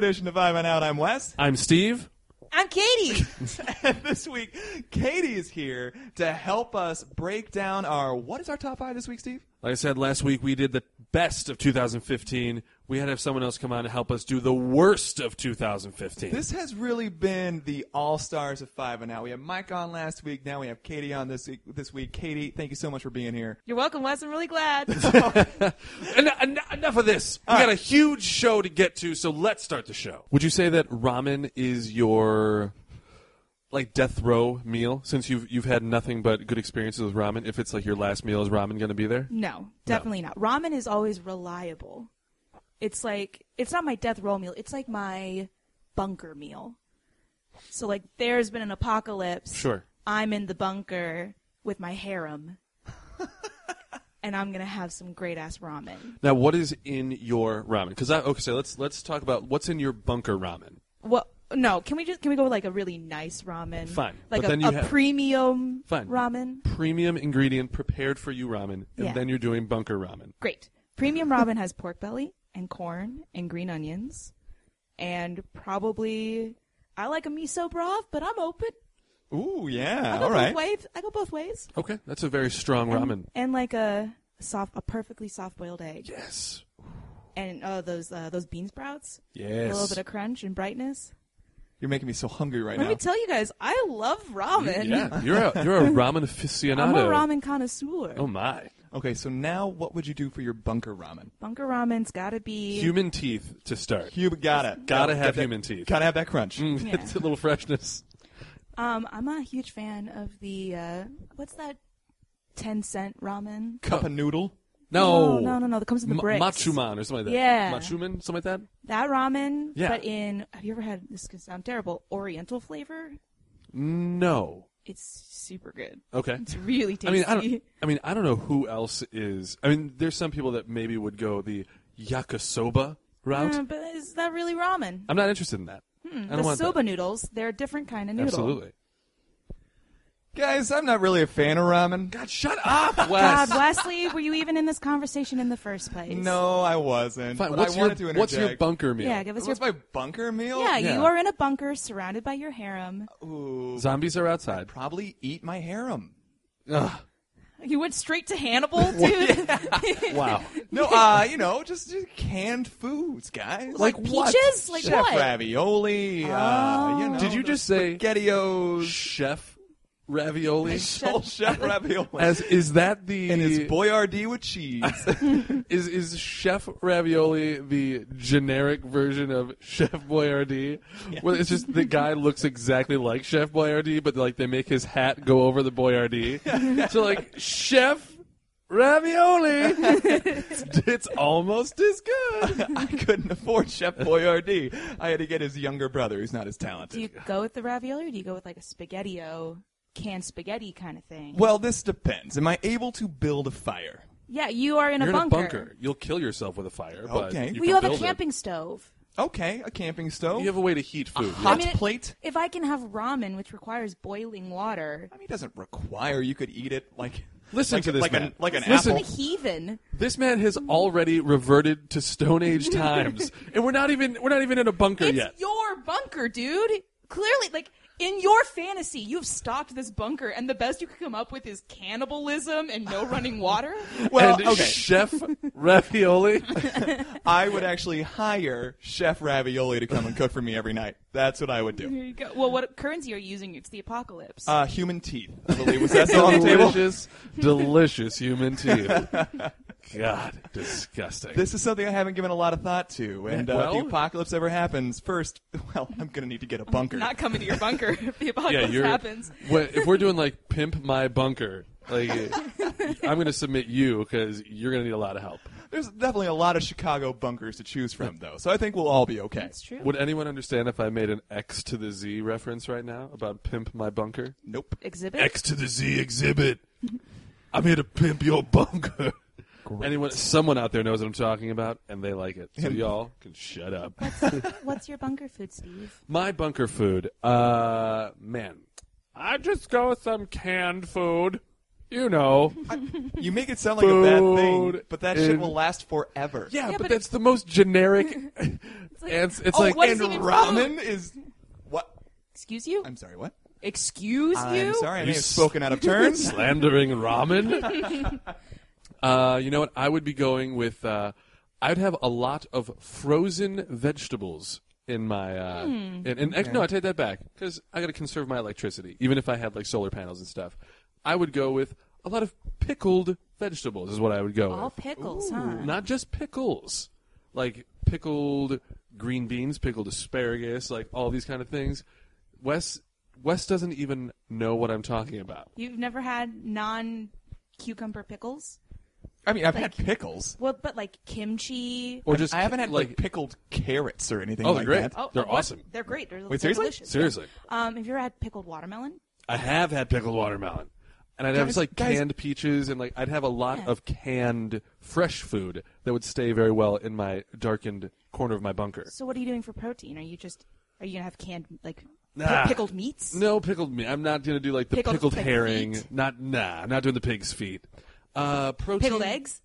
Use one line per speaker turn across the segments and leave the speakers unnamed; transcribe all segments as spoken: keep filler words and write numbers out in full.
edition of Five and Out. I'm Wes.
I'm Steve.
I'm Katie.
And this week, Katie is here to help us break down our, what is our top five this week, Steve?
Like I said, last week we did the best of two thousand fifteen. We had to have someone else come on to help us do the worst of two thousand fifteen.
This has really been the all-stars of Five and Out. We had Mike on last week. Now we have Katie on this week. This week. Katie, thank you so much for being here.
You're welcome, Wes. I'm really glad.
En- en- enough of this. We got a huge show to get to, so let's start the show. Would you say that ramen is your like death row meal, since you've you've had nothing but good experiences with ramen? If it's like your last meal, is ramen going to be there?
No, definitely not. Ramen is always reliable. It's like, it's not my death row meal. It's like my bunker meal. So, like, there's been an apocalypse.
Sure.
I'm in the bunker with my harem. And I'm going to have some great-ass ramen.
Now, what is in your ramen? Because I okay, so let's let's talk about what's in your bunker ramen.
Well, no, can we just, can we go with, like, a really nice ramen?
Fine.
Like
But
a,
then you
a
have-
premium
Fine.
ramen?
Premium ingredient prepared for you ramen, and
Yeah.
then you're doing bunker ramen.
Great. Premium ramen has pork belly and corn and green onions and probably, I like a miso broth, but I'm open.
Ooh,
I
yeah.
go
All right.
both ways. I go both ways.
Okay, that's a very strong
And,
ramen.
and like a soft, a perfectly soft boiled egg.
Yes.
And oh, those uh, those bean sprouts.
Yes.
A little bit of crunch and brightness.
You're making me so hungry right
Let
now.
me tell you guys, I love ramen.
Yeah, you're a you're a ramen aficionado.
I'm a ramen connoisseur.
Oh my.
Okay, so now what would you do for your bunker ramen?
Bunker ramen's got to be
Human teeth to start.
Human, got it.
Gotta
Get
have
that-
human teeth.
Gotta have that crunch.
Mm,
Yeah.
It's a little freshness.
Um, I'm a huge fan of the uh, what's that ten cent ramen?
Cup of noodle.
No.
no, no, no, no. That comes in the
Ma-
bricks.
Machuman or something like that.
Yeah.
Machuman, something like that?
That ramen,
Yeah.
but in, have you ever had, this could sound terrible, Oriental flavor?
No.
It's super good.
Okay.
It's really tasty.
I mean, I don't. I mean, I don't know who else is. I mean, there's some people that maybe would go the yakisoba route.
Uh, but is that really ramen?
I'm not interested in that. I don't
the
want
soba
that.
noodles, they're a different kind of noodle.
Absolutely.
Guys, I'm not really a fan of ramen.
God, shut up, Wes.
God, Wesley, were you even in this conversation in the first place?
No, I wasn't.
Fine.
But
What's
I
your
wanted to
What's your
interject.
bunker meal?
Yeah, give us
What's
your...
my bunker meal?
Yeah,
Yeah.
you are in a bunker surrounded by your harem.
Ooh,
Zombies are outside.
probably eat my harem.
Ugh.
You went straight to Hannibal, dude?
Wow.
No, uh, you know, just, just canned foods, guys.
Like what?
Peaches? Like
Chef
what?
ravioli. Uh, you know,
Did you
the
just say-
SpaghettiOs?
Chef ravioli.
Soul Chef ravioli.
As is that the
and it's Boyardee with cheese.
is is Chef ravioli the generic version of Chef Boyardee? Where it's just the guy looks exactly like Chef Boyardee, but like they make his hat go over the Boyardee. So like Chef ravioli, it's almost as good.
I couldn't afford Chef Boyardee. I had to get his younger brother, who's not as
Do
talented.
you go with the ravioli or do you go with like a SpaghettiO, canned spaghetti kind of thing?
Well, this depends. Am I able to build a fire?
Yeah, you are in
You're
a bunker.
in a bunker. You'll kill yourself with a fire. But
Okay.
you
Well, you
can
have a
build it.
camping stove.
Okay, a camping stove.
You have a way to heat food.
hot
I mean, it-
plate.
If I can have ramen, which requires boiling water,
I mean, it doesn't require you could eat it like.
Listen
like,
to this
like
man.
An, like an
Listen.
I'm a
apple.
heathen.
This man has already reverted to Stone Age times, and we're not even we're not even in a bunker
It's
yet.
your bunker, dude. Clearly, like, in your fantasy, you've stocked this bunker, and the best you could come up with is cannibalism and no running water?
Well,
and
okay.
Chef Ravioli.
I would actually hire Chef Ravioli to come and cook for me every night. That's what I would do.
Here you go. Well, what currency are you using? It's the apocalypse.
Uh, human teeth, I believe. Was that still on the table?
delicious, delicious human teeth. God, disgusting.
This is something I haven't given a lot of thought to. And uh,
Well-
if the apocalypse ever happens, first, well, I'm going to need to get a bunker.
Not coming to your bunker if the
yeah,
apocalypse
you're.
happens.
When- if we're doing like pimp my bunker, like I'm going to submit you because you're going to need a lot of help.
There's definitely a lot of Chicago bunkers to choose from, though, so I think we'll all be okay.
That's true.
Would anyone understand if I made an X to the Z reference right now about pimp my bunker?
Nope.
Exhibit?
X to the Z exhibit. I'm here to pimp your bunker. Anyone, someone out there knows what I'm talking about, and they like it. So y'all can shut up.
What's your bunker food, Steve?
My bunker food, uh, man, I just go with some canned food. You know.
You make it sound like a bad thing,
Food
but that shit
in-
will last forever.
Yeah,
Yeah,
but,
but
that's the most generic.
like-
ans- it's
Oh,
like
what
and
is even
ramen is what?
Excuse you?
I'm sorry. What?
Excuse
I'm
you?
sorry. I
You
may have
s-
spoken out of turn.
slandering ramen. uh, you know what? I would be going with. Uh, I'd have a lot of frozen vegetables in my. Uh,
Hmm.
and, and actually, no, I take that back because I got to conserve my electricity, even if I had like solar panels and stuff. I would go with a lot of pickled vegetables. Is what I would go
All
with.
pickles, huh?
Not just pickles, like pickled green beans, pickled asparagus, like all these kind of things. Wes Wes doesn't even know what I'm talking about.
You've never had non-cucumber pickles?
I mean, I've
Like-
had pickles.
Well, but like kimchi.
Or just
I haven't had like,
like
pickled carrots or anything
Oh,
like
they're great.
that.
Oh,
They're
oh, what?
awesome.
They're great. They're,
Wait,
they're
seriously?
delicious.
Seriously.
Um, have you ever had pickled watermelon?
I have had pickled watermelon. And I'd have
Guys-
like
guys-
canned peaches and like I'd have a lot
Yeah.
of canned fresh food that would stay very well in my darkened corner of my bunker.
So what are you doing for protein? Are you just are you gonna have canned like pi-
Nah.
pickled meats?
No pickled meat. I'm not going to do like the
Pickled-
pickled,
like
herring.
feet?
Not nah, I'm not doing the pig's feet. Uh protein
Pickled eggs?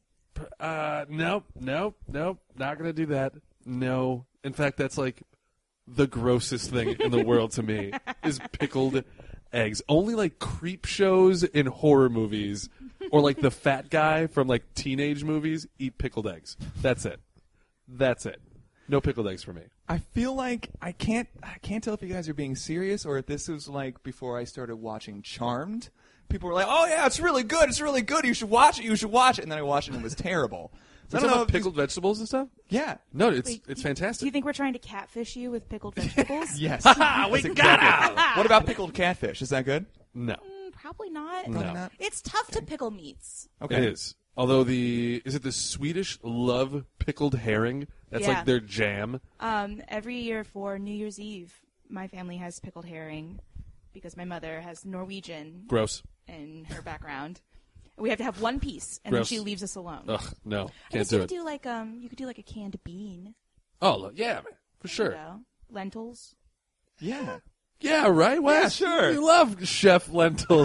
Uh, nope, nope, nope. Not gonna do that. No. In fact, that's like the grossest thing in the world to me is pickled eggs. Only like creep shows in horror movies or like the fat guy from like teenage movies eat pickled eggs. That's it. That's it. No pickled eggs for me.
I feel like I can't. I can't tell if you guys are being serious or if this was like before I started watching Charmed. People were like, "Oh yeah, it's really good. It's really good. You should watch it. You should watch it." And then I watched it and it was terrible. So I
We're
don't
talking
know.
about
If
pickled vegetables and stuff?
these- yeah.
No, it's
Wait,
it's
do-
fantastic.
Do you think we're trying to catfish you with pickled vegetables?
Yes.
we
That's
got
exactly it. What about pickled catfish? Is that good?
No.
Mm, probably not.
No.
not.
It's tough to pickle meats.
Okay.
It is. Although the is it the Swedish love pickled herring? That's
Yeah.
like their jam.
Um, every year for New Year's Eve, my family has pickled herring because my mother has Norwegian
Gross.
in her background. We have to have one piece, and
Gross.
then she leaves us alone.
Ugh, no,
I
can't
guess
do
you
it.
could do like um, you could do like a canned bean.
Oh look, yeah, man, for
You
sure.
know, lentils.
Yeah.
Yeah, right. Wes?
sure.
You love Chef Lentils.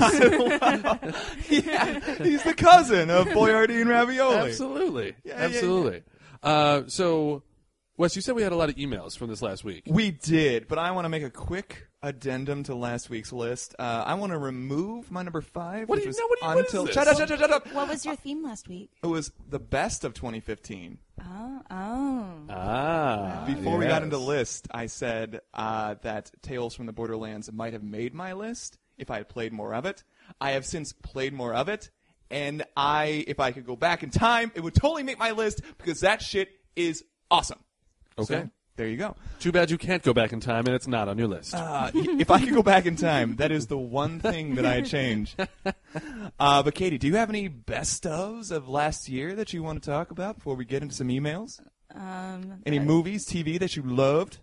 Yeah. He's the cousin of Boyardee and Ravioli.
Absolutely,
yeah,
absolutely. Uh, so, Wes, you said we had a lot of emails from this last week.
We did, but I want to make a quick addendum to last week's list. Uh, I want to remove my number five.
What
which
do you-
was
no, what do you- what is
until
this?
shut up, shut up, shut up.
What was your theme last week?
It was the best of twenty fifteen.
Oh, oh.
Ah,
Before we got
yes.
into list, I said uh, that Tales from the Borderlands might have made my list if I had played more of it. I have since played more of it, and I, if I could go back in time, it would totally make my list because that shit is awesome.
Okay.
So, there you go.
Too bad you can't go back in time and it's not on your list.
Uh, if I could go back in time, that is the one thing that I'd change. Uh, but Katie, do you have any best ofs of last year that you want to talk about before we get into some emails?
Um,
Any movies, T V that you loved?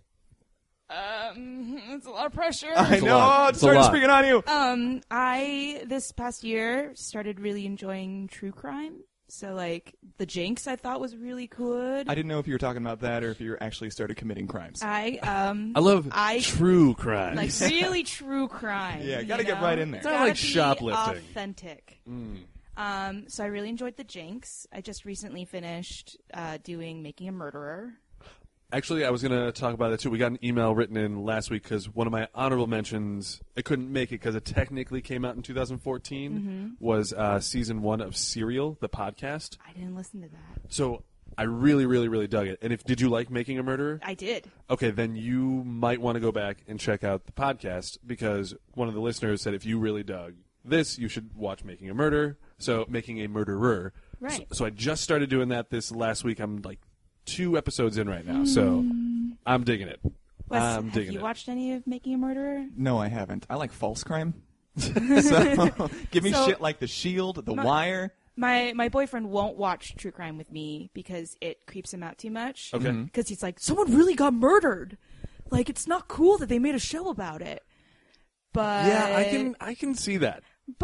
um, it's a lot of pressure.
I
a
know.
lot.
It's
It's a
started
lot.
speaking on you.
Um, I this past year started really enjoying true crime. So like The Jinx, I thought was really good.
I didn't know if you were talking about that or if you actually started committing crimes.
I um
I love
I
true crime.
like really true crime.
Yeah,
you
gotta get
know?
right in there.
It's
Not
gotta
like
be
shoplifting.
Authentic. Um, so I really enjoyed The Jinx. I just recently finished uh, doing Making a Murderer.
Actually, I was going to talk about that too. We got an email written in last week because one of my honorable mentions, it couldn't make it because it technically came out in two thousand fourteen, was uh, season one of Serial, the podcast.
I didn't listen to that.
So I really, really, really dug it. And if did you like Making a Murderer?
I did.
Okay, then you might want to go back and check out the podcast because one of the listeners said if you really dug this, you should watch Making a Murder. So Making a Murderer.
Right.
So, so I just started doing that this last week. I'm like two episodes in right now, so I'm digging it.
Wes,
I'm
have
digging
you
it.
watched any of Making a Murderer?
No, I haven't. I like false crime. so give me
So-
shit like The Shield, The
My-
Wire.
My my boyfriend won't watch true crime with me because it creeps him out too much.
Okay.
Because he's like, someone really got murdered. Like, it's not cool that they made a show about it. But
Yeah, I can I can see that.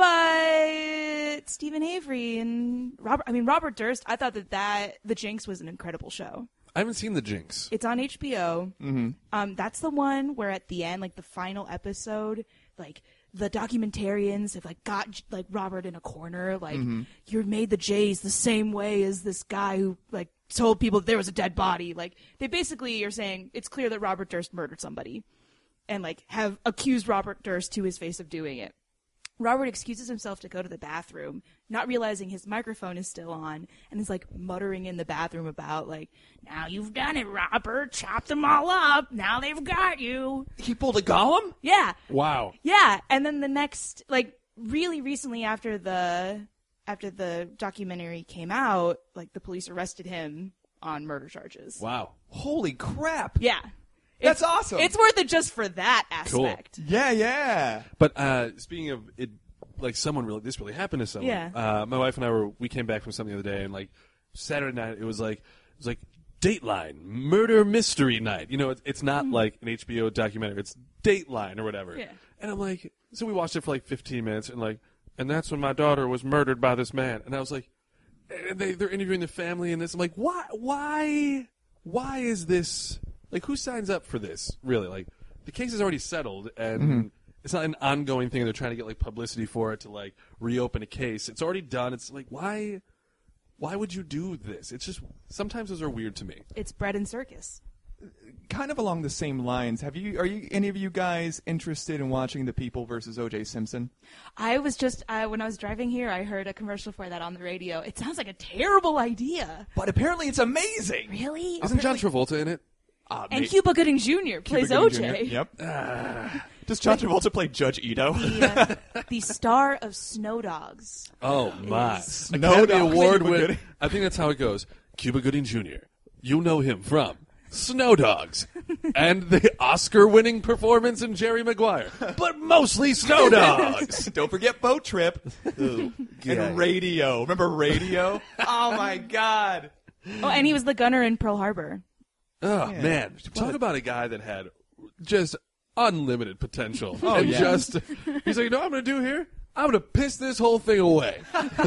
But Stephen Avery and Robert, I mean Robert Durst. I thought that that The Jinx was an incredible show.
I haven't seen The Jinx.
It's on H B O.
Mm-hmm.
Um, that's the one where at the end, like the final episode, like the documentarians have like got like Robert in a corner, like
Mm-hmm.
you made the Jays the same way as this guy who like told people that there was a dead body. Like they basically are saying it's clear that Robert Durst murdered somebody, and like have accused Robert Durst to his face of doing it. Robert excuses himself to go to the bathroom, not realizing his microphone is still on, and is like muttering in the bathroom about like, now you've done it, Robert, chop them all up, now they've got you.
He pulled a Gollum?
Yeah.
Wow.
Yeah, and then the next, like, really recently after the after the documentary came out, like, the police arrested him on murder charges.
Wow.
Holy crap.
Yeah.
That's
It's-
awesome.
It's worth it just for that
Cool.
aspect.
Yeah, yeah.
But uh, speaking of it, like someone really, this really happened to someone.
Yeah.
Uh, my wife and I were, we came back from something the other day, and like Saturday night, it was like, it was like Dateline, murder mystery night. You know, it's, it's not like an H B O documentary. It's Dateline or whatever.
Yeah.
And I'm like, so we watched it for like fifteen minutes, and like, and that's when my daughter was murdered by this man. And I was like, and they they're interviewing the family and this. I'm like, why, why, why is this? Like, who signs up for this? Really, like, the case is already settled, and
Mm-hmm.
it's not an ongoing thing. They're trying to get like publicity for it to like reopen a case. It's already done. It's like, why, why would you do this? It's just sometimes those are weird to me.
It's bread and circus.
Kind of along the same lines. Have you? Are you any of you guys interested in watching The People versus O J Simpson?
I was just, uh, when I was driving here, I heard a commercial for that on the radio. It sounds like a terrible idea.
But apparently it's amazing.
Really?
Isn't John Travolta in it?
Uh,
And
ma-
Cuba Gooding Junior
Cuba
plays
Gooding
O J.
Junior Yep. Does John Travolta play Judge Ito?
The, uh, the star of Snow Dogs.
Oh my!
Is-
No,
Academy
no,
Award
Cuba
win.
Gooding.
I think that's how it goes. Cuba Gooding Junior You know him from Snow Dogs and the Oscar-winning performance in Jerry Maguire, but mostly Snow Dogs.
Don't forget Boat Trip.
Yeah.
And Radio. Remember Radio? Oh my God.
Oh, and he was the gunner in Pearl Harbor.
Oh
Yeah.
man, talk about a guy that had just unlimited potential.
Oh,
and
yeah.
just he's like, you know what I'm gonna do here? I'm gonna piss this whole thing away,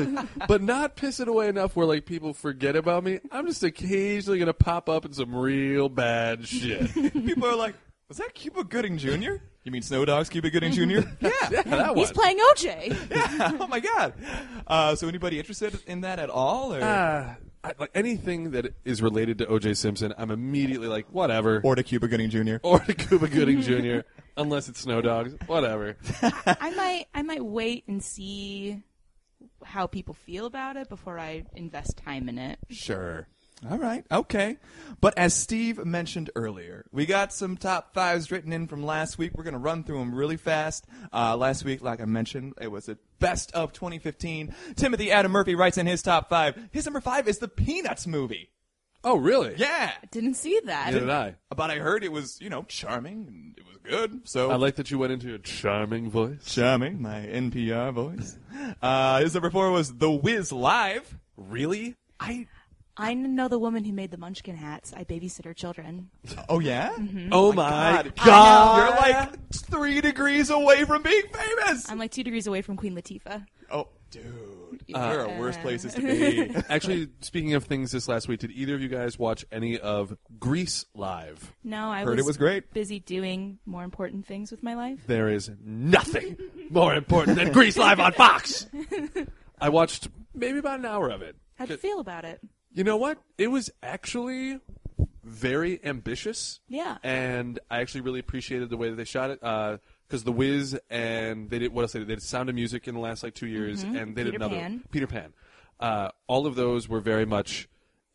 but not piss it away enough where like people forget about me. I'm just occasionally gonna pop up in some real bad shit.
People are like, was that Cuba Gooding Junior? You mean Snow Dogs Cuba Gooding Junior? Yeah.
Yeah, that
He's
one.
playing O J.
Yeah. Oh my God. Uh, so anybody interested in that at all? Or,
Uh, I, like anything that is related to O J Simpson, I'm immediately like, whatever.
or to Cuba Gooding Junior?
Or to Cuba Gooding Junior Unless it's Snow Dogs, whatever.
I might I might wait and see how people feel about it before I invest time in it.
Sure. All right. Okay. But as Steve mentioned earlier, we got some top fives written in from last week. We're going to run through them really fast. Uh, last week, like I mentioned, it was a best of twenty fifteen. Timothy Adam Murphy writes in his top five. His number five is the Peanuts movie.
Oh, really?
Yeah.
Didn't see that.
Neither did I.
But I heard it was, you know, charming and it was good. So
I like that you went into a charming voice.
charming, my N P R voice. Uh, his number four was The Wiz Live.
Really?
I.
I know the woman who made the Munchkin hats. I babysit her children.
Oh yeah.
Oh
my
my
God.
God!
You're like three degrees away from being famous.
I'm like two degrees away from Queen Latifah.
Oh, dude, there are worse places to be.
Actually, speaking of things this last week, did either of you guys watch any of Grease live?
No, I
Heard
was,
it was great.
busy doing more important things with my life.
There is nothing more important than Grease live on Fox. I watched maybe about an hour of it.
How'd you feel about it?
You know what? It was actually very ambitious.
Yeah.
And I actually really appreciated the way that they shot it. Because The Wiz and they did, what else they did? They did Sound of Music in the last like two years.
Mhm.
And they
Peter
did another
Pan.
Peter Pan. Uh, all of those were very much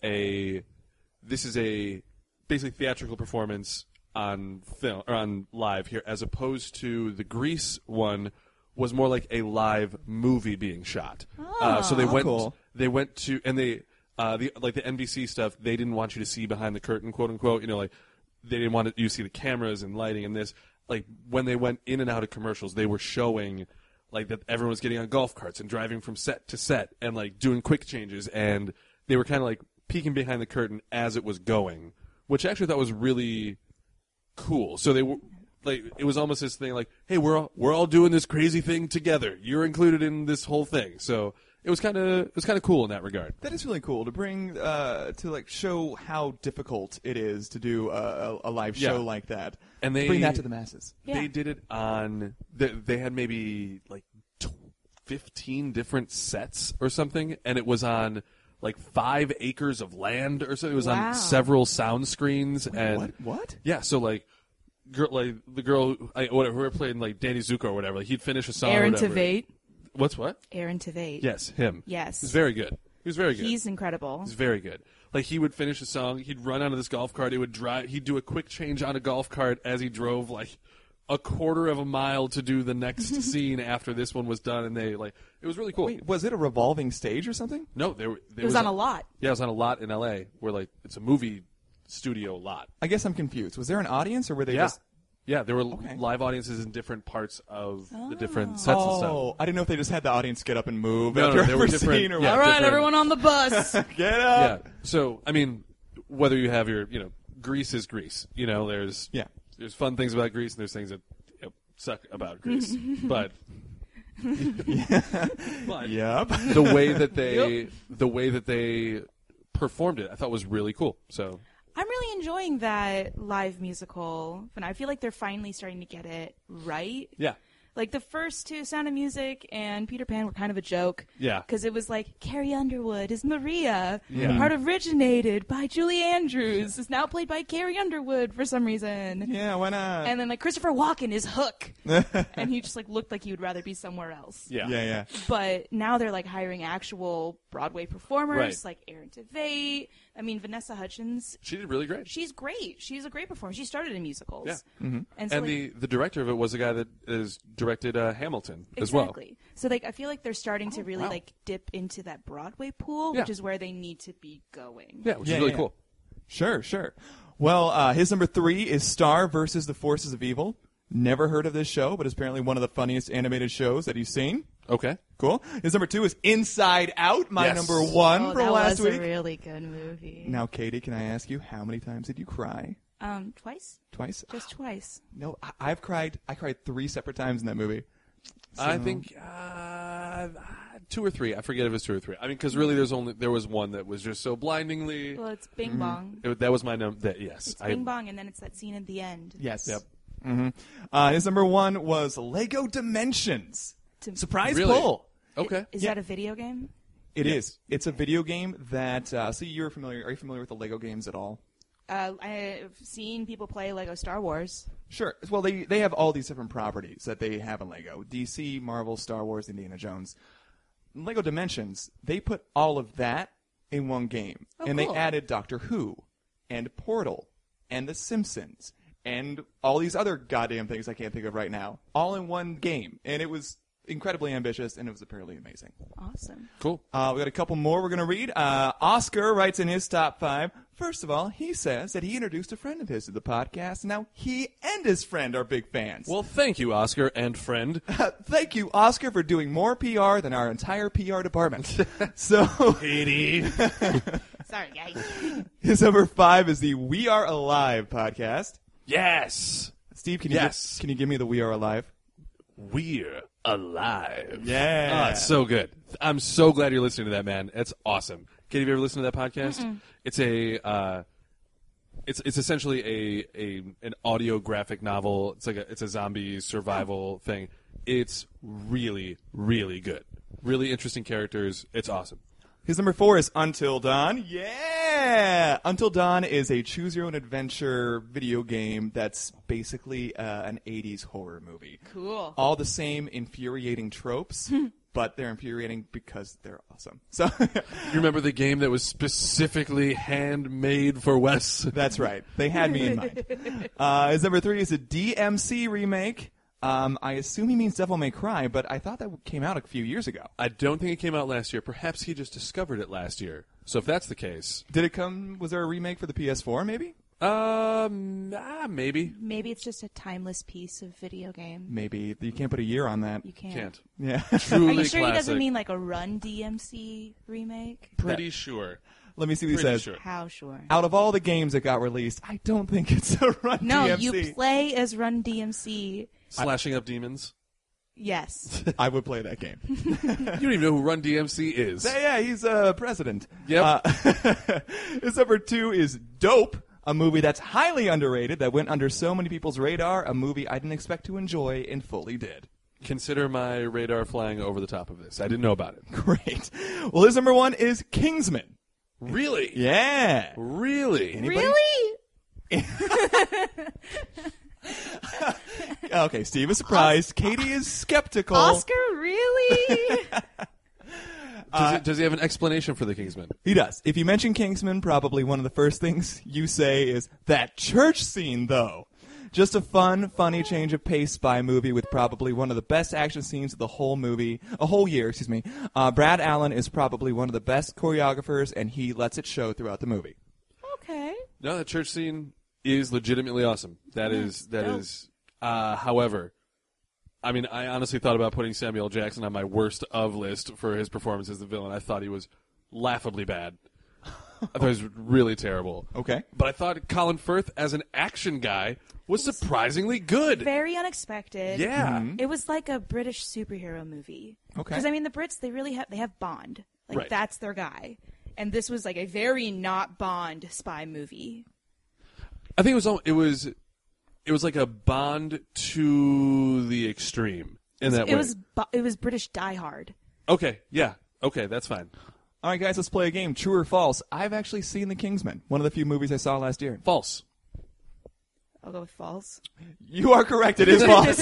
a, this is a basically theatrical performance on film, or on live here, as opposed to the Grease one was more like a live movie being shot. Uh, so they
Oh,
went,
cool.
they went to, and they, Uh, the like the N B C stuff, they didn't want you to see behind the curtain, quote unquote. You know, like they didn't want you to see the cameras and lighting and this. Like when they went in and out of commercials, they were showing like that everyone was getting on golf carts and driving from set to set and like doing quick changes, and they were kind of like peeking behind the curtain as it was going, which I actually thought was really cool. So they were like, it was almost this thing like, hey, we're all, we're all doing this crazy thing together. You're included in this whole thing. So it was kind of it was kind of cool in that regard.
That is really cool to bring uh, to like show how difficult it is to do a, a, a live show
Yeah.
like that,
And they
bring that to the masses.
Yeah.
They did it on. They, they had maybe like tw- fifteen different sets or something, and it was on like five acres of land or so. It was
Wow.
on several sound screens and
What? What?
yeah. So like. Girl, like the girl, I, whatever, whoever played like Danny Zuko or whatever, like he'd finish a song.
Aaron
or whatever.
Tveit.
What's what?
Aaron Tveit.
Yes, him.
Yes.
He's very good. He was very good.
He's incredible.
He's very good. Like he would finish a song, he'd run onto this golf cart, he would drive, he'd do a quick change on a golf cart as he drove like a quarter of a mile to do the next scene after this one was done, and they like it was really cool.
Wait, was it a revolving stage or something?
No, there were- there
It was on a lot.
Yeah, it was on a lot in L A where like it's a movie studio lot.
I guess I'm confused. Was there an audience, or were they
Yeah.
just?
Yeah, there were
Okay.
live audiences in different parts of the different sets and stuff.
Oh, I didn't know if they just had the audience get up and move
No,
after
no, there were
every
different-
scene or
yeah.
All right,
different-
everyone on the bus.
what. Get
Yeah.
up.
So, I mean, whether you have your, you know, Grease is Grease. You know, there's
Yeah.
there's fun things about Grease and there's things that you know, suck about Grease. but but
Yep.
the way that they the way that they performed it, I thought was really cool. So
I'm really enjoying that live musical, and I feel like they're finally starting to get it right.
yeah.
Like the first two, Sound of Music and Peter Pan, were kind of a joke.
Yeah.
Because it was like Carrie Underwood is Maria.
Yeah.
The part originated by Julie Andrews is now played by Carrie Underwood for some reason.
Yeah, why not?
And then like Christopher Walken is Hook, and he just like looked like he would rather be somewhere else.
Yeah.
yeah, yeah.
But now they're like hiring actual Broadway performers,
Right.
like Aaron Tveit. I mean, Vanessa Hudgens.
She did really great.
She's great. She's a great performer. She started in musicals.
Yeah.
Mm-hmm.
And, so,
and
like,
the, the director of it was the guy that has directed uh, Hamilton as well.
exactly. So like I feel like they're starting to really
wow.
like dip into that Broadway pool,
Yeah.
which is where they need to be going.
Yeah, which
Yeah,
is really
yeah.
cool.
Sure, sure. Well, uh, his number three is Star versus the Forces of Evil. Never heard of this show, but it's apparently one of the funniest animated shows that you've seen.
Okay.
Cool. His number two is Inside Out, my
Yes.
number one
Oh,
from
that
last
was
week.
a really good movie.
Now, Katie, can I ask you, how many times did you cry?
Um, twice?
Twice?
Just twice.
No, I- I've cried. I cried three separate times in that movie.
I think uh, two or three. I forget if it's two or three. I mean, because really, there's only there was one that was just so blindingly.
Well, it's Bing Bong.
It, that was my number. That yes,
It's
I,
Bing Bong, and then it's that scene at the end.
Yes.
Yep.
hmm Uh, his number one was Lego Dimensions.
To-
Surprise
Really?
pull.
Okay.
Is
Yeah.
that a video game?
It is. It's a video game that. Uh, so you're familiar? Are you familiar with the Lego games at all?
Uh, I've seen people play Lego Star Wars.
Sure. Well, they they have all these different properties that they have in Lego: D C, Marvel, Star Wars, Indiana Jones. Lego Dimensions. They put all of that in one game,
Oh,
and
cool.
they added Doctor Who, and Portal, and The Simpsons, and all these other goddamn things I can't think of right now, all in one game, and it was incredibly ambitious, and it was apparently amazing.
Awesome.
Cool.
Uh, we got a couple more we're going to read. Uh, Oscar writes in his top five. First of all, he says that he introduced a friend of his to the podcast, and now he and his friend are big fans.
Well, thank you, Oscar and friend.
Thank you, Oscar, for doing more P R than our entire P R department. So,
Katie.
Sorry, guys.
his number five is the We Are Alive podcast.
Yes.
Steve, can you,
Yes.
gi- can you give me the We Are Alive?
We're alive.
Yeah.
Oh, it's so good. I'm so glad you're listening to that, man. It's awesome. Katie, have you ever listened to that podcast?
Mm-mm.
It's a, uh, it's it's essentially a, a an audio graphic novel. It's like a it's a zombie survival thing. It's really really good. Really interesting characters. It's awesome.
His number four is Until Dawn. Yeah! Until Dawn is a choose-your-own-adventure video game that's basically uh, an eighties horror movie.
Cool.
All the same infuriating tropes, but they're infuriating because they're awesome. So
You remember the game that was specifically handmade for Wes?
that's right. They had me in mind. Uh, his number three is a D M C remake. Um, I assume he means Devil May Cry, but I thought that came out a few years ago.
I don't think it came out last year. Perhaps he just discovered it last year. So if that's the case,
Did it come? Was there a remake for the P S four? Maybe.
um, ah, maybe
Maybe it's just a timeless piece of video game.
Maybe you can't put a year on that.
You can't.
can't.
Yeah.
Truly
Are you sure
classic.
he doesn't mean like a Run D M C remake?
Pretty sure.
Let me see what he
Pretty
says.
sure.
How sure?
Out of all the games that got released, I don't think it's a Run
No,
D M C.
you play as Run D M C.
Slashing up demons.
Yes.
I would play that game.
You don't even know who Run D M C is.
Yeah, yeah, he's uh, president.
Yep.
Uh, his number two is Dope, a movie that's highly underrated that went under so many people's radar, a movie I didn't expect to enjoy and fully did.
Consider my radar flying over the top of this. I didn't know about it.
Great. Well, his number one is Kingsman.
Really?
Yeah.
Really?
Anybody?
Really?
Okay, Steve is surprised. Katie is skeptical.
Oscar, really?
Does, it, does he have an explanation for the Kingsman?
He does. If you mention Kingsman, probably one of the first things you say is, that church scene, though. Just a fun, funny change of pace spy movie with probably one of the best action scenes of the whole movie, a whole year, excuse me. Uh, Brad Allen is probably one of the best choreographers, and he lets it show throughout the movie.
Okay.
No, that church scene is legitimately awesome. That
Yeah,
is, that
dope.
is. Uh, however, I mean, I honestly thought about putting Samuel L. Jackson on my worst of list for his performance as the villain. I thought he was laughably bad. I thought he was really terrible.
Okay.
But I thought Colin Firth as an action guy was surprisingly good.
Very unexpected.
Yeah.
Mm-hmm.
It was like a British superhero movie.
Okay.
Because I mean, the Brits they really have they have Bond, like
Right.
that's their guy, and this was like a very not Bond spy movie.
I think it was al- it was it was like a Bond to the extreme in that
it
way.
was Bo- it was British Die Hard.
Okay, yeah. Okay, that's fine.
All right, guys, let's play a game. True or false? I've actually seen The Kingsman, one of the few movies I saw last year.
False.
I'll go with false.
You are correct. It is false.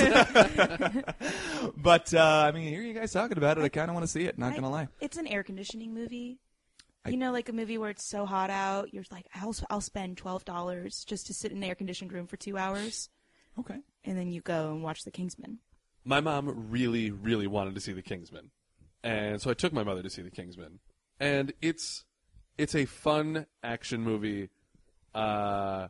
But, uh, I mean, hear you guys talking about it. I kind of want to see it, not
I-
going to lie.
It's an air conditioning movie.
I-
you know, like a movie where it's so hot out, you're like, I'll I'll spend twelve dollars just to sit in an air conditioned room for two hours,
Okay.
and then you go and watch The Kingsman.
My mom really, really wanted to see The Kingsman, and so I took my mother to see The Kingsman. And it's it's a fun action movie, uh,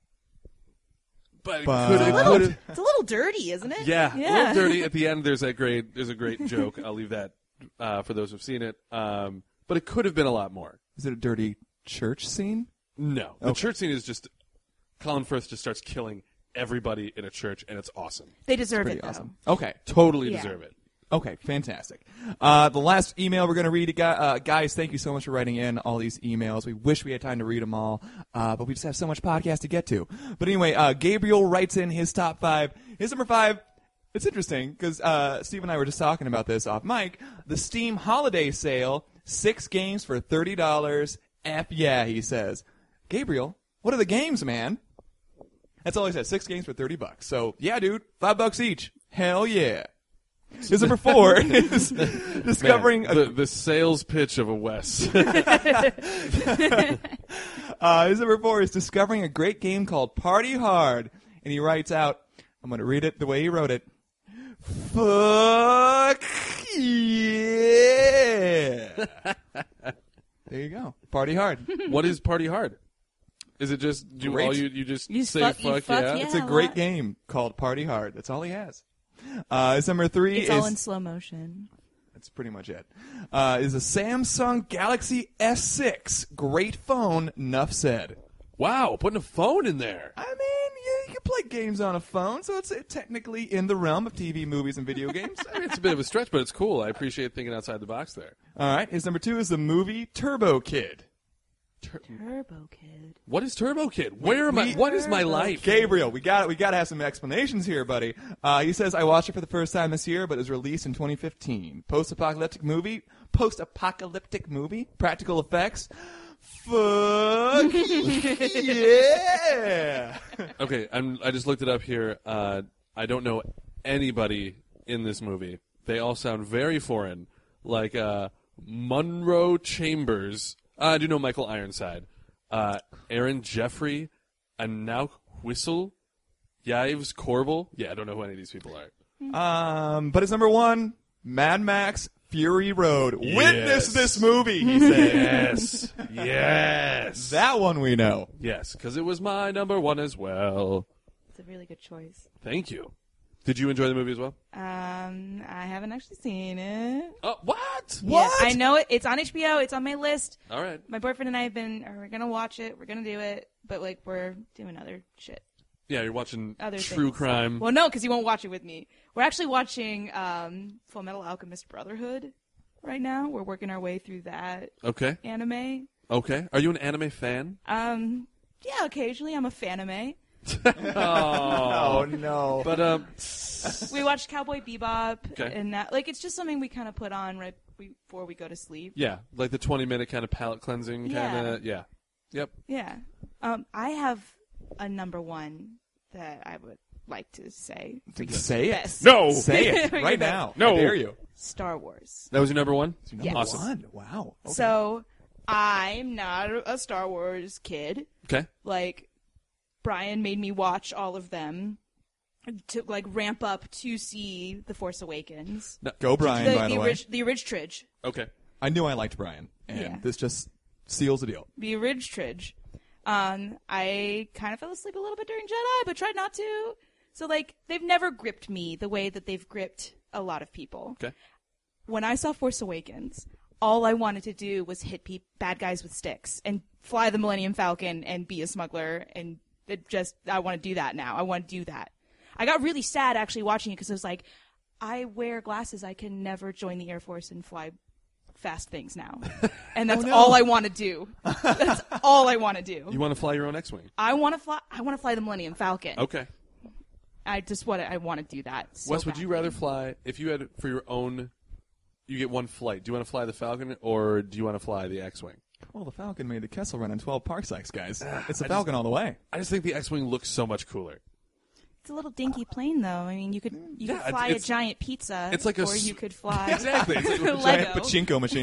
but,
But-
it could,
It's a
it
little,
could
it's a little dirty, isn't it?
yeah,
yeah.
a little dirty at the end. There's that great there's a great joke. I'll leave that uh, for those who've seen it. Um, but it could have been a lot more.
Is it a dirty church scene?
No, the
Okay.
church scene is just Colin Firth just starts killing everybody in a church, and it's awesome.
They deserve
Pretty
it, though.
awesome. Okay.
Totally
Yeah.
deserve it.
Okay, fantastic. Uh, the last email we're going to read, gu- uh, guys, thank you so much for writing in all these emails. We wish we had time to read them all, uh, but we just have so much podcast to get to. But anyway, uh, Gabriel writes in his top five. His number five, it's interesting because uh, Steve and I were just talking about this off mic. The Steam Holiday Sale, six games for thirty dollars. F yeah, he says. Gabriel, what are the games, man? That's all he said, six games for thirty bucks. So, yeah, dude, five bucks each. Hell yeah. His number four is discovering
Man,
a,
the, the sales pitch of a Wes.
uh, his number four is discovering a great game called Party Hard, and he writes out, I'm going to read it the way he wrote it. Fuck yeah! There you go. Party Hard.
What is Party Hard? Is it just do
Great.
all you you just
You
say
fuck-
fuck,
you fuck
yeah?
yeah.
It's a
a
great
lot.
game called Party Hard. That's all he has. Uh, his number three
It's
is
all in slow motion.
that's pretty much it. Uh, is a Samsung Galaxy S six. Great phone. Enough said.
Wow, putting a phone in there.
I mean, yeah, you can play games on a phone, so it's uh, technically in the realm of T V, movies, and video games.
I mean, it's a bit of a stretch, but it's cool. I appreciate thinking outside the box there.
All right, his number two is the movie Turbo Kid.
Turbo Kid.
What is Turbo Kid? Where am I?
We-
What is my
Turbo
life?
Gabriel, we got we got to have some explanations here, buddy. Uh, he says I watched it for the first time this year, but it was released in twenty fifteen. Post-apocalyptic movie, post-apocalyptic movie, practical effects. Fuck yeah!
Okay, I'm, I just looked it up here. Uh, I don't know anybody in this movie. They all sound very foreign, like uh, Monroe Chambers. Uh, I do know Michael Ironside, uh, Aaron Jeffrey, Anouk Whistle, Yves Corbel. Yeah, I don't know who any of these people are.
Um, but his number one, Mad Max Fury Road. Witness
Yes.
this movie, he said.
Yes, yes,
That one we know.
yes, because it was my number one as well.
It's a really good choice.
Thank you. Did you enjoy the movie as well?
Um, I haven't actually seen it.
Oh, what?
Yeah, I know it. It's on H B O. It's on my list.
All right.
My boyfriend and I have been. Are we're gonna watch it? We're gonna do it. But like, we're doing other shit.
Yeah, you're watching
other
true
things.
crime.
Well, no, because you won't watch it with me. We're actually watching um, Full Metal Alchemist Brotherhood right now. We're working our way through that
Okay.
anime.
Okay. Are you an anime fan?
Um, yeah, occasionally I'm a fanime.
Oh no!
But um,
We watched Cowboy Bebop,
Okay.
and that like it's just something we kind of put on right before we go to sleep.
yeah, like the twenty minute kind of palate cleansing kind of.
Yeah.
Yeah. Yep.
Yeah. Um, I have a number one that I would like to say. for you.
Say it.
Best.
No.
Say it
For
right
you best.
now.
No.
I dare you.
Star Wars.
That was your number one.
Yes.
Awesome.
One. Wow. Okay.
So I'm not a Star Wars kid.
Okay.
Like Brian made me watch all of them to like ramp up to see The Force Awakens.
Go Brian.
the
by the,
the,
way,
orig- the Orig Tridge.
Okay.
I knew I liked Brian, and
Yeah.
this just seals the deal.
The Orig Tridge. Um, I kind of fell asleep a little bit during Jedi, but tried not to. So like they've never gripped me the way that they've gripped a lot of people.
Okay.
When I saw Force Awakens, all I wanted to do was hit pe- bad guys with sticks and fly the Millennium Falcon and be a smuggler. And it just, I want to do that now. I want to do that. I got really sad actually watching it because I was like, I wear glasses. I can never join the Air Force and fly fast things now. And that's
Oh, no.
all I want to do. That's all I want to do.
You want to fly your own X-wing?
I want to fly. I want to fly the Millennium Falcon.
Okay.
I just want to. I want to do that. So
Wes, would you
badly.
rather fly if you had for your own? You get one flight. Do you want to fly the Falcon or do you want to fly the X-wing?
Well, the Falcon made the Kessel Run in twelve parsecs, guys. It's a
I
Falcon all the way.
I just think the X-wing looks so much cooler.
It's a little dinky plane, though. I mean, you could you
Yeah,
could fly
it's-
a giant pizza,
it's like a
or
s-
you could fly
Exactly. It's like a
Lego.
Giant pachinko machine.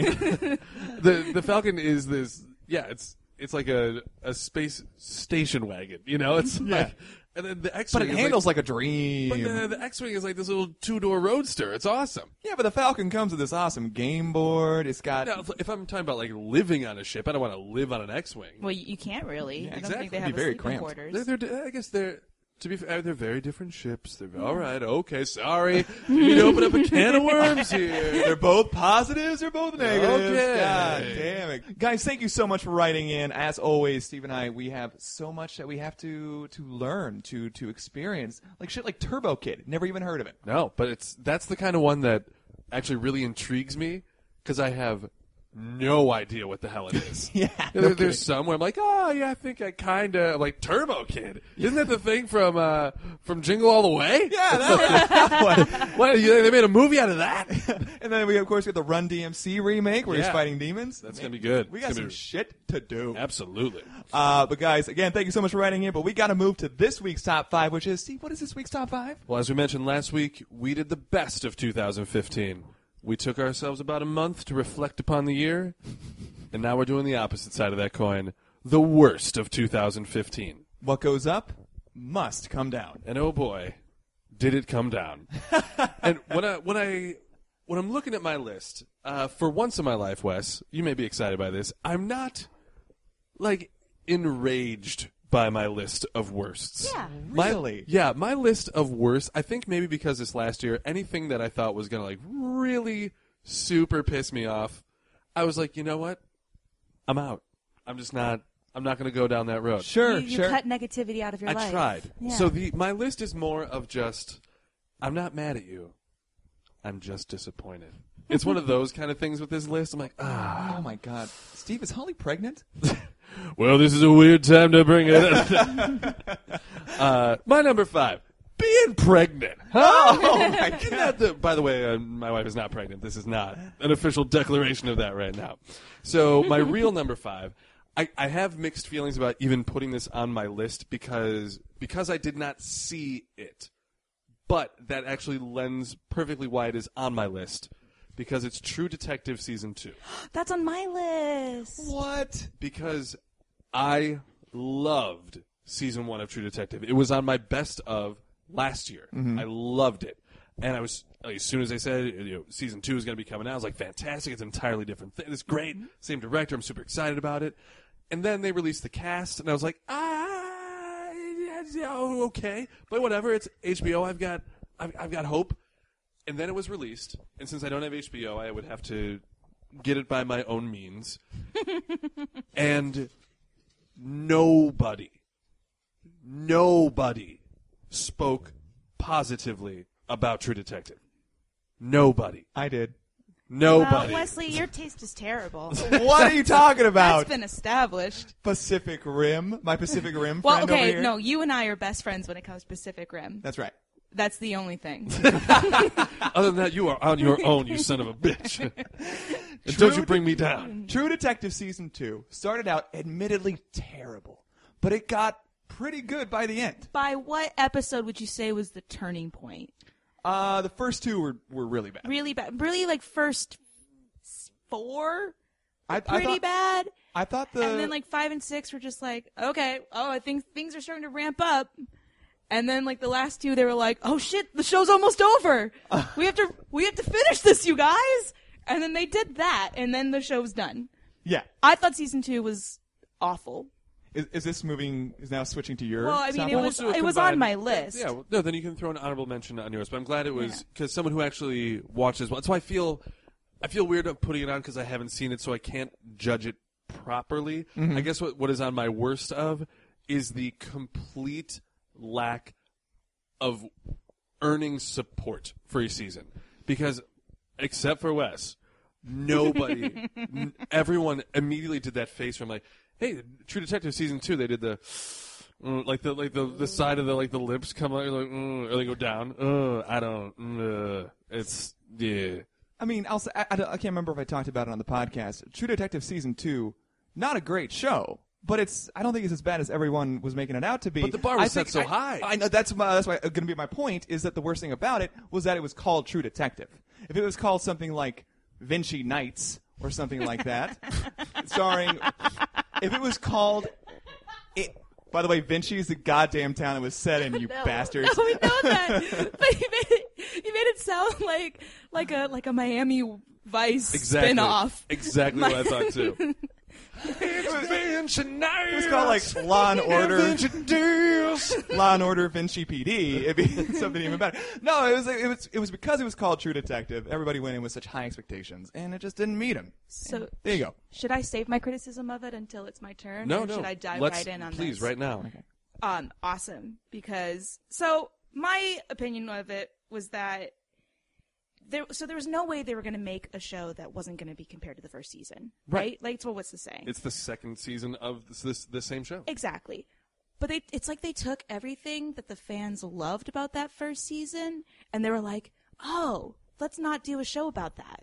the the Falcon is this. Yeah, it's it's like a a space station wagon. You know, it's like, and then the X-wing.
but it
is
handles
like,
like, a dream.
But the, the X-wing is like this little two door roadster. It's awesome.
yeah, but the Falcon comes with this awesome game board. It's got.
Now, if, if I'm talking about like living on a ship, I don't want to live on an X-wing.
Well, you, you can't really. I don't
exactly.
think they
It'd
have
be
a
very
sleeping
cramped.
quarters.
They're, they're, I guess they're. To be fair, they're very different ships. They're all right. Okay, sorry. You need to open up a can of worms here.
They're both positives or both negatives.
Okay.
God damn it. Guys, thank you so much for writing in. As always, Steve and I, we have so much that we have to to learn, to to experience. Like shit like Turbo Kid. Never even heard of it.
No, but it's that's the kind of one that actually really intrigues me because I have no idea what the hell it is.
Yeah.
There-
no
there's
kidding.
some where I'm like, oh yeah, I think I kind of like Turbo Kid. Isn't that the thing from uh, from Jingle All the Way?
Yeah, that, that one.
What, you, they made a movie out of that?
And then we, of course, get the Run D M C remake where he's
Yeah.
fighting demons.
That's gonna be good.
We
It's
got
gonna
some
be-
shit to do.
Absolutely.
Uh, but guys, again, thank you so much for writing in. But we got to move to this week's top five, which is Steve. What is this week's top five?
Well, as we mentioned last week, we did the best of two thousand fifteen. We took ourselves about a month to reflect upon the year, and now we're doing the opposite side of that coin, the worst of two thousand fifteen.
What goes up must come down.
And oh boy, did it come down. And when I when I when I'm looking at my list, uh, for once in my life, Wes, you may be excited by this. I'm not like enraged by my list of worsts.
Yeah.
My-
Really?
yeah, my list of worst, I think maybe because this last year, anything that I thought was going to like really super piss me off, I was like, you know what? I'm out. I'm just not, I'm not going to go down that road.
Sure,
you, you
sure.
cut negativity out of your
I
life.
tried.
Yeah.
So the my list is more of just, I'm not mad at you. I'm just disappointed. It's one of those kind of things with this list. I'm like, ah.
Oh my God, Steve, is Holly pregnant?
Well, this is a weird time to bring it up. uh, my number five, being pregnant.
Oh my
Isn't that the, by the way, uh, my wife is not pregnant. This is not an official declaration of that right now. So my real number five, I, I have mixed feelings about even putting this on my list because because I did not see it. But that actually lends perfectly why it is on my list because it's True Detective Season two.
That's on my list.
What?
Because I loved season one of True Detective. It was on my best of last year. I loved it. And I was, like, as soon as they said you know, season two is going to be coming out, I was like, fantastic. It's an entirely different thing. It's great. Same director. I'm super excited about it. And then they released the cast, and I was like, ah, yeah, okay. But whatever. It's H B O. I've got, I've, I've got hope. And then it was released. And since I don't have H B O, I would have to get it by my own means. And nobody, nobody spoke positively about True Detective. Nobody.
I did.
Nobody.
Well, Wesley, your taste is terrible.
What are you talking about?
That's been established.
Pacific Rim? My Pacific Rim
Well,
friend over
okay,
here?
no, you and I are best friends when it comes to Pacific Rim.
That's right.
That's the only thing.
Other than that, you are on your own, you son of a bitch. And don't you bring me down.
True Detective Season two started out admittedly terrible, but it got pretty good by the end.
By what episode would you say was the turning point?
Uh, the first two were, were really bad.
Really bad. Really, like, first four?
I, I
Pretty
thought,
bad.
I thought the...
And then, like, five and six were just like, okay, oh, I think things are starting to ramp up. And then, like, the last two, they were like, oh, shit, the show's almost over. Uh, we have to we have to finish this, you guys. And then they did that, and then the show's done.
Yeah.
I thought season two was awful.
Is, is this moving, is now switching to your
Well, I mean,
top
it
five?
was,
We'll do a
it was
combined-
on my list.
Yeah, well, no, then you can throw an honorable mention on yours. But I'm glad it was
Yeah.
because someone who actually watches. That's why I feel I feel weird of putting it on because I haven't seen it, so I can't judge it properly.
Mm-hmm.
I guess what what is on my worst of is the complete lack of earning support for a season because except for Wes, nobody, n- everyone immediately did that face from like, hey, True Detective season two, they did the. Mm, like the like the, the side of the like the lips come out like mm, or they go down. Uh, I don't. Mm, uh, it's yeah.
I mean, I'll say, I, I, don't- I can't remember if I talked about it on the podcast. True Detective Season two, not a great show, but it's. I don't think it's as bad as everyone was making it out to be.
But the bar was
I think
set so
I-
high.
I know that's my, that's why going to be my point. Is that the worst thing about it was that it was called True Detective. If it was called something like Vinci Nights or something like that, starring. If it was called. It, by the way, Vinci is the goddamn town it was set in, you
No,
bastards.
No, we know that. But you made it, you made it sound like like a like a Miami Vice
Exactly.
spinoff.
Exactly what I thought too.
It was called like Law and Order, Law and Order Vinci P D. It'd be something even better. No, it was it was it was because it was called True Detective. Everybody went in with such high expectations, and it just didn't meet them.
So
There you go.
should I save my criticism of it until it's my turn?
No,
or
no.
Should I dive
Let's,
right in on
please,
this?
right now.
Okay.
Um, awesome. Because so my opinion of it was that there. So there was no way they were going to make a show that wasn't going to be compared to the first season, right?
Right.
Like, so what's the saying?
It's the second season of this this, this same show.
Exactly. But they, it's like they took everything that the fans loved about that first season, and they were like, "Oh, let's not do a show about that."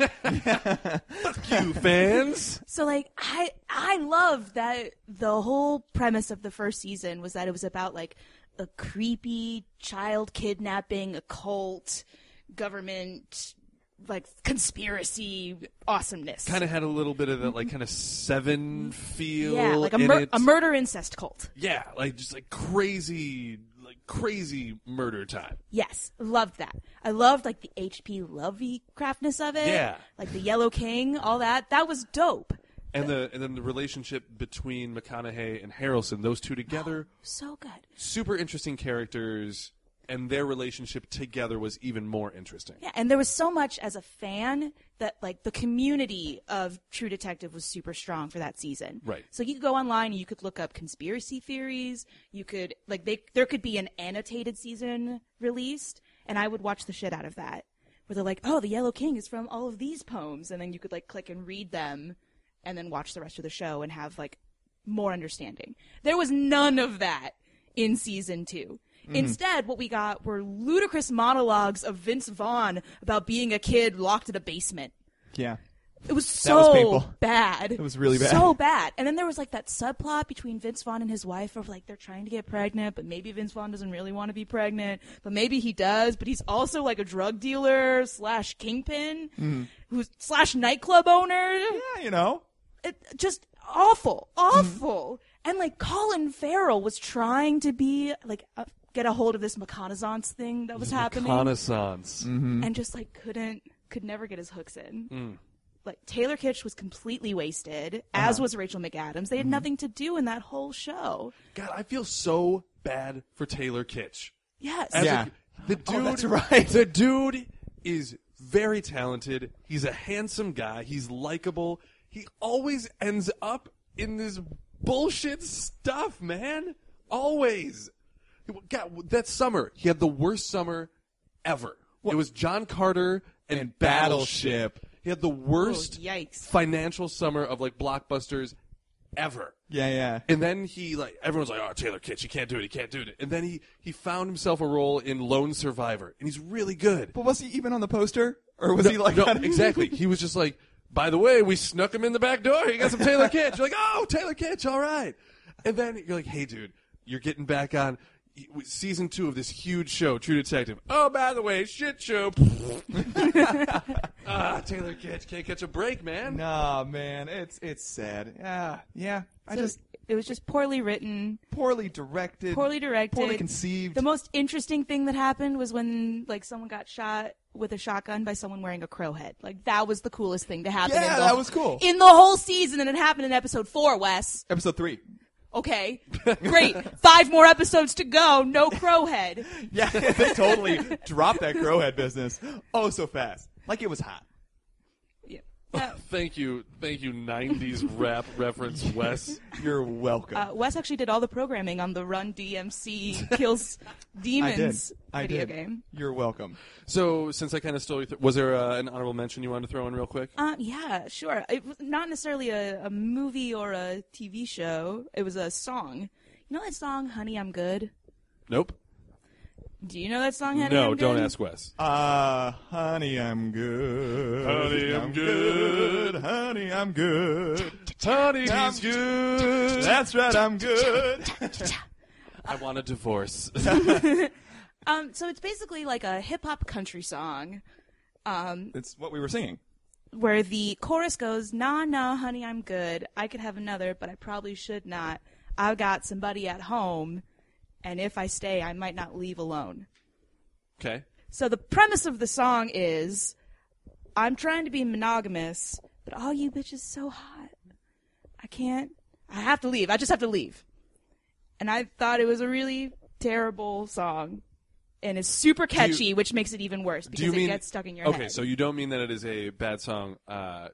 You fans.
So like I I love that the whole premise of the first season was that it was about like a creepy child kidnapping, occult, government, like conspiracy awesomeness.
Kind of had a little bit of that like kind of Seven feel.
yeah, like a,
in
mur-
it.
a murder incest cult.
Yeah, like just like crazy, like crazy murder time.
Yes, loved that. I loved like the H P Lovecraftness of it.
Yeah.
Like the Yellow King, all that. That was dope.
And the and then the relationship between McConaughey and Harrelson, those two together,
So good.
super interesting characters, and their relationship together was even more interesting.
Yeah, and there was so much as a fan that like the community of True Detective was super strong for that season.
Right.
So you could go online and you could look up conspiracy theories. You could like they there could be an annotated season released, and I would watch the shit out of that. Where they're like, "Oh, the Yellow King is from all of these poems," and then you could like click and read them, and then watch the rest of the show and have like more understanding. There was none of that in season two. Instead, what we got were ludicrous monologues of Vince Vaughn about being a kid locked in a basement.
Yeah.
It was
That
so
was painful.
bad.
It was really bad.
So bad. And then there was like that subplot between Vince Vaughn and his wife of like they're trying to get pregnant, but maybe Vince Vaughn doesn't really want to be pregnant, but maybe he does, but he's also like a drug dealer slash kingpin
Mm-hmm.
who's slash nightclub owner.
Yeah, you know.
It, just awful, awful. And like Colin Farrell was trying to be like uh, get a hold of this reconnaissance thing that was happening,
Reconnaissance.
and just like couldn't, could never get his hooks in.
Mm.
Like Taylor Kitsch was completely wasted, as was Rachel McAdams. They had nothing to do in that whole show.
God, I feel so bad for Taylor Kitsch.
Yes.
As
Yeah.
a- the dude,
Oh, that's right.
The dude is very talented. He's a handsome guy. He's likable. He always ends up in this bullshit stuff, man. Always. God, that summer, he had the worst summer ever. It was John Carter and,
And
Battleship.
Battleship.
He had the worst
Oh, yikes.
financial summer of like blockbusters ever.
Yeah, yeah.
And then he like everyone's like, oh, Taylor Kitsch, he can't do it, he can't do it. And then he he found himself a role in Lone Survivor, and he's really good.
But was he even on the poster, or was he like
No,
on-
exactly. He was just like, by the way, we snuck him in the back door. He got some Taylor Kitsch. You're like, oh, Taylor Kitsch, all right. And then you're like, hey, dude, you're getting back on season two of this huge show, True Detective. Oh, by the way, shit show. ah, Taylor Kitsch can't catch a break, man.
Nah, man, it's it's sad. Yeah, yeah. I
So
just
it was just poorly written,
poorly directed,
poorly directed,
poorly conceived.
The most interesting thing that happened was when like someone got shot with a shotgun by someone wearing a crow head. Like that was the coolest thing to happen.
Yeah,
in the,
that was cool.
in the whole season, and it happened in episode four. Wes,
Episode three.
okay, great. Five more episodes to go. No crow head.
Yeah, they totally dropped that crowhead business. Oh, so fast, like it was hot.
Yeah. Uh,
Thank you, thank you, nineties rap reference, Wes.
You're welcome.
uh, Wes actually did all the programming on the Run D M C Kills Demons
I did.
video
I did.
game.
You're welcome.
So, since I kind of stole you, th- was there uh, an honorable mention you wanted to throw in real quick?
Um, yeah, sure. It was not necessarily a, a movie or a T V show. It was a song. You know that song, Honey, I'm Good?
Nope.
Do you know that song, Honey,
No,
I'm
don't
Good?
ask Wes.
Uh, honey, I'm good.
Honey, I'm good.
Honey, I'm good.
Honey,
I'm
he's good.
That's right, I'm good.
I want a divorce.
Um, so it's basically like a hip-hop country song um,
It's what we were singing.
where the chorus goes, nah, nah, honey, I'm good. I could have another, but I probably should not. I've got somebody at home, and if I stay, I might not leave alone.
Okay.
So the premise of the song is, I'm trying to be monogamous, but all you bitches so hot. I can't. I have to leave. I just have to leave. And I thought it was a really terrible song. And it's super catchy, which makes it even worse because
Do you
it
mean
gets stuck in your
Okay,
head.
so you don't mean that it is a bad song uh,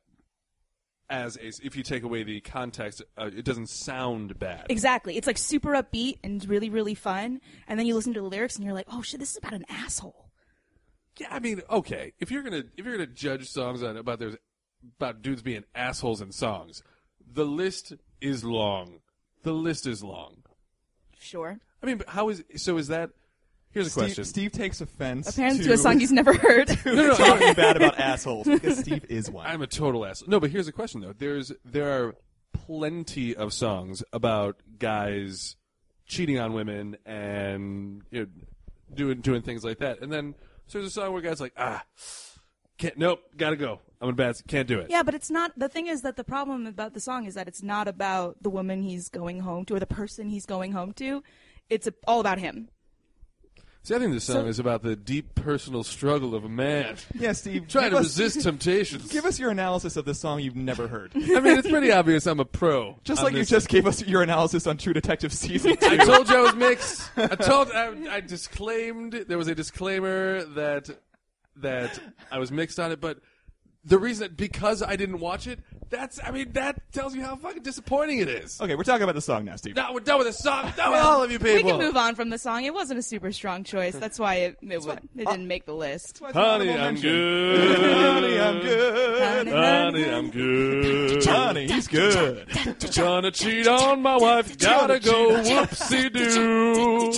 as a, if you take away the context, uh, it doesn't sound bad.
Exactly. It's like super upbeat and really, really fun. And then you listen to the lyrics and you're like, oh shit, this is about an asshole.
Yeah, I mean, okay, if you're gonna if you're gonna judge songs on about there's about dudes being assholes in songs, the list is long. The list is long.
Sure.
I mean, but how is so? Is that? Here's a
Steve,
question.
Steve takes offense
Apparently
to,
to a song he's never heard.
No, no, no.
talking bad about assholes because Steve is one.
I'm a total asshole. No, but here's a question though. There's there are plenty of songs about guys cheating on women and you know, doing doing things like that, and then so there's a song where guys like ah, can't nope, gotta go. I'm in bad, can't do it.
Yeah, but it's not. The thing is that the problem about the song is that it's not about the woman he's going home to or the person he's going home to. It's a, all about him.
See, I think this song
So-
is about the deep personal struggle of a man
yeah, Steve.
trying
give
to
us,
resist temptations.
Give us your analysis of this song you've never heard.
I mean, it's pretty obvious I'm a pro.
Just
on
like you
this.
just gave us your analysis on True Detective season two.
I told you I was mixed. I told I, I disclaimed there was a disclaimer that that I was mixed on it, but the reason because I didn't watch it, that's I mean that tells you how fucking disappointing it is.
Okay, we're talking about the song now, Steve.
Now we're done with the song. Done with all of you
We
people.
can move on from the song. It wasn't a super strong choice. That's why it it, would, it didn't make the list.
Honey, I'm good.
Honey, I'm good.
Honey, I'm good.
Honey, he's good.
Gonna cheat on my wife. Gotta go. Whoopsie doo.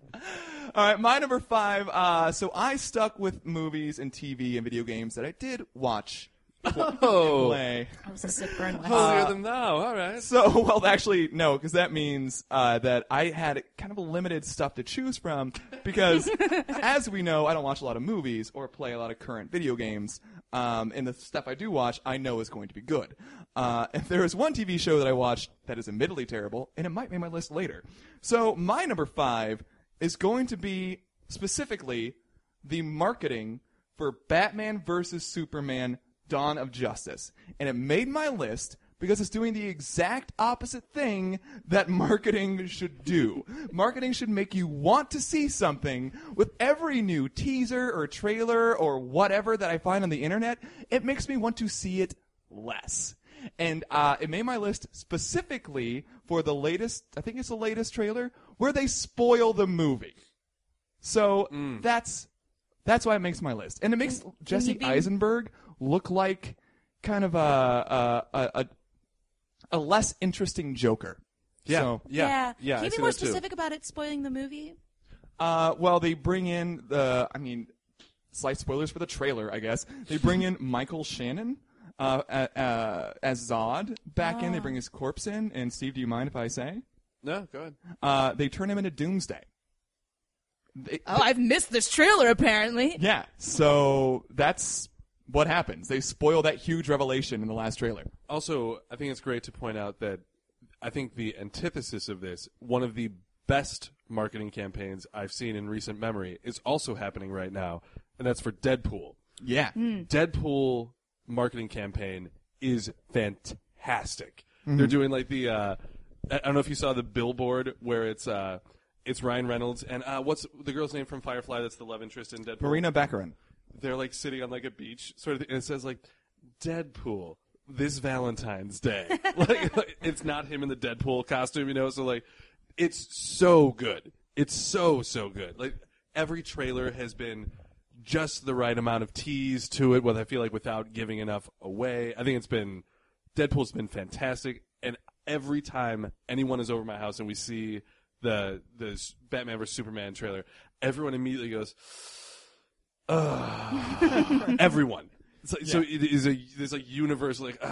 All right, my number five. Uh, so I stuck with movies and T V and video games that I did watch
Oh,
play.
I was a sick burn. West.
holier than thou. All right.
So, well, actually, no, because that means uh, that I had kind of a limited stuff to choose from. Because, as we know, I don't watch a lot of movies or play a lot of current video games. Um, and the stuff I do watch, I know is going to be good. Uh, if there is one T V show that I watched that is admittedly terrible, and it might make my list later. So, my number five is going to be specifically the marketing for Batman versus Superman Dawn of Justice. And it made my list because it's doing the exact opposite thing that marketing should do. Marketing should make you want to see something. With every new teaser or trailer or whatever that I find on the internet, it makes me want to see it less. And uh, it made my list specifically for the latest, I think it's the latest trailer, where they spoil the movie. So
Mm.
that's that's why it makes my list. And it makes
Can- can
Jesse
you be-
Eisenberg look like kind of a a, a, a, a less interesting Joker.
Yeah,
So,
yeah, yeah.
Can
I
you be
see
more
that too.
specific about it spoiling the movie?
Uh, well, they bring in the, I mean, slight spoilers for the trailer, I guess. They bring in Michael Shannon uh, uh, uh, as Zod back in. They bring his corpse in. And Steve, do you mind if I say?
No, go ahead.
Uh, they turn him into Doomsday. They-
Oh, I've missed this trailer apparently.
yeah, so that's what happens. They spoil that huge revelation in the last trailer.
Also, I think it's great to point out that I think the antithesis of this, one of the best marketing campaigns I've seen in recent memory, is also happening right now, and that's for Deadpool.
Yeah.
Deadpool marketing campaign is fantastic.
Mm-hmm.
They're doing like the uh, I don't know if you saw the billboard where it's uh, it's Ryan Reynolds and uh, what's the girl's name from Firefly that's the love interest in Deadpool?
Marina Baccarin.
They're like sitting on like a beach sort of thing, and it says like Deadpool this Valentine's Day. like, like it's not him in the Deadpool costume, you know, so like it's so good. It's so so good. Like every trailer has been just the right amount of tease to it, what I feel like without giving enough away. I think it's been Deadpool's been fantastic, and every time anyone is over my house and we see the the Batman versus Superman trailer, everyone immediately goes, "Ugh." Everyone. It's like, So it is a there's like universal like,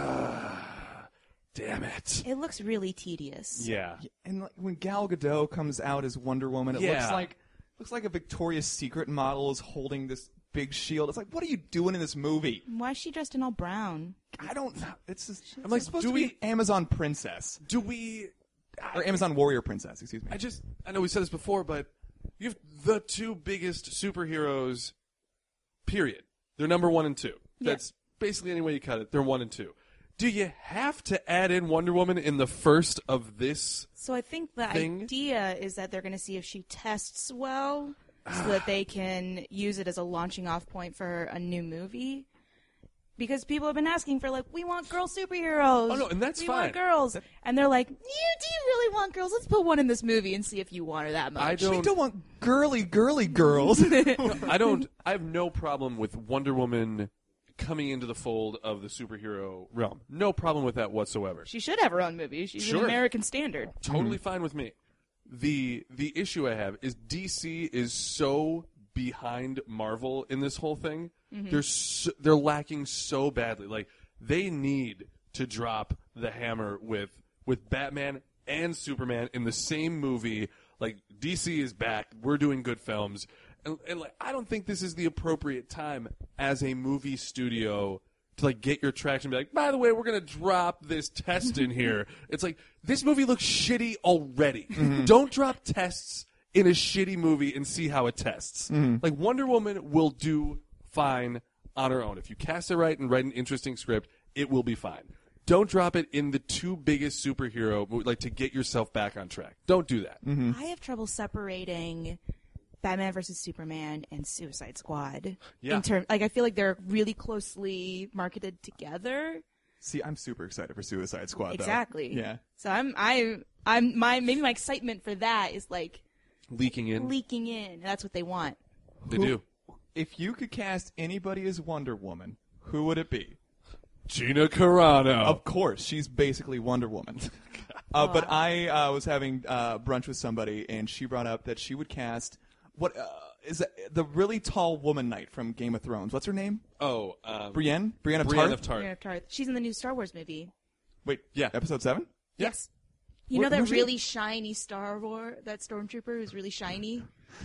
ah, damn it.
It looks really tedious.
Yeah.
And like, when Gal Gadot comes out as Wonder Woman, it looks
Yeah.
like looks like a Victoria's Secret model is holding this big shield. It's like, what are you doing in this movie?
Why is she dressed in all brown?
I don't know. It's just,
I'm like,
it's supposed
do
to be
we-
an Amazon princess.
Do we
Or Amazon warrior princess, excuse me.
I just I know we said this before, but you have the two biggest superheroes, period. They're number one and two.
Yeah.
That's basically any way you cut it. They're one and two. Do you have to add in Wonder Woman in the first of this?
So I think the
Thing?
idea is that they're going to see if she tests well so that they can use it as a launching off point for a new movie. Because people have been asking for, like, we want girl superheroes.
Oh, no, and that's
we
fine.
want girls. And they're like, you, do you really want girls? Let's put one in this movie and see if you want her that much.
I
we
don't.
don't want girly, girly girls.
I don't. I have no problem with Wonder Woman coming into the fold of the superhero realm. No problem with that whatsoever.
She should have her own movie. She's
Sure.
an American standard.
Totally fine with me. The the issue I have is D C is so behind Marvel in this whole thing. They're so, they're lacking so badly. Like they need to drop the hammer with with Batman and Superman in the same movie. Like D C is back. We're doing good films. And, and like I don't think this is the appropriate time as a movie studio to like get your traction and be like, by the way, we're gonna drop this test in here. It's like this movie looks shitty already. Don't drop tests in a shitty movie and see how it tests. Like Wonder Woman will do fine on her own. If you cast it right and write an interesting script, it will be fine. Don't drop it in the two biggest superhero mo- like to get yourself back on track. Don't do that.
I have trouble separating Batman versus Superman and Suicide Squad.
Yeah.
In term, like I feel like they're really closely marketed together.
See, I'm super excited for Suicide Squad, though.
Exactly.
Yeah.
So I'm I I'm my maybe my excitement for that is like
Leaking in.
leaking in. That's what they want.
They
Who-
do.
If you could cast anybody as Wonder Woman, who would it be?
Gina Carano.
Of course, she's basically Wonder Woman. uh, but I uh, was having uh, brunch with somebody, and she brought up that she would cast what uh, is that, the really tall woman knight from Game of Thrones. What's her name?
oh, um,
Brienne. Brienne of
Brienne
Tarth.
of Tarth.
Brienne of Tarth. She's in the new Star Wars movie.
Wait,
Yeah.
episode seven.
Yes. You
Where-
know that
where's she?
really shiny Star Wars, that stormtrooper who's really shiny?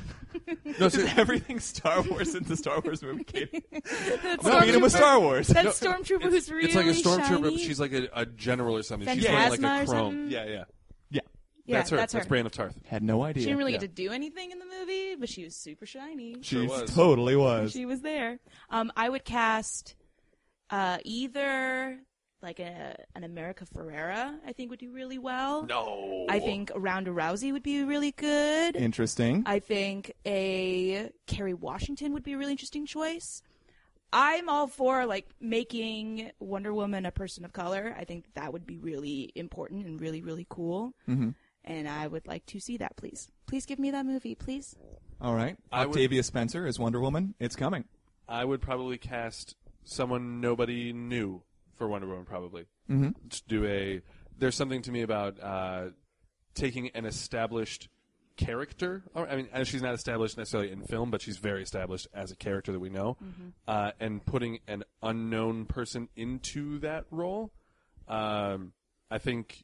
No, so,
Is everything Star Wars in the Star Wars movie? Katie?
That
No, beat him with
stormtrooper-
Star Wars.
That stormtrooper who's really
it's like a stormtrooper,
shiny.
but she's like a, a general or something. She's
Phantasma
wearing like
or
a chrome.
something?
Yeah, yeah.
Yeah,
yeah,
that's her.
That's her.
That's Brienne of Tarth.
had no idea.
She didn't really
Yeah.
get to do anything in the movie, but she was super shiny.
She
Sure was.
totally was.
She was there. Um, I would cast uh, either like a, an America Ferrera. I think would do really well.
No.
I think Ronda Rousey would be really good.
Interesting.
I think a Kerry Washington would be a really interesting choice. I'm all for like making Wonder Woman a person of color. I think that would be really important and really, really cool.
Mm-hmm.
And I would like to see that, please. Please give me that movie, please.
All right.
I
Octavia Spencer as Wonder Woman. It's coming.
I would probably cast someone nobody knew for Wonder Woman, probably.
Mm-hmm.
Just do a... There's something to me about uh, taking an established character. Or, I mean, she's not established necessarily in film, but she's very established as a character that we know.
Mm-hmm.
Uh, and putting an unknown person into that role. Um, I think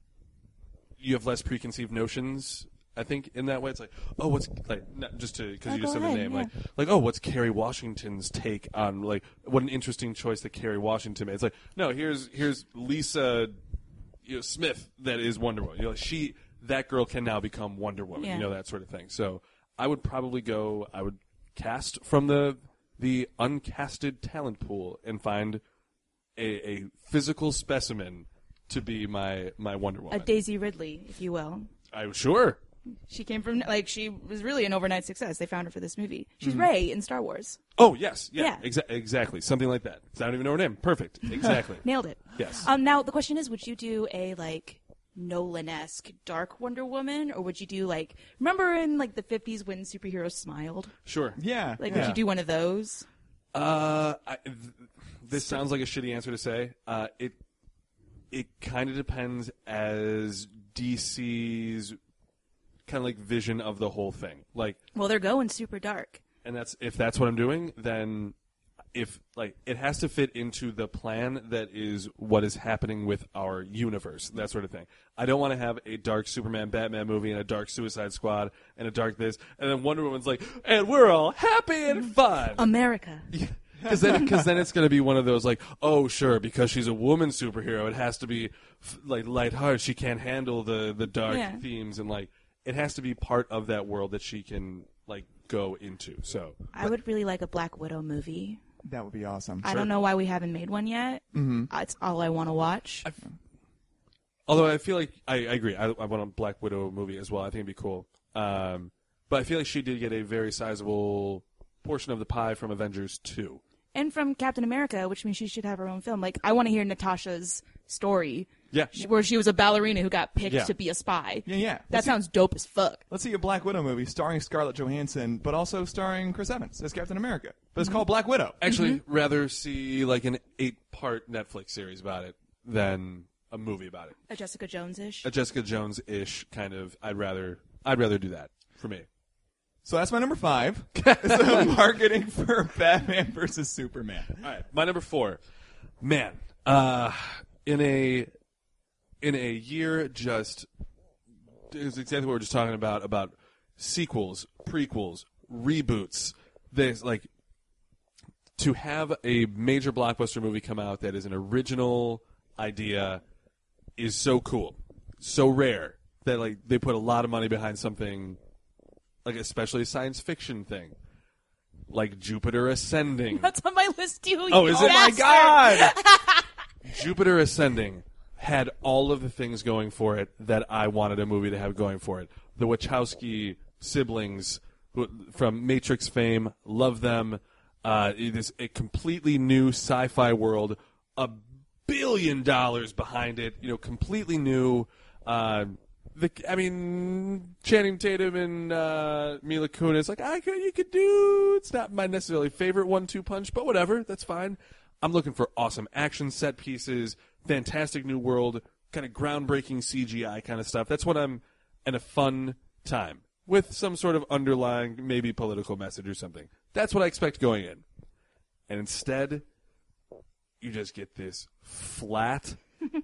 you have less preconceived notions. I think in that way, it's like, oh, what's like not just to because
Oh,
you just
go
said the
ahead,
name,
yeah.
like, like, oh, what's Kerry Washington's take on like what an interesting choice that Kerry Washington made. It's like, no, here's here's Lisa, you know, Smith that is Wonder Woman. You know, she that girl can now become Wonder Woman.
Yeah.
You know, that sort of thing. So I would probably go. I would cast from the the uncasted talent pool and find a, a physical specimen to be my my Wonder
A
Woman.
Daisy Ridley, if you will.
I sure.
She came from, like, she was really an overnight success. They found her for this movie. She's
Mm-hmm.
Rey in Star Wars.
Oh, yes. Yeah,
Yeah.
exa- exactly. Something like that. I don't even know her name. Perfect. Exactly.
Nailed it.
Yes.
Um, now, the question is, would you do a, like, Nolan-esque dark Wonder Woman? Or would you do, like, remember in, like, the fifties when superheroes smiled?
Sure.
Yeah.
Like,
yeah.
would you do one of those?
Uh, I, th- this sounds like a shitty answer to say. Uh, it it kind of depends as D C's kind of like vision of the whole thing. Like,
Well, they're going super dark.
and that's if that's what I'm doing, then if like it has to fit into the plan that is what is happening with our universe, that sort of thing. I don't want to have a dark Superman Batman movie and a dark Suicide Squad and a dark this, and then Wonder Woman's like, and we're all happy and fun.
America.
Because then, cause then it's going to be one of those like, oh sure, because she's a woman superhero, it has to be f- like lighthearted. She can't handle the the dark
Yeah.
themes, and like it has to be part of that world that she can like go into. So
I would really like a Black Widow movie.
That would be awesome.
I don't know why we haven't made one yet. Mm-hmm. It's all I want to watch.
although I feel like I, I agree, I, I want a Black Widow movie as well. I think it'd be cool. Um, but I feel like she did get a very sizable portion of the pie from Avengers two.
And from Captain America, which means she should have her own film. Like, I want to hear Natasha's story.
Yeah.
Where she was a ballerina who got picked
Yeah.
to be a spy.
Yeah, yeah.
That
Let's see-
sounds dope as fuck.
Let's see a Black Widow movie starring Scarlett Johansson, but also starring Chris Evans as Captain America. But it's called Black Widow.
Actually, rather see like an eight-part Netflix series about it than a movie about it.
A Jessica Jones-ish.
A Jessica Jones-ish kind of. I'd rather. I'd rather do that for me.
So that's my number five. So marketing for Batman versus Superman.
All right, my number four. Man, uh, in a in a year just is exactly what we're just talking about about sequels, prequels, reboots. There's like to have a major blockbuster movie come out that is an original idea is so cool, so rare that like they put a lot of money behind something, like especially a science fiction thing, like Jupiter Ascending.
That's on my list too.
Oh,
you
is it?
Oh my
bastard.
God!
Jupiter Ascending had all of the things going for it that I wanted a movie to have going for it. The Wachowski siblings who, from Matrix fame, love them. Uh, it is a completely new sci-fi world, a billion dollars behind it. You know, completely new. Uh, the, I mean, Channing Tatum and uh, Mila Kunis, like I could, you could do. It's not my necessarily favorite one-two punch, but whatever, that's fine. I'm looking for awesome action set pieces, fantastic new world, kind of groundbreaking C G I kind of stuff. That's what I'm in a fun time with some sort of underlying maybe political message or something. That's what I expect going in. And instead, you just get this flat,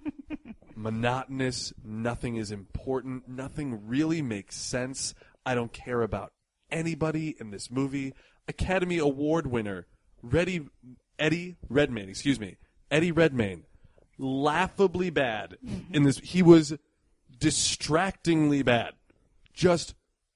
monotonous, nothing is important, nothing really makes sense. I don't care about anybody in this movie. Academy Award winner, Reddy, Eddie Redmayne, excuse me, Eddie Redmayne, laughably bad in this. He was distractingly bad. Just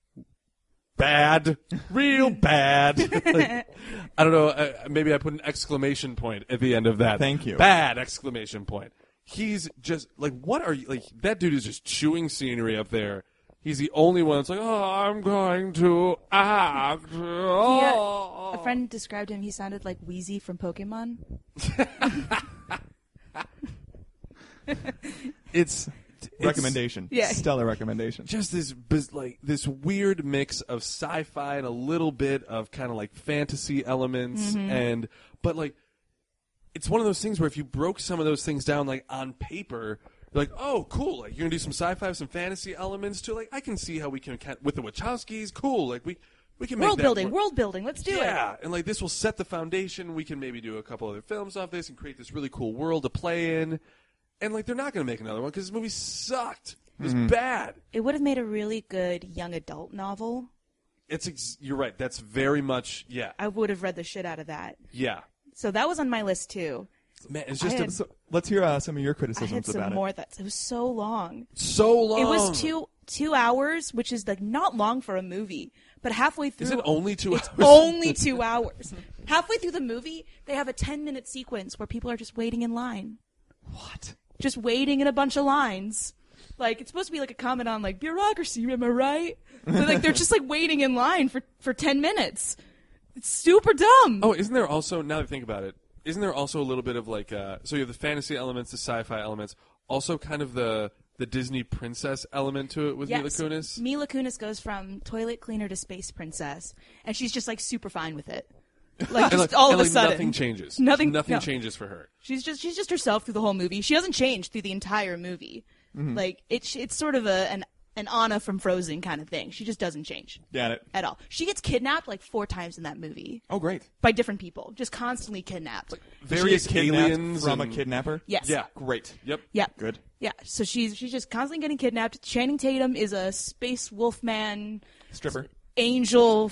bad, real bad. Like, I don't know. Uh, maybe I put an exclamation point at the end of that.
Thank you.
Bad exclamation point. He's just like, what are you like? That dude is just chewing scenery up there. He's the only one that's like, oh, I'm going to act. Oh.
Yeah, a friend described him. He sounded like Wheezy from Pokemon.
It's
Recommendation.
Yeah.
Stellar recommendation.
just this biz- like this weird mix of sci-fi and a little bit of kind of like fantasy elements, and but like it's one of those things where if you broke some of those things down like on paper, you're like, oh, cool, like you're gonna do some sci-fi with some fantasy elements too. Like I can see how we can with the Wachowskis, cool, like we we can make
World
that
building,
more-
world building. Let's do it.
yeah, and like this will set the foundation. We can maybe do a couple other films off this and create this really cool world to play in. And like they're not going to make another one because this movie sucked. It was bad.
It would have made a really good young adult novel.
It's ex- you're right. That's very much yeah,
I would have read the shit out of that.
yeah.
So that was on my list too.
Man, it's
I
just
had-
a,
So let's hear uh, some of your
I
criticisms
had some
about
more. That it was so long.
so long.
It was two two hours, which is like not long for a movie. But halfway through,
Is it only two
it's
hours?
only two hours. Halfway through the movie, they have a ten minute sequence where people are just waiting in line.
it. What?
Just waiting in a bunch of lines. Like, it's supposed to be like a comment on, like, bureaucracy, am I right? But, like, they're just, like, waiting in line for, for ten minutes. It's super dumb.
Oh, isn't there also, now that I think about it, isn't there also a little bit of like, uh, so you have the fantasy elements, the sci-fi elements, also kind of the the Disney princess element to it with Mila
Yes.
Kunis?
Mila Kunis goes from toilet cleaner to space princess, and she's just, like, super fine with it. Like,
And,
just
like,
all
and,
of a
like,
sudden.
nothing changes.
Nothing-
Nothing
no.
changes for her.
She's just she's just herself through the whole movie. She doesn't change through the entire movie. Like it's it's sort of a an an Anna from Frozen kind of thing. She just doesn't change
Got it.
at all. She gets kidnapped like four times in that movie
Oh, great.
by different people, just constantly kidnapped.
Various
She gets kidnapped
aliens
from
and-
a kidnapper?
yes.
Yeah.
Great.
Yep.
Yeah.
Good.
Yeah. So she's she's just constantly getting kidnapped. Channing Tatum is a space wolfman,
Stripper.
angel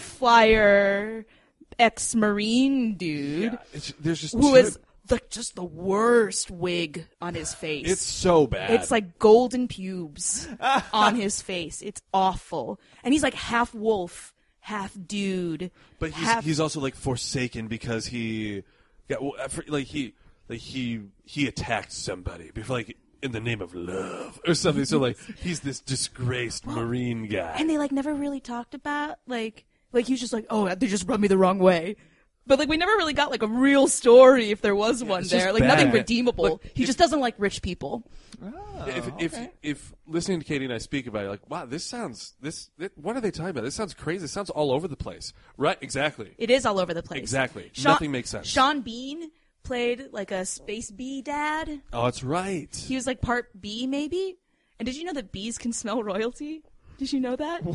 flyer, ex marine dude
Yeah. It's, there's just
who
two-
is the just the worst wig on his face.
It's so bad.
It's like golden pubes on his face. It's awful. And he's like half wolf, half dude.
But he's
half...
he's also like forsaken because he, yeah, well, for- like he like he he attacked somebody before, like in the name of love or something. So like he's this disgraced Marine guy.
And they like never really talked about like like he was just like, oh, they just rubbed me the wrong way. But like we never really got like a real story if there was one
it's
there.
just
Like nothing
bad.
redeemable.
Look,
he
if-
just doesn't like rich people.
Oh,
if if
okay.
if listening to Katie and I speak about it, like, wow, this sounds this, this what are they talking about? This sounds crazy. This sounds all over the place. Right? Exactly.
It is all over the place.
Exactly.
Sean,
Nothing makes sense.
Sean Bean played like a space bee dad.
Oh, that's right.
He was like part bee, maybe. And did you know that bees can smell royalty? Did you know that?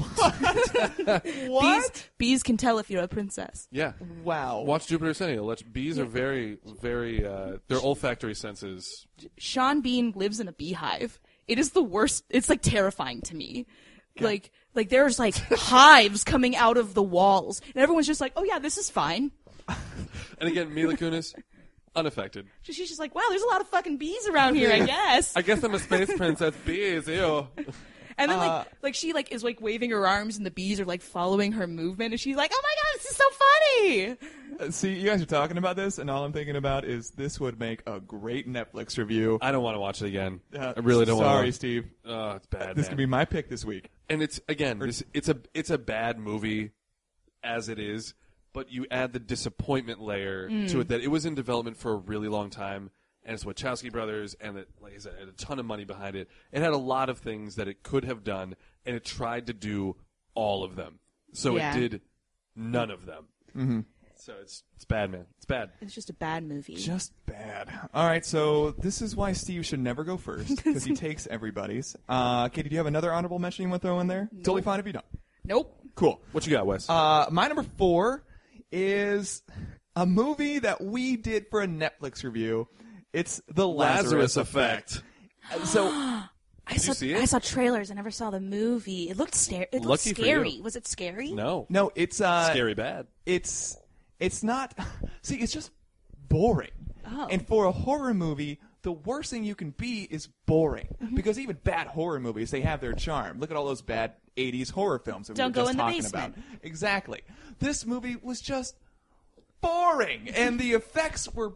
What?
Bees, bees can tell if you're a princess.
Yeah.
Wow.
Watch Jupiter Ascending. Let bees are very very uh, their olfactory senses.
Sean Bean lives in a beehive. It is the worst. It's like terrifying to me. Like, like there's like hives coming out of the walls, and everyone's just like, "Oh yeah, this is fine."
And again, Mila Kunis, unaffected.
She's just like, "Wow, there's a lot of fucking bees around here, I guess."
I guess I'm a space princess. Bees, ew.
And then
Uh,
like, like she like is like waving her arms, and the bees are like following her movement, and she's like, "Oh my god, this is so funny!"
Uh, See, you guys are talking about this, and all I'm thinking about is this would make a great Netflix review.
I don't want to watch it again.
Uh,
I really don't want to.
Sorry, Steve.
Oh, it's bad.
This
man.
could be my pick this week.
And it's again, this, it's a it's a bad movie, as it is. But you add the disappointment layer to it that it was in development for a really long time, and it's Wachowski brothers, and it, like I said, it had a ton of money behind it. It had a lot of things that it could have done, and it tried to do all of them. So
Yeah.
it did none of them. Mm-hmm. So it's it's bad, man. It's bad.
It's just a bad movie.
Just bad. All right, so this is why Steve should never go first, because he takes everybody's. Uh, Katie, do you have another honorable mention you want to throw in there? Totally fine if you don't.
Nope.
Cool.
What you got, Wes?
Uh, my number four is a movie that we did for a Netflix review. It's The Lazarus, Effect. Uh, So,
I
Did
saw
you see it?
I saw trailers. I never saw the movie. It looked sta- It looked
Lucky for
scary.
you.
Was it scary?
no,
no, it's uh,
scary bad.
It's it's not. See, it's just boring.
Oh.
And for a horror movie, the worst thing you can be is boring.
Mm-hmm.
Because even bad horror movies, they have their charm. Look at all those bad eighties horror films that
Don't
we
go
were just
in the
talking
basement.
about. Exactly. This movie was just boring, and the effects were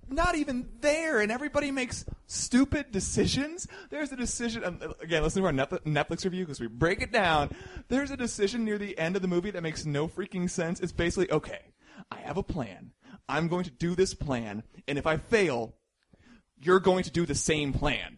not even there, and everybody makes stupid decisions. There's a decision, um, again, listen to our Netflix, Netflix review because we break it down. There's a decision near the end of the movie that makes no freaking sense. It's basically, okay, I have a plan. I'm going to do this plan, and if I fail, you're going to do the same plan.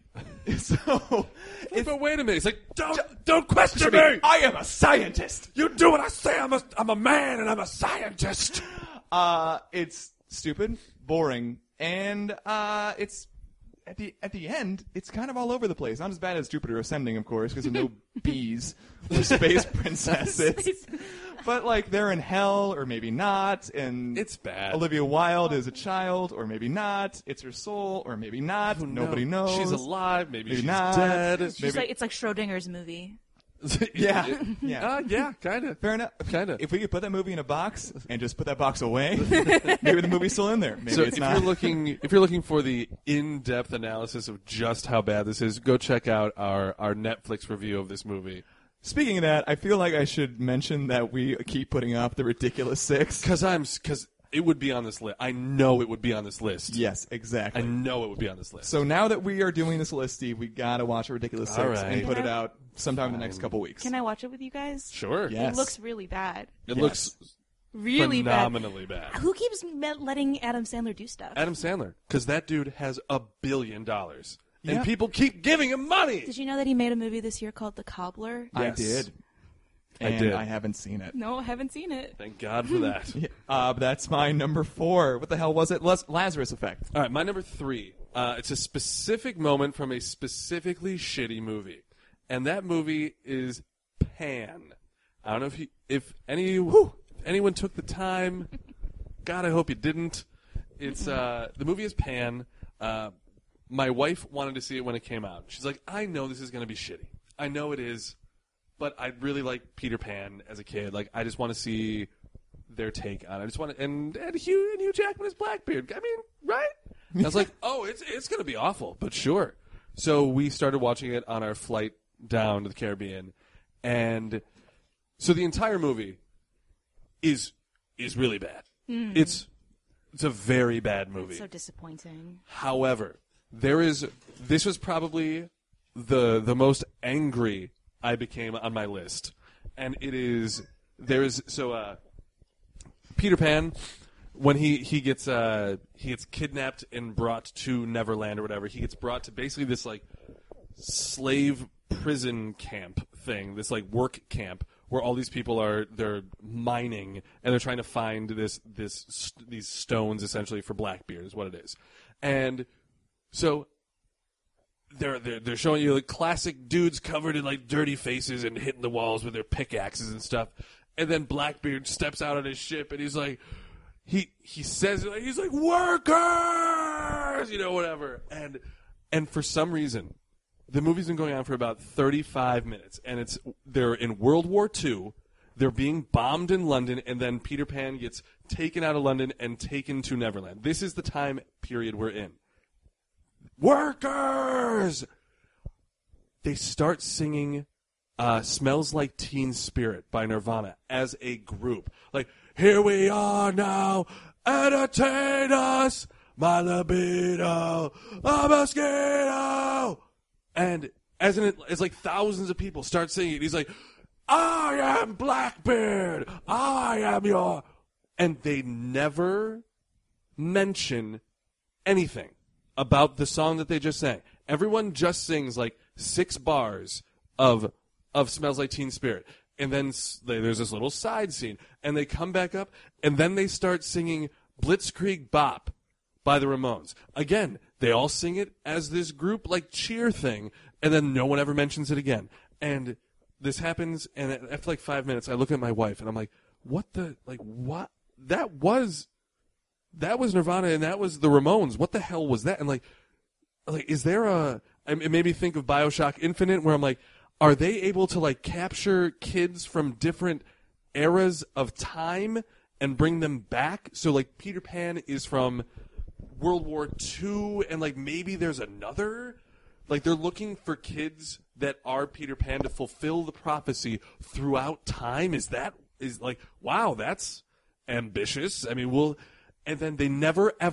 So,
if, but wait a minute. It's like, don't, don't question me. me.
I am a scientist.
You do what I say. I'm a, I'm a man, and I'm a scientist.
Uh, it's stupid, boring, and uh, it's at the at the end, it's kind of all over the place. Not as bad as Jupiter Ascending, of course, because of no bees or space princesses. But like they're in hell, or maybe not, and
it's bad.
Olivia Wilde is a child, or maybe not. It's her soul, or maybe not.
Oh,
Nobody
no.
knows.
She's alive. Maybe,
maybe
she's
not.
dead.
It's,
maybe...
like, it's like Schrodinger's movie.
yeah, yeah,
uh, yeah, kind of.
Fair enough.
Kind of.
If we could put that movie in a box and just put that box away, maybe the movie's still in there. Maybe
so
it's
if
not.
you're looking, if you're looking for the in-depth analysis of just how bad this is, go check out our our Netflix review of this movie.
Speaking of that, I feel like I should mention that we keep putting up the Ridiculous Six.
Because I'm, because it would be on this list. I know it would be on this list.
Yes, exactly.
I know it would be on this list.
So now that we are doing this list, Steve, we gotta watch a Ridiculous Six
All right.
and put
Can
it
I-
out sometime in the next couple weeks.
Can I watch it with you guys?
Sure.
Yes.
It looks really bad.
It
Yes.
looks
Really
phenomenally
bad.
bad.
Who keeps me- letting Adam Sandler do stuff?
Adam Sandler, because that dude has a billion dollars, and
Yeah.
people keep giving him money.
Did you know that he made a movie this year called The Cobbler?
I
Yes.
did.
I
And
did.
I haven't seen it.
No, I haven't seen it.
Thank God for that.
Yeah, uh, that's my number four. What the hell was it? Las- Lazarus Effect.
All right, my number three. Uh, it's a specific moment from a specifically shitty movie, and that movie is Pan. I don't know if you, if any whew, if anyone took the time. God, I hope you didn't. It's uh, the movie is Pan. Uh, my wife wanted to see it when it came out. She's like, I know this is going to be shitty. I know it is, but I really like Peter Pan as a kid. Like, I just want to see their take on it. I just want to, and and Hugh and Hugh Jackman is Blackbeard. I mean, right? And I was like, oh, it's it's going to be awful, but sure. So we started watching it on our flight down to the Caribbean, and so the entire movie is is really bad.
Mm.
It's it's a very bad movie.
So disappointing.
However, there is this was probably the the most angry I became on my list, and it is there is so uh, Peter Pan when he he gets uh, he gets kidnapped and brought to Neverland or whatever. He gets brought to basically this like slave prison camp thing, this like work camp where all these people are they're mining and they're trying to find this this st- these stones essentially for Blackbeard is what it is, and so. They're, they're they're showing you like classic dudes covered in like dirty faces and hitting the walls with their pickaxes and stuff, and then Blackbeard steps out on his ship and he's like, he he says like he's like workers, you know, whatever, and and for some reason, the movie's been going on for about thirty-five minutes, and it's they're in World War Two, they're being bombed in London, and then Peter Pan gets taken out of London and taken to Neverland. This is the time period we're in. Workers! They start singing uh, Smells Like Teen Spirit by Nirvana as a group. Like, here we are now, entertain us, my libido, a mosquito. And as in, it's like thousands of people start singing. He's like, I am Blackbeard, I am your... And they never mention anything about the song that they just sang. Everyone just sings like six bars of of Smells Like Teen Spirit. And then s- they, there's this little side scene. And they come back up, and then they start singing Blitzkrieg Bop by the Ramones. Again, they all sing it as this group like cheer thing, and then no one ever mentions it again. And this happens, and after like five minutes, I look at my wife, and I'm like, what the, like, what? That was... That was Nirvana, and that was the Ramones. What the hell was that? And like, like, is there a? It made me think of BioShock Infinite, where I'm like, are they able to like capture kids from different eras of time and bring them back? So like, Peter Pan is from World War Two, and like maybe there's another. Like they're looking for kids that are Peter Pan to fulfill the prophecy throughout time. Is that is like wow? That's ambitious. I mean, we'll. And then they never, ever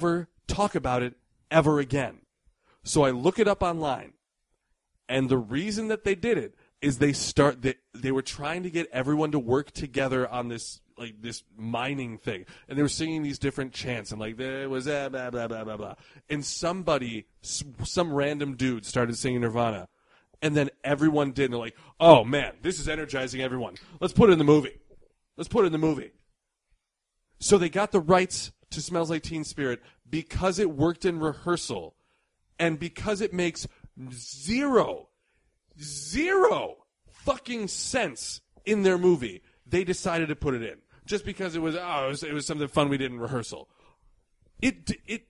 talk about it ever again. So I look it up online, and the reason that they did it is they start they, they were trying to get everyone to work together on this like this mining thing, and they were singing these different chants, and like there was blah blah blah blah blah blah, and somebody, some random dude started singing Nirvana, and then everyone did, and they're like, oh man, this is energizing everyone. Let's put it in the movie. Let's put it in the movie. So they got the rights to Smells Like Teen Spirit because it worked in rehearsal, and because it makes zero, zero fucking sense in their movie, they decided to put it in. Just because it was, oh, it was, it was something fun we did in rehearsal. It, it,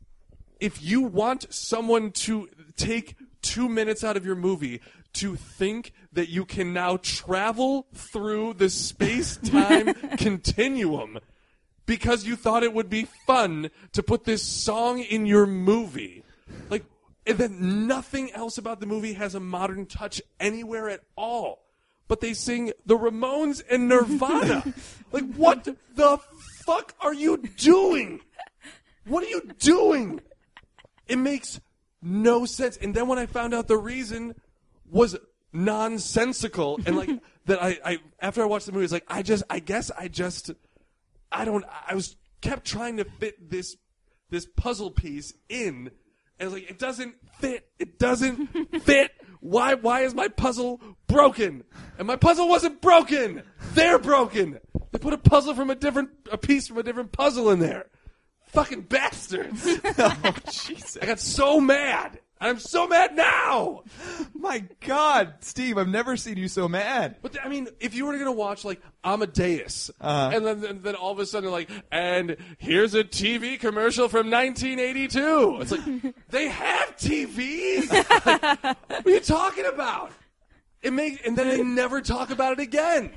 if you want someone to take two minutes out of your movie to think that you can now travel through the space-time continuum because you thought it would be fun to put this song in your movie, like, and then nothing else about the movie has a modern touch anywhere at all. But they sing the Ramones and Nirvana. Like, what the fuck are you doing? What are you doing? It makes no sense. And then when I found out the reason was nonsensical, and like that, I, I after I watched the movie, it's like I just, I guess I just, I don't, I was kept trying to fit this this puzzle piece in, and it's like it doesn't fit. It doesn't fit. Why? Why is my puzzle broken? And my puzzle wasn't broken. They're broken. They put a puzzle from a different, a piece from a different puzzle in there. Fucking bastards.
Oh, Jesus.
I got so mad. I'm so mad now.
My God, Steve, I've never seen you so mad.
But I mean, if you were going to watch like Amadeus,
uh-huh. and
then, then then all of a sudden like, and here's a T V commercial from nineteen eighty-two. It's like they have T Vs. Like, what are you talking about? It makes, and then they never talk about it again.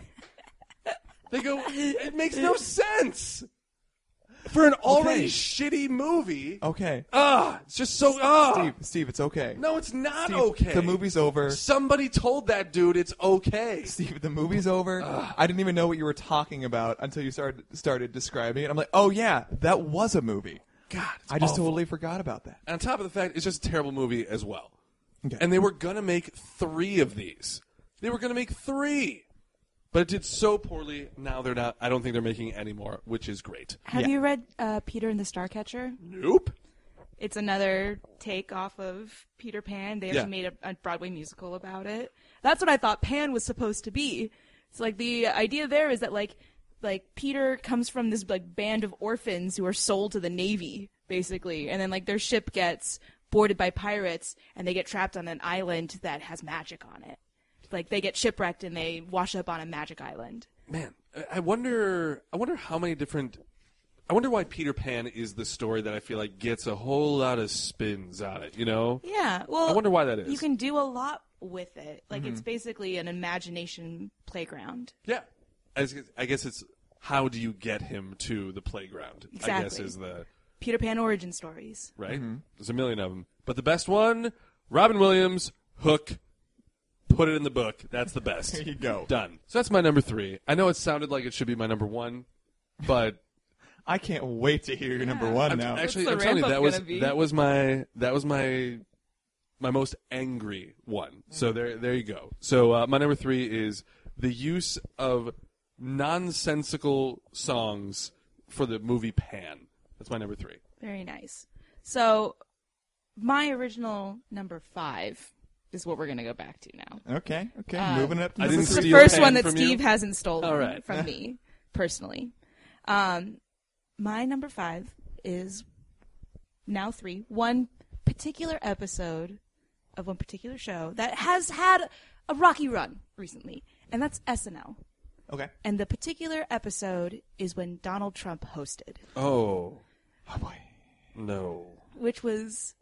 They go, it makes no sense. For an already
okay.
shitty movie.
Okay.
Ah, it's just so, ah.
Steve, Steve, it's okay.
No, it's not
Steve,
okay.
The movie's over.
Somebody told that dude it's okay.
Steve, the movie's over.
Ugh.
I didn't even know what you were talking about until you started started describing it. I'm like, oh yeah, that was a movie.
God,
I just
awful.
totally forgot about that.
And on top of the fact, it's just a terrible movie as well.
Okay.
And they were going to make three of these. They were going to make three. But it did so poorly, now they're not, I don't think they're making any more, which is great.
Have
Yeah.
you read uh, Peter and the Starcatcher?
Nope.
It's another take off of Peter Pan. They actually
Yeah.
made a, a Broadway musical about it. That's what I thought Pan was supposed to be. It's like the idea there is that like like Peter comes from this like band of orphans who are sold to the Navy, basically, and then like their ship gets boarded by pirates and they get trapped on an island that has magic on it. Like they get shipwrecked and they wash up on a magic island.
Man, I wonder. I wonder how many different. I wonder why Peter Pan is the story that I feel like gets a whole lot of spins on it. You know?
Yeah. Well,
I wonder why that is.
You can do a lot with it. Like
Mm-hmm.
it's basically an imagination playground.
Yeah, I guess- I guess it's how do you get him to the playground? I guess
Exactly.
is the
Peter Pan origin stories.
right. There's a million of them, but the best one, Robin Williams, Hook. Put it in the book. That's the best.
There you go.
Done. So that's my number three. I know it sounded like it should be my number one, but
I can't wait to hear your number one
I'm,
now.
actually,
What's
I'm
the
telling you
ramp-up
that was
gonna be?
that was my that was my my most angry one. So there there you go. So uh, my number three is the use of nonsensical songs for the movie Pan. That's my number three.
Very nice. So my original number five is what we're going to go back to now.
Okay, okay,
Uh,
moving up. To
I
number
didn't
This is
three.
the
steal
first
Pan
one that
from
Steve
you?
hasn't stolen
All right.
from me, personally. Um, my number five is now three. One particular episode of one particular show that has had a rocky run recently, and that's S N L.
Okay.
And the particular episode is when Donald Trump hosted,
Oh
Oh boy.
no.
which was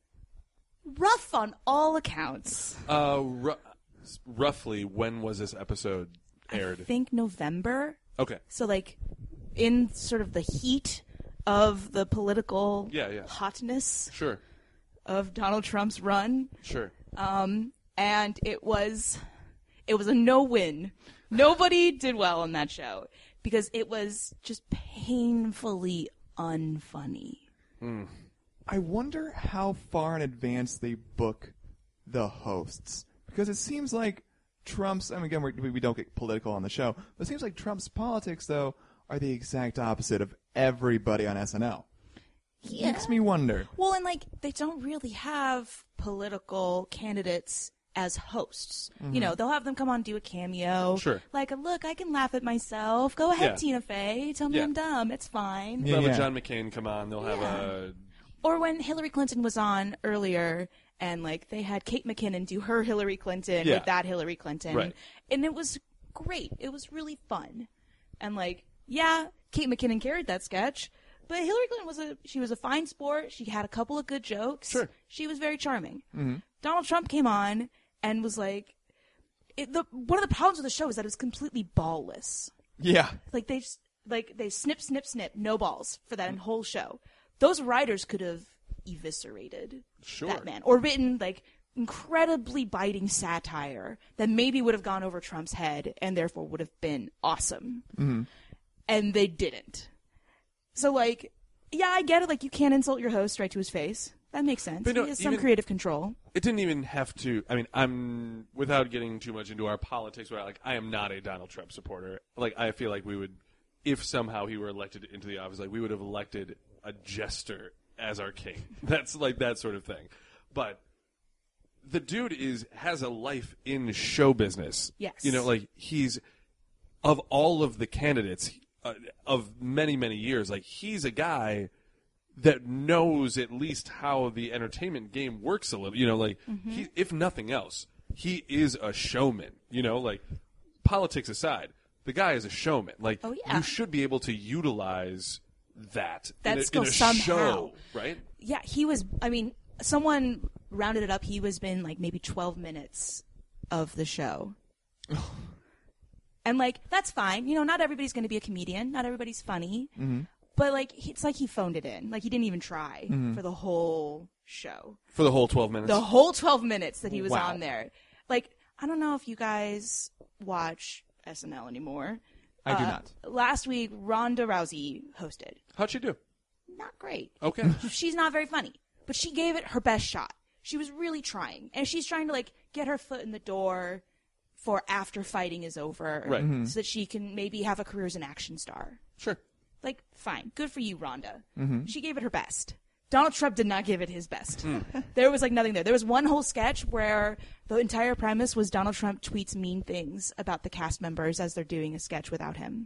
rough on all accounts.
Uh, ru- roughly when was this episode
I
aired?
think November.
Okay.
So, like, in sort of the heat of the political
Yeah, yeah.
hotness
Sure.
of Donald Trump's run,
Sure.
um, and it was it was a no-win. Nobody did well on that show because it was just painfully unfunny.
I wonder how far in advance they book the hosts. Because it seems like Trump's, I mean, again, we're, we don't get political on the show, but it seems like Trump's politics, though, are the exact opposite of everybody on S N L.
Yeah.
Makes me wonder.
Well, and like they don't really have political candidates as hosts. Mm-hmm. You know, they'll have them come on and do a cameo.
Sure.
Like, look, I can laugh at myself. Go ahead,
Yeah.
Tina Fey. Tell me
Yeah.
I'm dumb. It's fine.
Yeah,
They'll have
yeah.
a John McCain come on. They'll have
Yeah.
a...
Or when Hillary Clinton was on earlier, and like they had Kate McKinnon do her Hillary Clinton
Yeah.
with that Hillary Clinton,
Right.
and it was great. It was really fun, and like, yeah, Kate McKinnon carried that sketch, but Hillary Clinton was a she was a fine sport. She had a couple of good jokes.
Sure.
She was very charming.
Mm-hmm.
Donald Trump came on and was like, it, the one of the problems with the show is that it was completely ballless.
Yeah.
Like they just, like they snip, snip, snip, no balls for that whole show. Those writers could have eviscerated
Sure.
that man, or written like incredibly biting satire that maybe would have gone over Trump's head and therefore would have been awesome.
Mm-hmm.
And they didn't. So like, yeah, I get it. Like you can't insult your host right to his face. That makes sense.
But no,
he has some
even-
creative control.
It didn't even have to. I mean, I'm without getting too much into our politics. Where like, I am not a Donald Trump supporter. Like, I feel like we would, if somehow he were elected into the office, like we would have elected a jester as our king. That's like that sort of thing. But the dude is has a life in show business.
Yes.
You know, like he's of all of the candidates uh, of many many years. Like he's a guy that knows at least how the entertainment game works a little. You know, like
Mm-hmm.
he, if nothing else, he is a showman. You know, like politics aside, the guy is a showman. Like
Oh, yeah.
you should be able to utilize that
That
in a,
skill
in a
somehow.
show, right?
Yeah, he was. I mean, someone rounded it up. He was been like maybe twelve minutes of the show. And like that's fine. You know, not everybody's going to be a comedian. Not everybody's funny.
Mm-hmm.
But like, he- it's like he phoned it in. Like he didn't even try
Mm-hmm.
for the whole show.
For the whole twelve minutes.
The whole twelve minutes that he was
Wow.
on there. Like, I don't know if you guys watch S N L anymore.
I do
Uh,
not.
Last week, Ronda Rousey hosted.
How'd she do?
Not great.
Okay.
She's not very funny, but she gave it her best shot. She was really trying, and she's trying to like get her foot in the door for after fighting is over,
Right. Mhm.
so that she can maybe have a career as an action star.
Sure.
Like, fine, good for you, Rhonda.
Mm-hmm.
She gave it her best. Donald Trump did not give it his best. There was like nothing there. There was one whole sketch where the entire premise was Donald Trump tweets mean things about the cast members as they're doing a sketch without him.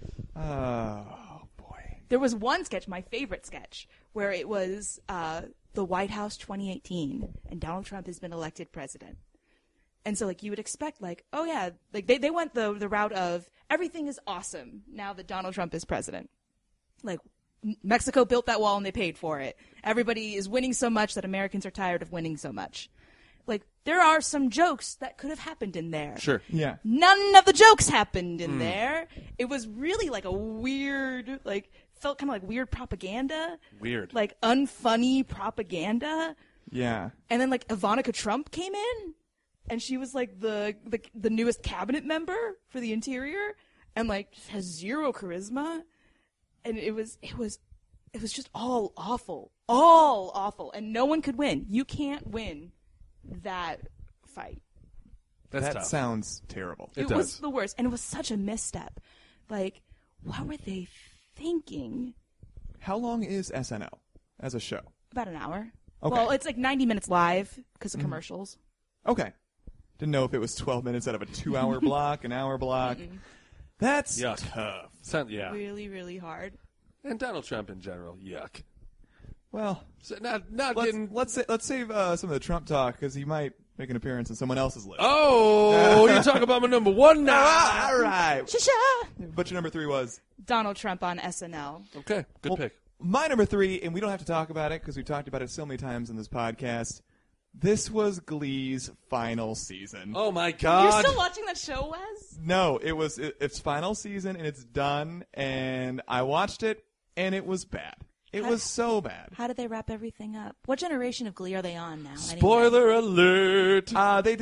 Oh, boy.
There was one sketch, my favorite sketch, where it was uh, the White House twenty eighteen, and Donald Trump has been elected president. And so, like, you would expect, like, oh, yeah, like, they, they went the, the route of everything is awesome now that Donald Trump is president. Like, M- Mexico built that wall and they paid for it. Everybody is winning so much that Americans are tired of winning so much. Like, there are some jokes that could have happened in there.
Sure.
Yeah.
None of the jokes happened in there. It was really like a weird, like, felt kind of like weird propaganda.
Weird.
Like, unfunny propaganda.
Yeah.
And then, like, Ivanka Trump came in, and she was, like, the, the, the newest cabinet member for the interior, and, like, just has zero charisma. And it was, it was, it was just all awful. All awful. And no one could win. You can't win that fight.
That's
that
tough.
sounds terrible.
It
It,
does.
was the worst, and it was such a misstep. Like, what were they thinking?
How long is S N L as a show?
About an hour.
Okay.
Well, it's like ninety minutes live because of commercials.
Okay. Didn't know if it was twelve minutes out of a two-hour block, an hour block. That's
Yuck.
tough.
Sound, yeah.
Really, really hard.
And Donald Trump in general, yuck.
Well,
So not not
let's
getting.
let's sa- let's save uh, some of the Trump talk because he might make an appearance on someone else's list.
Oh, you talk about my number one now.
Ah, all right.
Sha-sha!
But your number three was
Donald Trump on S N L.
Okay, good
Well,
pick.
my number three, and we don't have to talk about it because we've talked about it so many times in this podcast. This was Glee's final season.
Oh my
You're
God!
still watching that show, Wes?
No, it was it, its final season and it's done. And I watched it and it was bad. It
How-
was so bad.
How did they wrap everything up? What generation of Glee are they on now? anyway?
Spoiler alert!
Uh, they did a.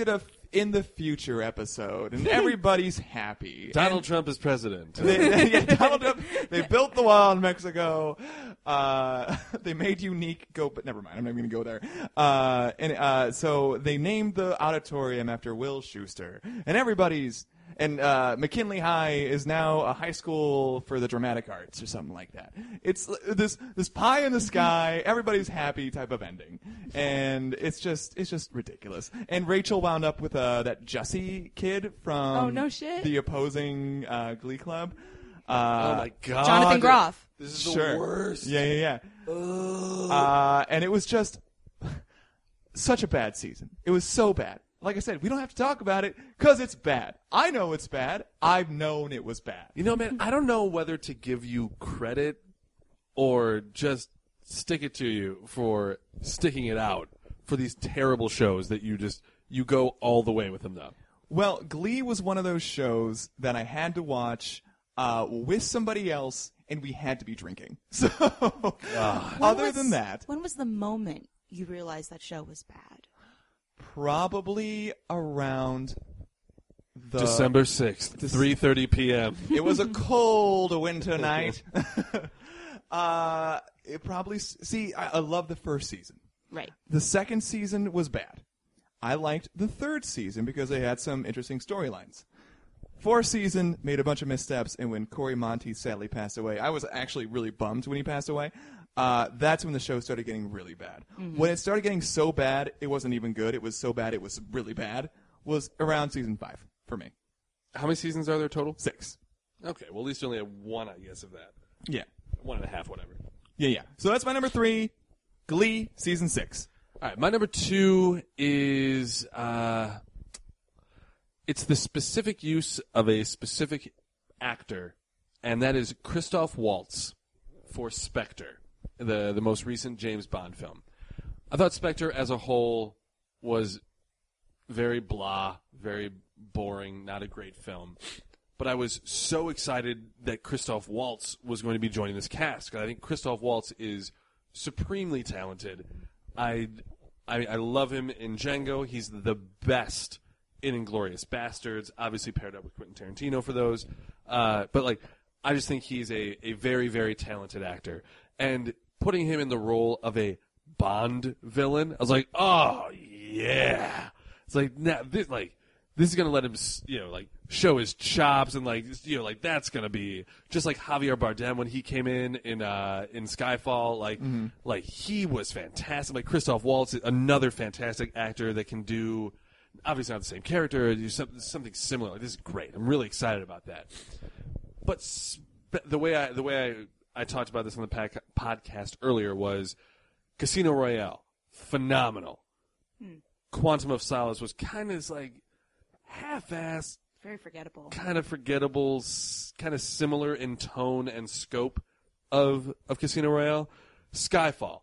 in the future episode, and everybody's happy.
Donald
And
Trump is president.
They, they, yeah, Donald Trump. They built the wall in Mexico. Uh, they made unique go, but never mind. I'm not going to go there. Uh, and uh, so they named the auditorium after Will Schuester, and everybody's. And uh, McKinley High is now a high school for the dramatic arts or something like that. It's this this pie in the sky, everybody's happy type of ending, and it's just it's just ridiculous. And Rachel wound up with uh, that Jussie kid from
Oh, no shit.
the opposing uh, Glee Club. Uh,
oh my god,
Jonathan Groff.
This is the
sure.
worst.
Yeah, yeah, yeah. Uh, and it was just such a bad season. It was so bad. Like I said, we don't have to talk about it because it's bad. I know it's bad. I've known it was bad.
You know, man, I don't know whether to give you credit or just stick it to you for sticking it out for these terrible shows that you just you go all the way with them though.
Well, Glee was one of those shows that I had to watch uh, with somebody else, and we had to be drinking. So, other
was-
than that,
When was the moment you realized that show was bad?
probably around the
December sixth, three thirty p.m.
It was a cold winter night. uh, it probably see. I, I love the first season.
Right.
The second season was bad. I liked the third season because they had some interesting storylines. Fourth season made a bunch of missteps, and when Corey Monteith sadly passed away, I was actually really bummed when he passed away. Uh, that's when the show started getting really bad. Mm-hmm. When it started getting so bad, it wasn't even good. It was so bad, it was really bad. Was around season five for me.
How many seasons are there total?
Six.
Okay, well at least you only have one, I guess, of that.
Yeah.
One and a half, whatever.
Yeah, yeah. So that's my number three, Glee, season six.
All right, my number two is uh, it's the specific use of a specific actor, and that is Christoph Waltz for Spectre, the the most recent James Bond film. I thought Spectre as a whole was very blah, very boring, not a great film. But I was so excited that Christoph Waltz was going to be joining this cast, because I think Christoph Waltz is supremely talented. I, I, I love him in Django. He's the best in Inglourious Bastards, obviously paired up with Quentin Tarantino for those. Uh, but, like, I just think he's a, a very, very talented actor. And putting him in the role of a Bond villain, I was like, oh, yeah. It's like, nah, this, like, this is going to let him, you know, like, show his chops, and, like, you know, like, that's going to be just like Javier Bardem when he came in in, uh, in Skyfall. Like, mm-hmm. like, he was fantastic. Like, Christoph Waltz, another fantastic actor that can do, obviously not the same character, do something, something similar. Like, this is great. I'm really excited about that. But spe- the way I, the way I, I talked about this on the pac- podcast earlier was Casino Royale, phenomenal. Hmm. Quantum of Solace was kind of like half-assed,
very forgettable,
kind of forgettable, s- kind of similar in tone and scope of of Casino Royale. Skyfall,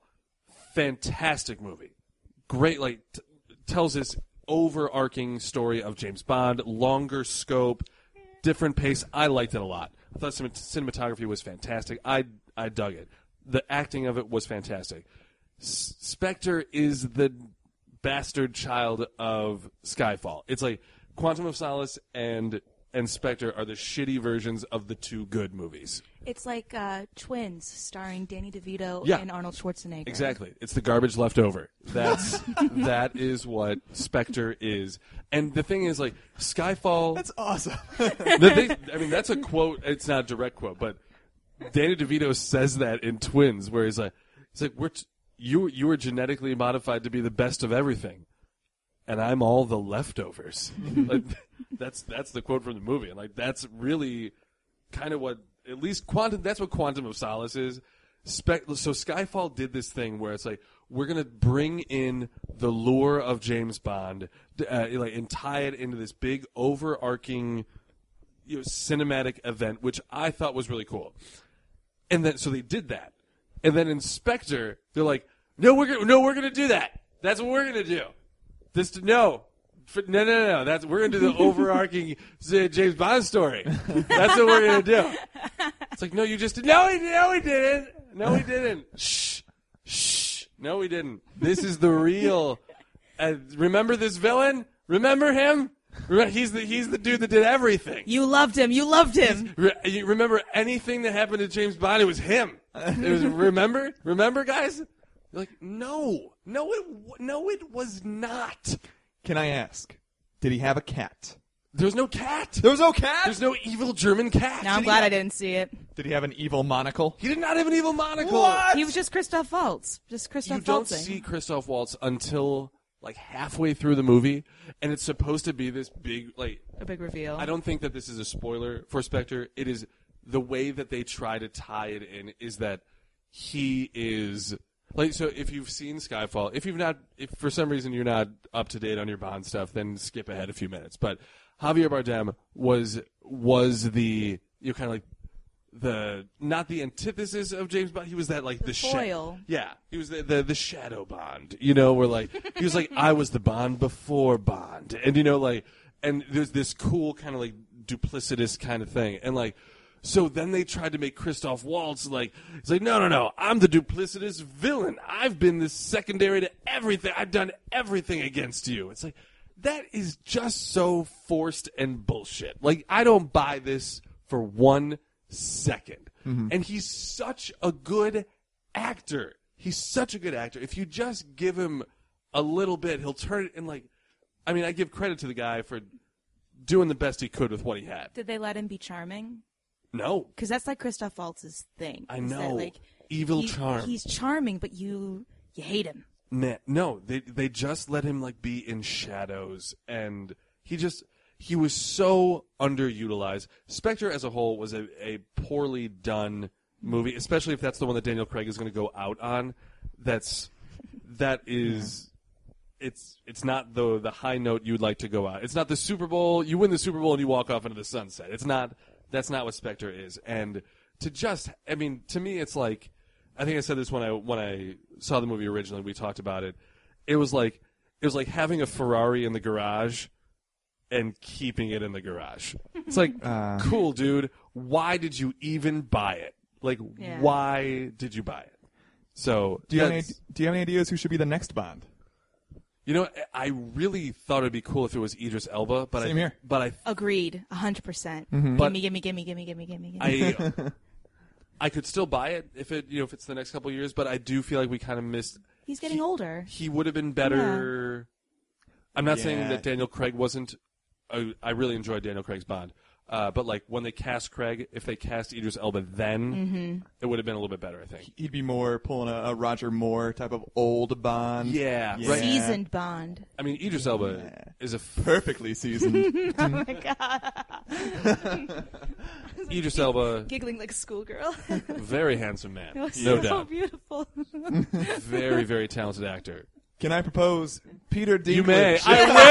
fantastic movie, great. Like t- tells this overarching story of James Bond, longer scope, different pace. I liked it a lot. I thought cin- cinematography was fantastic. I I dug it. The acting of it was fantastic. S- Spectre is the bastard child of Skyfall. It's like Quantum of Solace and and Spectre are the shitty versions of the two good movies.
It's like uh, Twins, starring Danny DeVito
Yeah.
and Arnold Schwarzenegger.
Exactly. It's the garbage left over. That's that is what Spectre is. And the thing is, like, Skyfall.
That's awesome.
the thing, I mean, that's a quote. It's not a direct quote, but Danny DeVito says that in Twins, where he's like, he's like, we're t- you you were genetically modified to be the best of everything, and I'm all the leftovers. Like, that's that's the quote from the movie, and like that's really kind of what at least quantum. That's what Quantum of Solace is. Spec- so Skyfall did this thing where it's like we're gonna bring in the lure of James Bond, uh, like and tie it into this big overarching, you know, cinematic event, which I thought was really cool. And then so they did that. And then in Spectre, they're like, "No, we're gonna, no, we're gonna do that. That's what we're gonna do. This, no, For, no, no, no. That's we're gonna do the overarching James Bond story. That's what we're gonna do." It's like, no, you just no, we, no, we didn't. No, we didn't. Shh, shh. No, we didn't. This is the real. Uh, remember this villain? Remember him? Remember, he's the he's the dude that did everything.
You loved him. You loved him.
Re- you remember anything that happened to James Bond? It was him. It was remember, remember, guys. You're like, no, no, it w- no, it was not.
Can I ask? Did he have a cat?
There was no cat.
There was no cat.
There's no evil German cat.
Now I'm
Did
glad
he,
I didn't see it.
Did he have an evil monocle?
he did not have an evil monocle.
What?
He was just Christoph Waltz. Just Christoph
You don't
Waltzing.
see Christoph Waltz until like halfway through the movie, and it's supposed to be this big like.
a big reveal.
I don't think that this is a spoiler for Spectre. It is the way that they try to tie it in is that he is like so. If you've seen Skyfall, if you've not, if for some reason you're not up to date on your Bond stuff, then skip ahead a few minutes. But Javier Bardem was was the you know, kind of like the not the antithesis of James Bond. He was that like the,
The
sha-
foil.
yeah, he was the, the the shadow Bond. You know, where like he was like I was the Bond before Bond, and you know like. And there's this cool kind of like duplicitous kind of thing. And like, so then they tried to make Christoph Waltz like, it's like, no, no, no, I'm the duplicitous villain. I've been the secondary to everything. I've done everything against you. It's like, that is just so forced and bullshit. Like, I don't buy this for one second. Mm-hmm. And he's such a good actor. He's such a good actor. If you just give him a little bit, he'll turn it in like, I mean, I give credit to the guy for doing the best he could with what he had.
Did they let him be charming?
No.
Because that's like Christoph Waltz's thing.
I
is
know.
That, like,
Evil
he-
charm.
He's charming, but you you hate him.
Man, no, they they just let him like be in shadows, and he just he was so underutilized. Spectre as a whole was a, a poorly done movie, especially if that's the one that Daniel Craig is going to go out on. That's that is. It's it's not the the high note you'd like to go out. It's not the Super Bowl. You win the Super Bowl and you walk off into the sunset. It's not. That's not what Spectre is. And to just, I mean, to me, it's like, I think I said this when I when I saw the movie originally. We talked about it. It was like it was like having a Ferrari in the garage and keeping it in the garage. It's like,
Uh.
cool, dude. Why did you even buy it? Like,
Yeah.
why did you buy it? So
Do you have any,
that's-
Do you have any ideas who should be the next Bond?
You know, I really thought it'd be cool if it was Idris Elba, but
Same
I,
here.
but I,
Agreed, a hundred percent.
But-
Gimme, gimme, gimme, gimme, gimme, gimme, gimme.
I, I could still buy it if it, you know, if it's the next couple of years. But I do feel like we kind of missed.
He's getting older.
He would have been better. I'm not saying
Yeah.
that Daniel Craig wasn't. I, I really enjoyed Daniel Craig's Bond, uh, but like when they cast Craig, if they cast Idris Elba, then
Mm-hmm.
it would have been a little bit better. I think.
He'd be more pulling a, a Roger Moore type of old Bond.
Yeah,
Yeah.
right.
Seasoned Bond.
I mean, Idris Elba
Yeah.
is a f-
Perfectly seasoned.
Oh my god.
Idris Elba,
Giggling like a schoolgirl.
very handsome man,
It was
no
so
doubt.
beautiful.
Very, very talented actor.
Can I propose Peter Dinklage?
You may.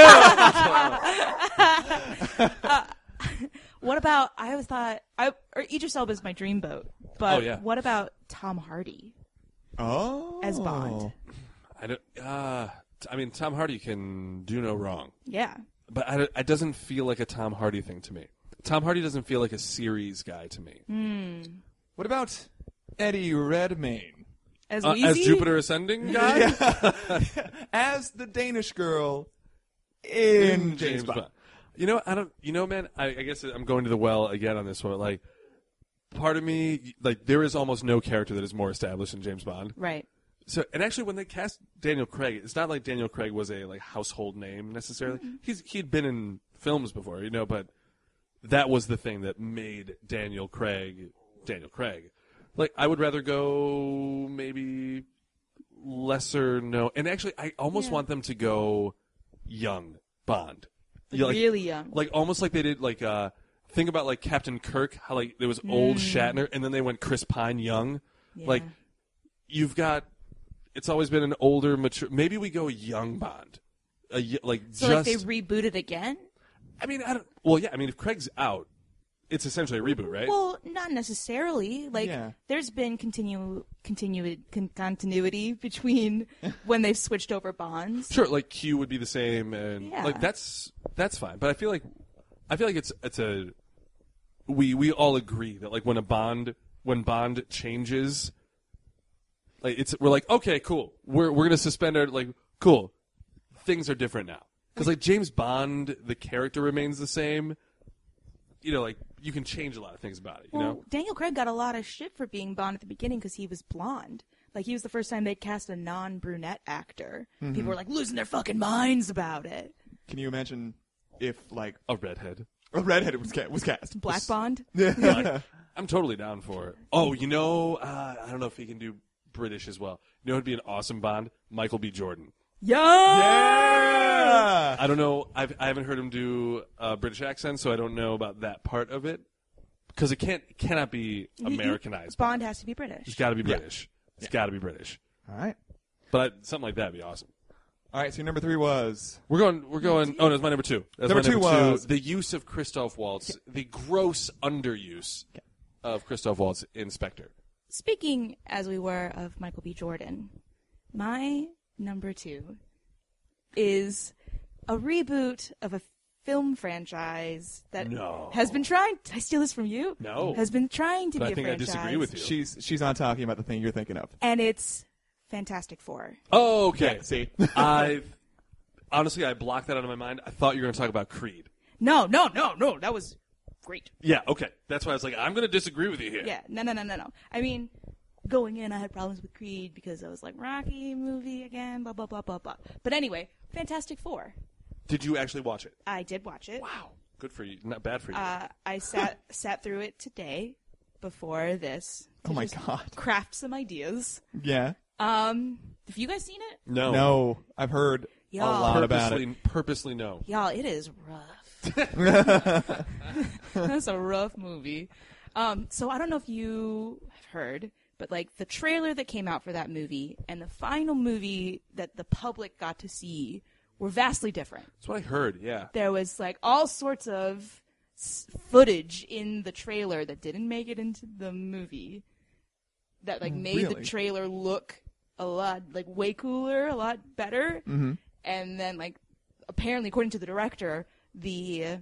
I
What about, I always thought, I, or Idris Elba is my dream boat, but
Oh, yeah.
what about Tom Hardy
Oh.
as Bond?
will. I don't. Uh, I mean, Tom Hardy can do no wrong,
Yeah.
but I, it doesn't feel like a Tom Hardy thing to me. Tom Hardy doesn't feel like a series guy to me.
What about Eddie Redmayne?
As
Uh,
Wheezy?
as Jupiter Ascending guy,
As the Danish girl in James Bond.
You know, I don't. You know, man. I, I guess I'm going to the well again on this one. Like, part of me, like, there is almost no character that is more established than James Bond.
Right.
So, and actually, when they cast Daniel Craig, it's not like Daniel Craig was a like household name necessarily.
Mm-hmm.
He's he'd been in films before, you know, but that was the thing that made Daniel Craig Daniel Craig. Like, I would rather go maybe lesser known, and actually, I almost
Yeah.
want them to go young Bond.
Like,
Yeah, like-
really young.
Like almost like they did like uh think about like Captain Kirk, how like there was old Shatner and then they went Chris Pine young.
Yeah.
Like you've got it's always been an older mature maybe we go young Bond. A, y- like
So
just
like they reboot it again?
I mean I don't well yeah, I mean if Craig's out, it's essentially a reboot, right?
Well, not necessarily. Like,
Yeah.
there's been continue, continu- con- continuity between when they've switched over Bonds.
Sure, like Q would be the same and
Yeah.
like that's that's fine. But I feel like I feel like it's it's a we we all agree that like when a Bond when Bond changes like it's we're like, okay, cool. We're we're gonna suspend our like cool. Things are different now. Because like James Bond, the character remains the same. You know, like you can change a lot of things about it. You
well,
know,
Daniel Craig got a lot of shit for being Bond at the beginning because he was blonde. Like, he was the first time they cast a non-brunette actor.
Mm-hmm.
People were, like, losing their fucking minds about it.
Can you imagine if, like,
a redhead.
a redhead was, ca- was cast?
Black Bond?
Yeah.
I'm totally down for it. Oh, you know, uh, I don't know if he can do British as well. You know who'd be an awesome Bond? Michael B. Jordan.
Yeah!
Yeah!
I don't know. I've, I haven't heard him do a British accent, so I don't know about that part of it. Because it can't, it cannot be Americanized.
Bond has to be British.
It's got to be
Yeah.
British. It's got to be British.
All right.
But I, something like that would be awesome.
All right, so your number three was...
We're going. We're going. Oh, no, it's my number two. That's
Number
my
two
number
was-
two. The use of Christoph Waltz, the gross underuse of Christoph Waltz in Spectre.
Speaking, as we were, of Michael B. Jordan, my number two is a reboot of a film franchise that
No.
has been trying... Did I steal this from you?
No.
Has been trying to
But
be
I think
a
I
franchise.
disagree with you.
She's she's not talking about the thing you're thinking of.
And it's Fantastic Four.
Oh, okay.
Yeah, see?
I honestly, I blocked that out of my mind. I thought you were going to talk about Creed.
No, no, no, no. That was great.
Yeah. Okay. That's why I was like, I'm going to disagree with you here.
Yeah, no, no, no, no, no. I mean, going in, I had problems with Creed because I was like, Rocky movie again, blah, blah, blah, blah, blah. But anyway, Fantastic Four.
Did you actually watch it?
I did watch it.
Wow. Good for you. Not bad for you.
Uh, I sat sat through it today before this. to
Oh my
just
God.
Craft some ideas.
Yeah.
Um, have you guys seen it?
no.
No, I've heard a
Y'all.
lot about
Purposely,
it.
purposely no.
Y'all, it is rough. That's a rough movie. Um, so I don't know if you have heard, but like the trailer that came out for that movie and the final movie that the public got to see were vastly different.
That's what I heard. Yeah.
There was like all sorts of s- footage in the trailer that didn't make it into the movie that like made the
Really?
trailer look a lot like way cooler, a lot better.
Mm-hmm.
And then like apparently according to the director, the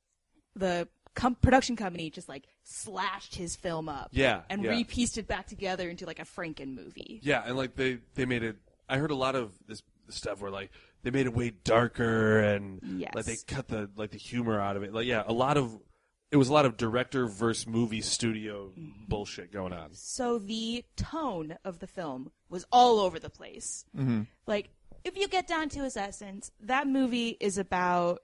the com- production company just like slashed his film up
Yeah,
and
yeah.
repieced it back together into like a Franken movie.
Yeah, and like they they made it. I heard a lot of this stuff where like they made it way darker and
Yes.
like they cut the like the humor out of it. Like yeah, a lot of it was a lot of director versus movie studio bullshit going on.
So the tone of the film was all over the place.
Mm-hmm.
Like, if you get down to its essence, that movie is about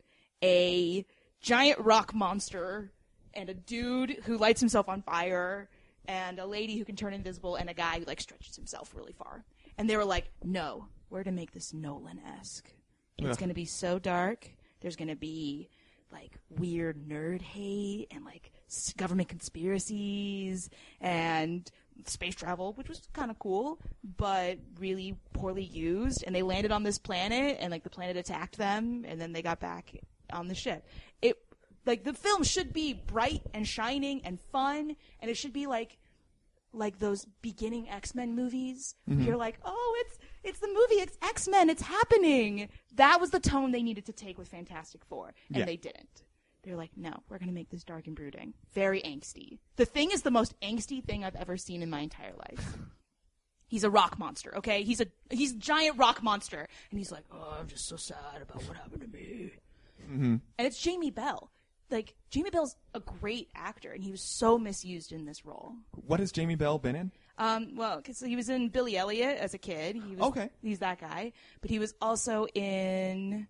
a giant rock monster and a dude who lights himself on fire and a lady who can turn invisible and a guy who, like, stretches himself really far. And they were like, no, we're to make this Nolan-esque. It's
Ugh.
going to be so dark. There's going to be, like, weird nerd hate and, like, s- government conspiracies and space travel, which was kind of cool, but really poorly used. And they landed on this planet, and like the planet attacked them, and then they got back on the ship. It like the film should be bright and shining and fun, and it should be like like those beginning X-Men movies.
Mm-hmm.
You're like, oh, it's it's the movie, it's X-Men, it's happening. That was the tone they needed to take with Fantastic Four, and
Yeah.
they didn't. They're like, no, we're going to make this dark and brooding. Very angsty. The Thing is the most angsty thing I've ever seen in my entire life. He's a rock monster, okay? He's a he's a giant rock monster. And he's like, oh, I'm just so sad about what happened to me.
Mm-hmm.
And it's Jamie Bell. Like, Jamie Bell's a great actor, and he was so misused in this role.
What has Jamie Bell been in?
Um, well, because he was in Billy Elliot as a kid. He was,
Okay.
He's that guy. But he was also in...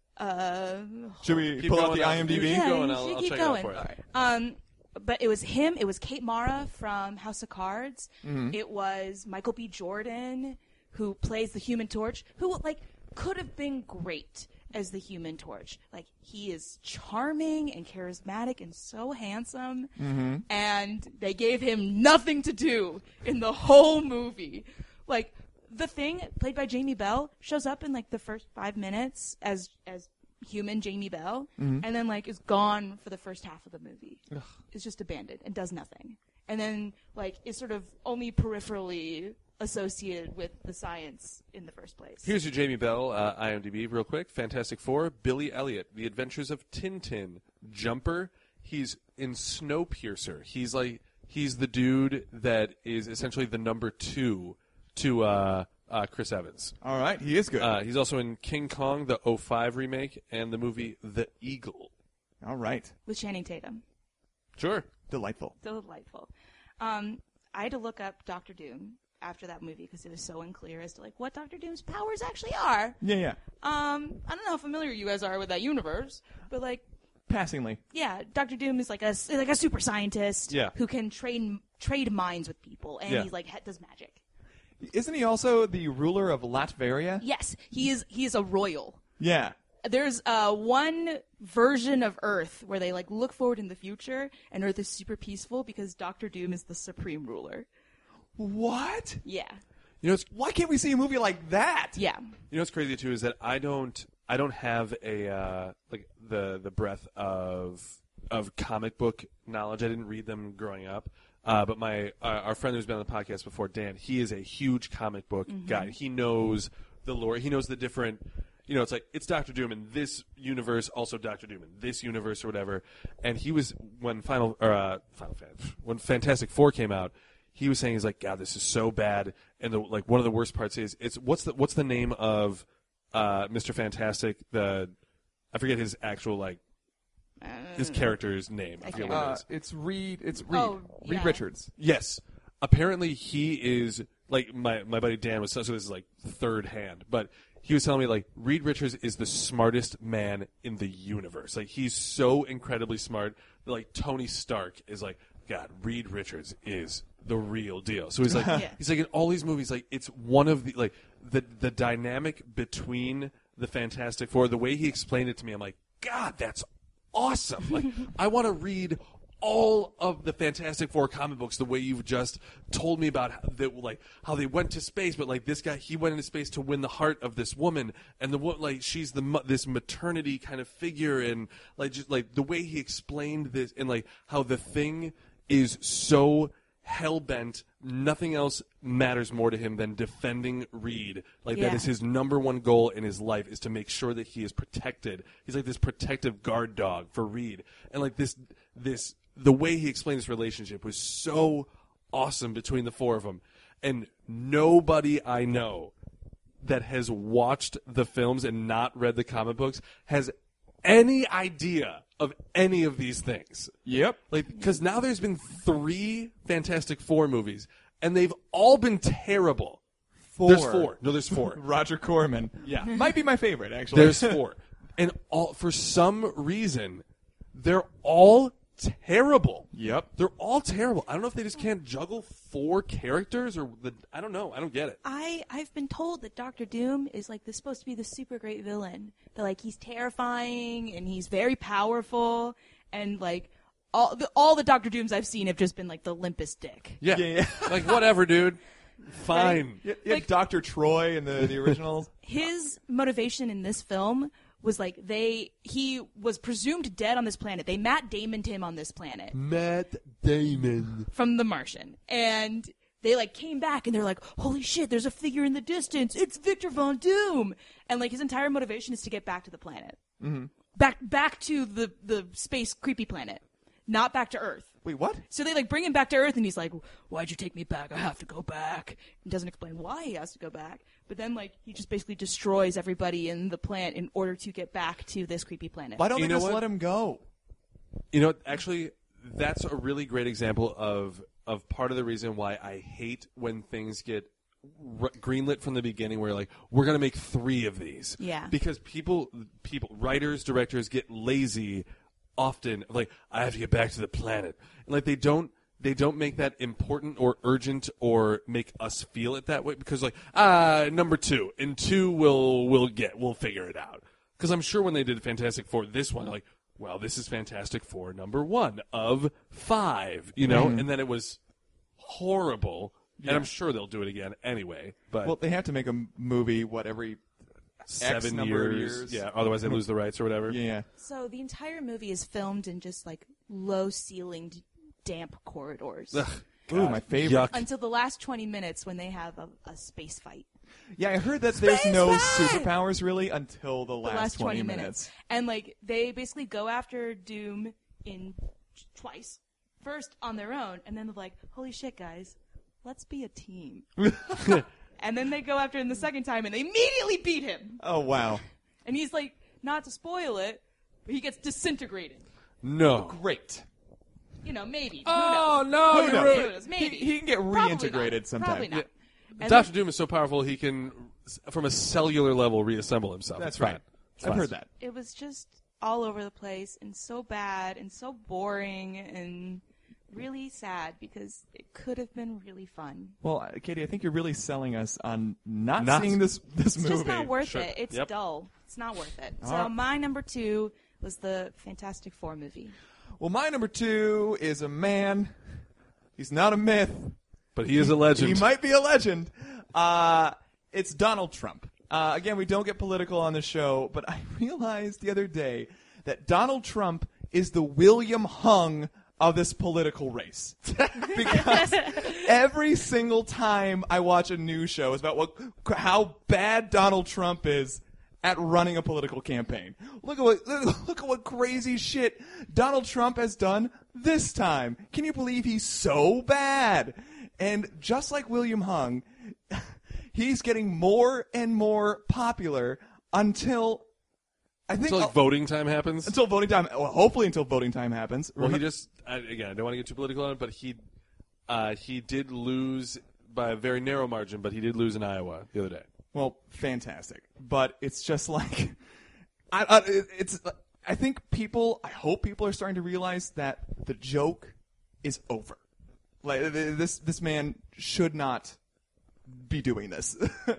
Uh,
Should we
Keep
pull out
going
the
now.
IMDb?
Keep
Yeah,
going,
you
I'll-
should
I'll
keep
check it out
going.
for you.
All right. Um, but it was him. It was Kate Mara from House of Cards.
Mm-hmm.
It was Michael B. Jordan, who plays the Human Torch, who like could have been great as the Human Torch. Like, he is charming and charismatic and so handsome.
Mm-hmm.
And they gave him nothing to do in the whole movie. Like, the Thing, played by Jamie Bell, shows up in like the first five minutes as as human Jamie Bell,
Mm-hmm.
and then like is gone for the first half of the movie. Is just abandoned and does nothing. And then like is sort of only peripherally associated with the science in the first place.
Here's your Jamie Bell uh, IMDb real quick. Fantastic Four, Billy Elliot, The Adventures of Tintin, Jumper. He's in Snowpiercer. He's like he's the dude that is essentially the number two to uh, uh, Chris Evans.
All right, he is good.
Uh, he's also in King Kong, the oh five remake, and the movie The Eagle.
All right,
With Channing Tatum.
Sure.
delightful.
Delightful. Um, I had to look up Doctor Doom after that movie because it was so unclear as to like what Doctor Doom's powers actually are.
Yeah, yeah.
Um, I don't know how familiar you guys are with that universe, but like,
Passingly.
yeah, Doctor Doom is like a like a super scientist
Yeah.
who can trade trade minds with people, and
Yeah.
he like ha- does magic.
Isn't he also the ruler of Latveria?
Yes, he is. He is a royal.
Yeah.
There's uh, one version of Earth where they like look forward in the future, and Earth is super peaceful because Doctor Doom is the supreme ruler.
What?
Yeah,
You know, it's
Why can't we see a movie like that?
yeah.
You know what's crazy too is that I don't I don't have a uh, like the the breadth of of comic book knowledge. I didn't read them growing up. Uh, but my uh, our friend who's been on the podcast before, Dan, he is a huge comic book guy. He knows the lore. He knows the different. You know, it's like it's Doctor Doom in this universe, also Doctor Doom in this universe or whatever. And he was when Final or uh, Final Fan when Fantastic Four came out. He was saying he's like, God, this is so bad. And the like one of the worst parts is it's what's the what's the name of uh, Mister Fantastic? The I forget his actual like his character's name. I forget what it
Uh,
is.
it's Reed. It's Reed.
Oh,
Reed
yeah.
Richards.
Yes. Apparently he is like my my buddy Dan was so, so this is like third hand, but he was telling me like Reed Richards is the smartest man in the universe. Like he's so incredibly smart that like Tony Stark is like, God, Reed Richards is the real deal. So he's like
Yeah.
he's like in all these movies like it's one of the like the the dynamic between the Fantastic Four, the way he explained it to me, I'm like, God, that's awesome. Like I want to read all of the Fantastic Four comic books the way you've just told me about how they, like how they went to space, but like this guy, he went into space to win the heart of this woman, and the wo- like she's the mo- this maternity kind of figure, and like just like the way he explained this, and like how the Thing is so hell bent, nothing else matters more to him than defending Reed. Like that
Yeah.
is his number one goal in his life is to make sure that he is protected. He's like this protective guard dog for Reed, and like this this. The way he explained this relationship was so awesome between the four of them. And nobody I know that has watched the films and not read the comic books has any idea of any of these things.
Yep.
Like, because now there's been three Fantastic Four movies, and they've all been terrible.
Four.
There's four. No, there's four.
Roger Corman.
Yeah.
Might be my favorite, actually.
There's four. And all for some reason, they're all terrible.
Yep.
They're all terrible. I don't know if they just can't juggle four characters or the I don't know. I don't get it.
I I've been told that Doctor Doom is like this supposed to be the super great villain. That like he's terrifying and he's very powerful, and like all the all the Doctor Dooms I've seen have just been like the limpest dick.
Yeah.
Yeah, yeah.
Like whatever, dude. Fine.
You you had
Like-
Doctor Troy in the, the originals.
His motivation in this film was like they he was presumed dead on this planet. They Matt Damoned him on this planet
Matt Damon.
from The Martian, and they like came back and they're like, holy shit, there's a figure in the distance. It's Victor Von Doom, and like his entire motivation is to get back to the planet, mm-hmm. back back to the the space creepy planet, not back to Earth.
Wait, what?
So they like bring him back to Earth, and he's like, "Why'd you take me back? I have to go back." He doesn't explain why he has to go back, but then like he just basically destroys everybody in the planet in order to get back to this creepy planet.
Why don't
You
they
know
just
what?
let him go?
You know, actually, that's a really great example of of part of the reason why I hate when things get r- greenlit from the beginning. Where like we're gonna make three of these,
Yeah.
because people, people, writers, directors get lazy often. Like I have to get back to the planet, and like they don't. They don't make that important or urgent or make us feel it that way because like ah number two and two we'll we'll get we'll figure it out because I'm sure when they did Fantastic Four this one like well this is Fantastic Four number one of five you know and then it was horrible and I'm sure they'll do it again anyway but
Well, they have to make a m- movie, what, every
seven
number of
years,
years.
yeah otherwise they lose the rights or whatever
Yeah.
So the entire movie is filmed in just like low ceilinged, damp corridors
Ugh,
Ooh,
God,
my favorite.
yuck.
until the last twenty minutes when they have a, a space fight.
Yeah, I heard that there's
Space
no
fight!
superpowers really until the
The
last,
last twenty,
minutes.
minutes. And like they basically go after Doom in twice. First on their own, and then they're like, "Holy shit, guys, let's be a team." And then they go after him the second time, and they immediately beat him.
Oh, wow.
And he's like, not to spoil it, but he gets disintegrated.
No.
Great.
You know, maybe.
Oh,
Who knows?
no,
Who
you're
knows?
ruined-
Who knows? Maybe.
He, he can get
Probably
reintegrated
not.
sometime.
Probably not. And
Doctor
then-
Doom is so powerful he can, from a cellular level, reassemble himself.
That's
It's
right.
fine. It's
I've
fine.
heard that.
It was just all over the place and so bad and so boring and really sad because it could have been really fun.
Well, uh, Katie, I think you're really selling us on not,
Not-
seeing this this
It's
movie.
just not worth
Sure.
it. It's
Yep.
dull. It's not worth it.
All
So
right.
my number two was the Fantastic Four movie.
Well, my number two is a man. He's not a myth.
But he is a legend.
He might be a legend. Uh, it's Donald Trump. Uh, again, we don't get political on the show, but I realized the other day that Donald Trump is the William Hung of this political race. Because every single time I watch a news show is about what how bad Donald Trump is at running a political campaign. Look at what look at what crazy shit Donald Trump has done this time. Can you believe he's so bad? And just like William Hung, he's getting more and more popular until I think
Until like, voting time happens.
until voting time. Well, hopefully until voting time happens.
Well, he just I, again. I don't want to get too political on it, but he uh, he did lose by a very narrow margin, but he did lose in Iowa the other day.
Well, fantastic. But it's just like, I, I, it's. I think people. I hope people are starting to realize that the joke is over. Like this, this man should not be doing this.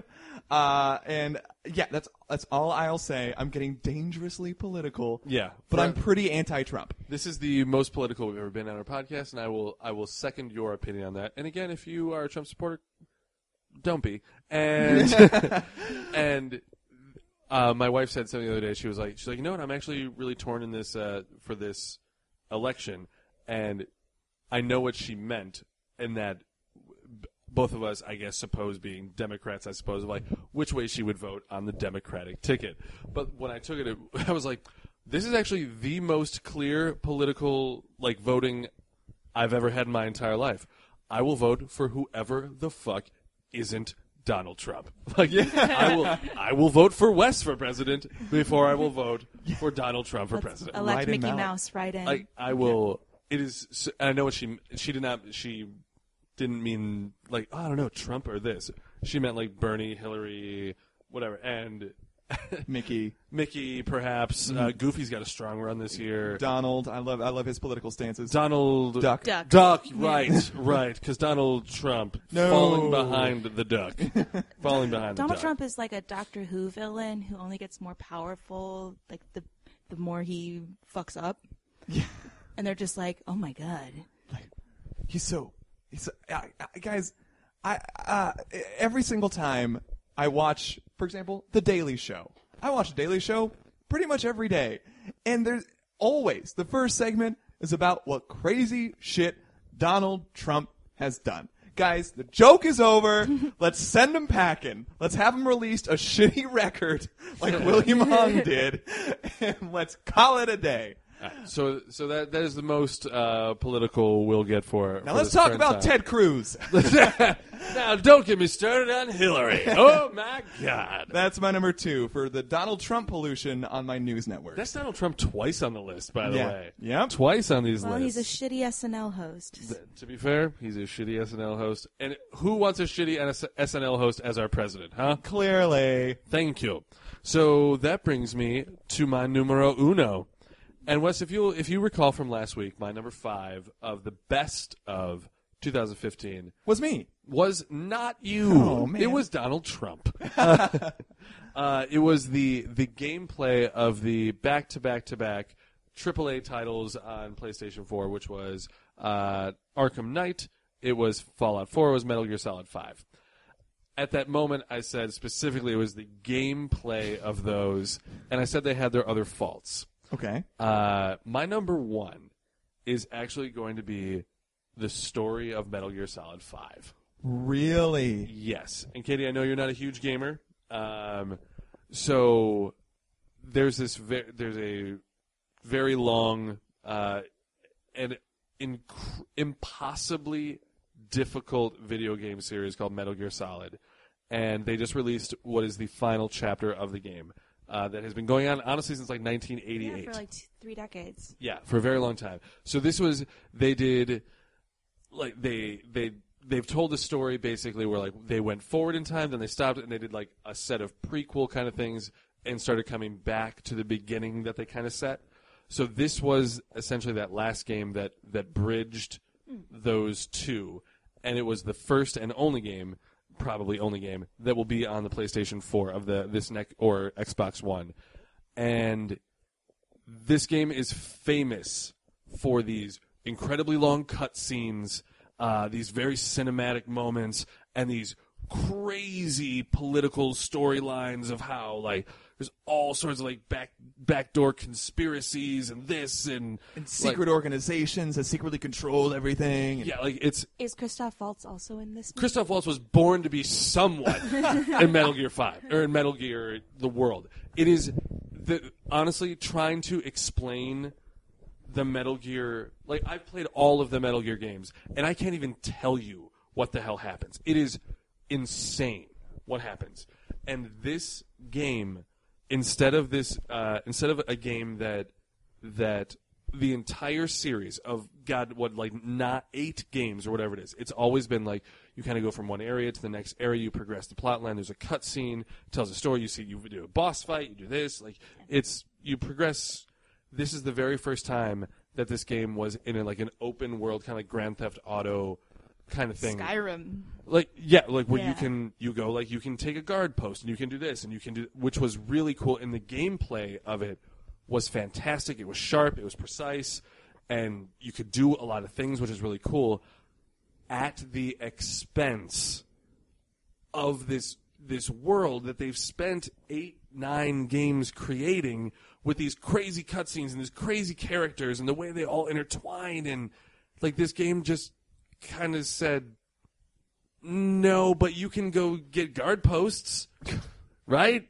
uh, and yeah, that's that's all I'll say. I'm getting dangerously political.
Yeah,
but
for-
I'm pretty anti-Trump.
This is the most political we've ever been on our podcast, and I will I will second your opinion on that. And again, if you are a Trump supporter, don't be. And and uh, my wife said something the other day. She was like, she's like, you know what? I'm actually really torn in this uh, for this election, and I know what she meant, and that b- both of us, I guess, suppose being Democrats, I suppose, of like which way she would vote on the Democratic ticket. But when I took it, it I was like, this is actually the most clear political like voting I've ever had in my entire life. I will vote for whoever the fuck isn't Donald Trump. Like, I will, I will vote for Wes for president before I will vote for Donald Trump for
Let's
president.
elect
Right in
Mickey
Mount.
Mouse right in.
I, I will. It is. s- I know what she. She did not. She didn't mean like oh, I don't know Trump or this. She meant like Bernie, Hillary, whatever, and
Mickey,
Mickey perhaps. Uh, Goofy's got a strong run this year.
Donald. I love. I love his political stances.
Donald
Duck.
Duck.
Duck, right, right, because Donald Trump
No.
falling behind the duck, falling behind
Donald
the duck.
Trump is like a Doctor Who villain who only gets more powerful like the the more he fucks up.
Yeah.
And they're just like, oh my god.
He's so. He's so, I, I, guys. I uh, every single time I watch, for example, The Daily Show. I watch The Daily Show pretty much every day, and there's always the first segment is about what crazy shit Donald Trump has done. Guys, the joke is over. Let's send him packing. Let's have him release a shitty record like William Hung did, and let's call it a day.
So, so that that is the most uh, political we'll get for.
Now
for
let's
this
talk
current
about
time.
Ted Cruz.
Now, don't get me started on Hillary. Oh my God,
That's my number two for the Donald Trump pollution on my news network.
that's Donald Trump twice on the list, by the
Yeah.
way.
Yep.
Twice on these
Well, he's
lists.
a shitty S N L host.
Th- to be fair, he's a shitty S N L host. And who wants a shitty S N L host as our president, huh?
Clearly.
Thank you. So that brings me to my numero uno. And Wes, if you if you recall from last week, my number five of the best of two thousand fifteen
Was me.
was not you.
Oh, man.
It was Donald Trump. uh, it was the the gameplay of the back to back to back triple A titles on PlayStation four, which was uh, Arkham Knight. It was Fallout four. It was Metal Gear Solid five. At that moment, I said specifically it was the gameplay of those, and I said they had their other faults.
Okay.
Uh, my number one is actually going to be the story of Metal Gear Solid five.
Really?
Yes. And Katie, I know you're not a huge gamer. Um, so there's this ve- there's a very long uh, and inc- impossibly difficult video game series called Metal Gear Solid. and they just released what is the final chapter of the game uh, that has been going on, honestly, since like nineteen eighty-eight.
Yeah, for like two, three decades.
Yeah, for a very long time. So this was, they did, like, they, they, they've told the story basically where, like, they went forward in time, then they stopped, and they did, like, a set of prequel kind of things and started coming back to the beginning that they kind of set. So this was essentially that last game that, that bridged mm. those two, and it was the first and only game, probably only game, that will be on the PlayStation four of the this next or Xbox One. And this game is famous for these incredibly long cutscenes, uh, these very cinematic moments, and these crazy political storylines of how, like, there's all sorts of, like, back backdoor conspiracies and this and,
and secret
like,
organizations that secretly control everything.
Yeah, like, it's...
Is Christoph Waltz also in this movie?
Christoph Waltz was born to be someone in Metal Gear five, or in Metal Gear the world. It is, the, honestly, trying to explain the Metal Gear... Like, I've played all of the Metal Gear games, and I can't even tell you what the hell happens. It is insane what happens. And this game... Instead of this, uh, instead of a game that that the entire series of God, what like not eight games or whatever it is, it's always been like you kind of go from one area to the next area, you progress the plot line. There's a cutscene, tells a story. You see, you do a boss fight, you do this. Like it's you progress. This is the very first time that this game was in a, like an open world, kind of like Grand Theft Auto kind of thing.
Skyrim.
Like, yeah, like where
yeah.
you can, you go, like, you can take a guard post and you can do this and you can do, which was really cool. And the gameplay of it was fantastic. It was sharp, it was precise, and you could do a lot of things, which is really cool, at the expense of this, this world that they've spent eight, nine games creating with these crazy cutscenes and these crazy characters and the way they all intertwine. And, like, this game just kind of said, no, but you can go get guard posts, right?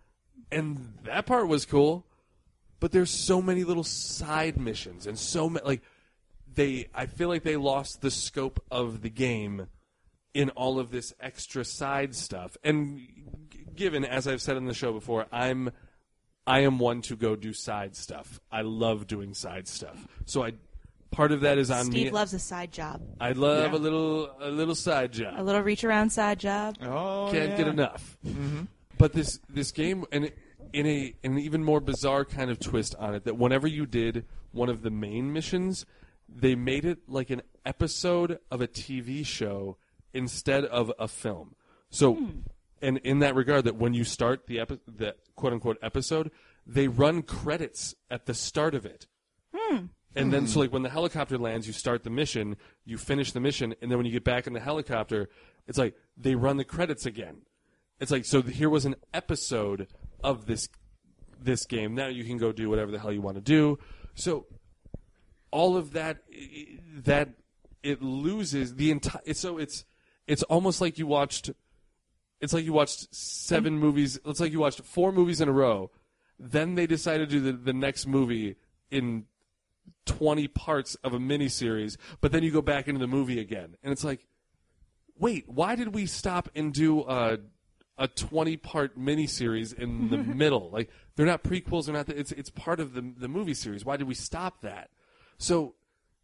And that part was cool. But there's so many little side missions and so many, like, they, I feel like they lost the scope of the game in all of this extra side stuff. And g- given, as I've said in the show before, I'm, I am one to go do side stuff. I love doing side stuff. So I, part of that is on
Steve
me.
Steve loves a side job.
I love
Yeah.
a little a little side job.
A little reach around side job.
Oh,
Can't
yeah.
get enough.
Mm-hmm.
But this this game, and it, in a an even more bizarre kind of twist on it, that whenever you did one of the main missions, they made it like an episode of a T V show instead of a film. So,
Hmm.
and in that regard, that when you start the epi- the quote unquote episode, they run credits at the start of it.
Hmm.
And then, so like when the helicopter lands, you start the mission, you finish the mission, and then when you get back in the helicopter, it's like they run the credits again. It's like, so here was an episode of this this game. Now you can go do whatever the hell you want to do. So all of that, that it loses the entire. So it's it's almost like you watched. It's like you watched seven movies. It's like you watched four movies in a row. Then they decided to do the, the next movie in twenty parts of a miniseries, but then you go back into the movie again. And it's like, wait, why did we stop and do a a twenty-part miniseries in the middle? Like, they're not prequels, they're not the, it's it's part of the the movie series. Why did we stop that? So,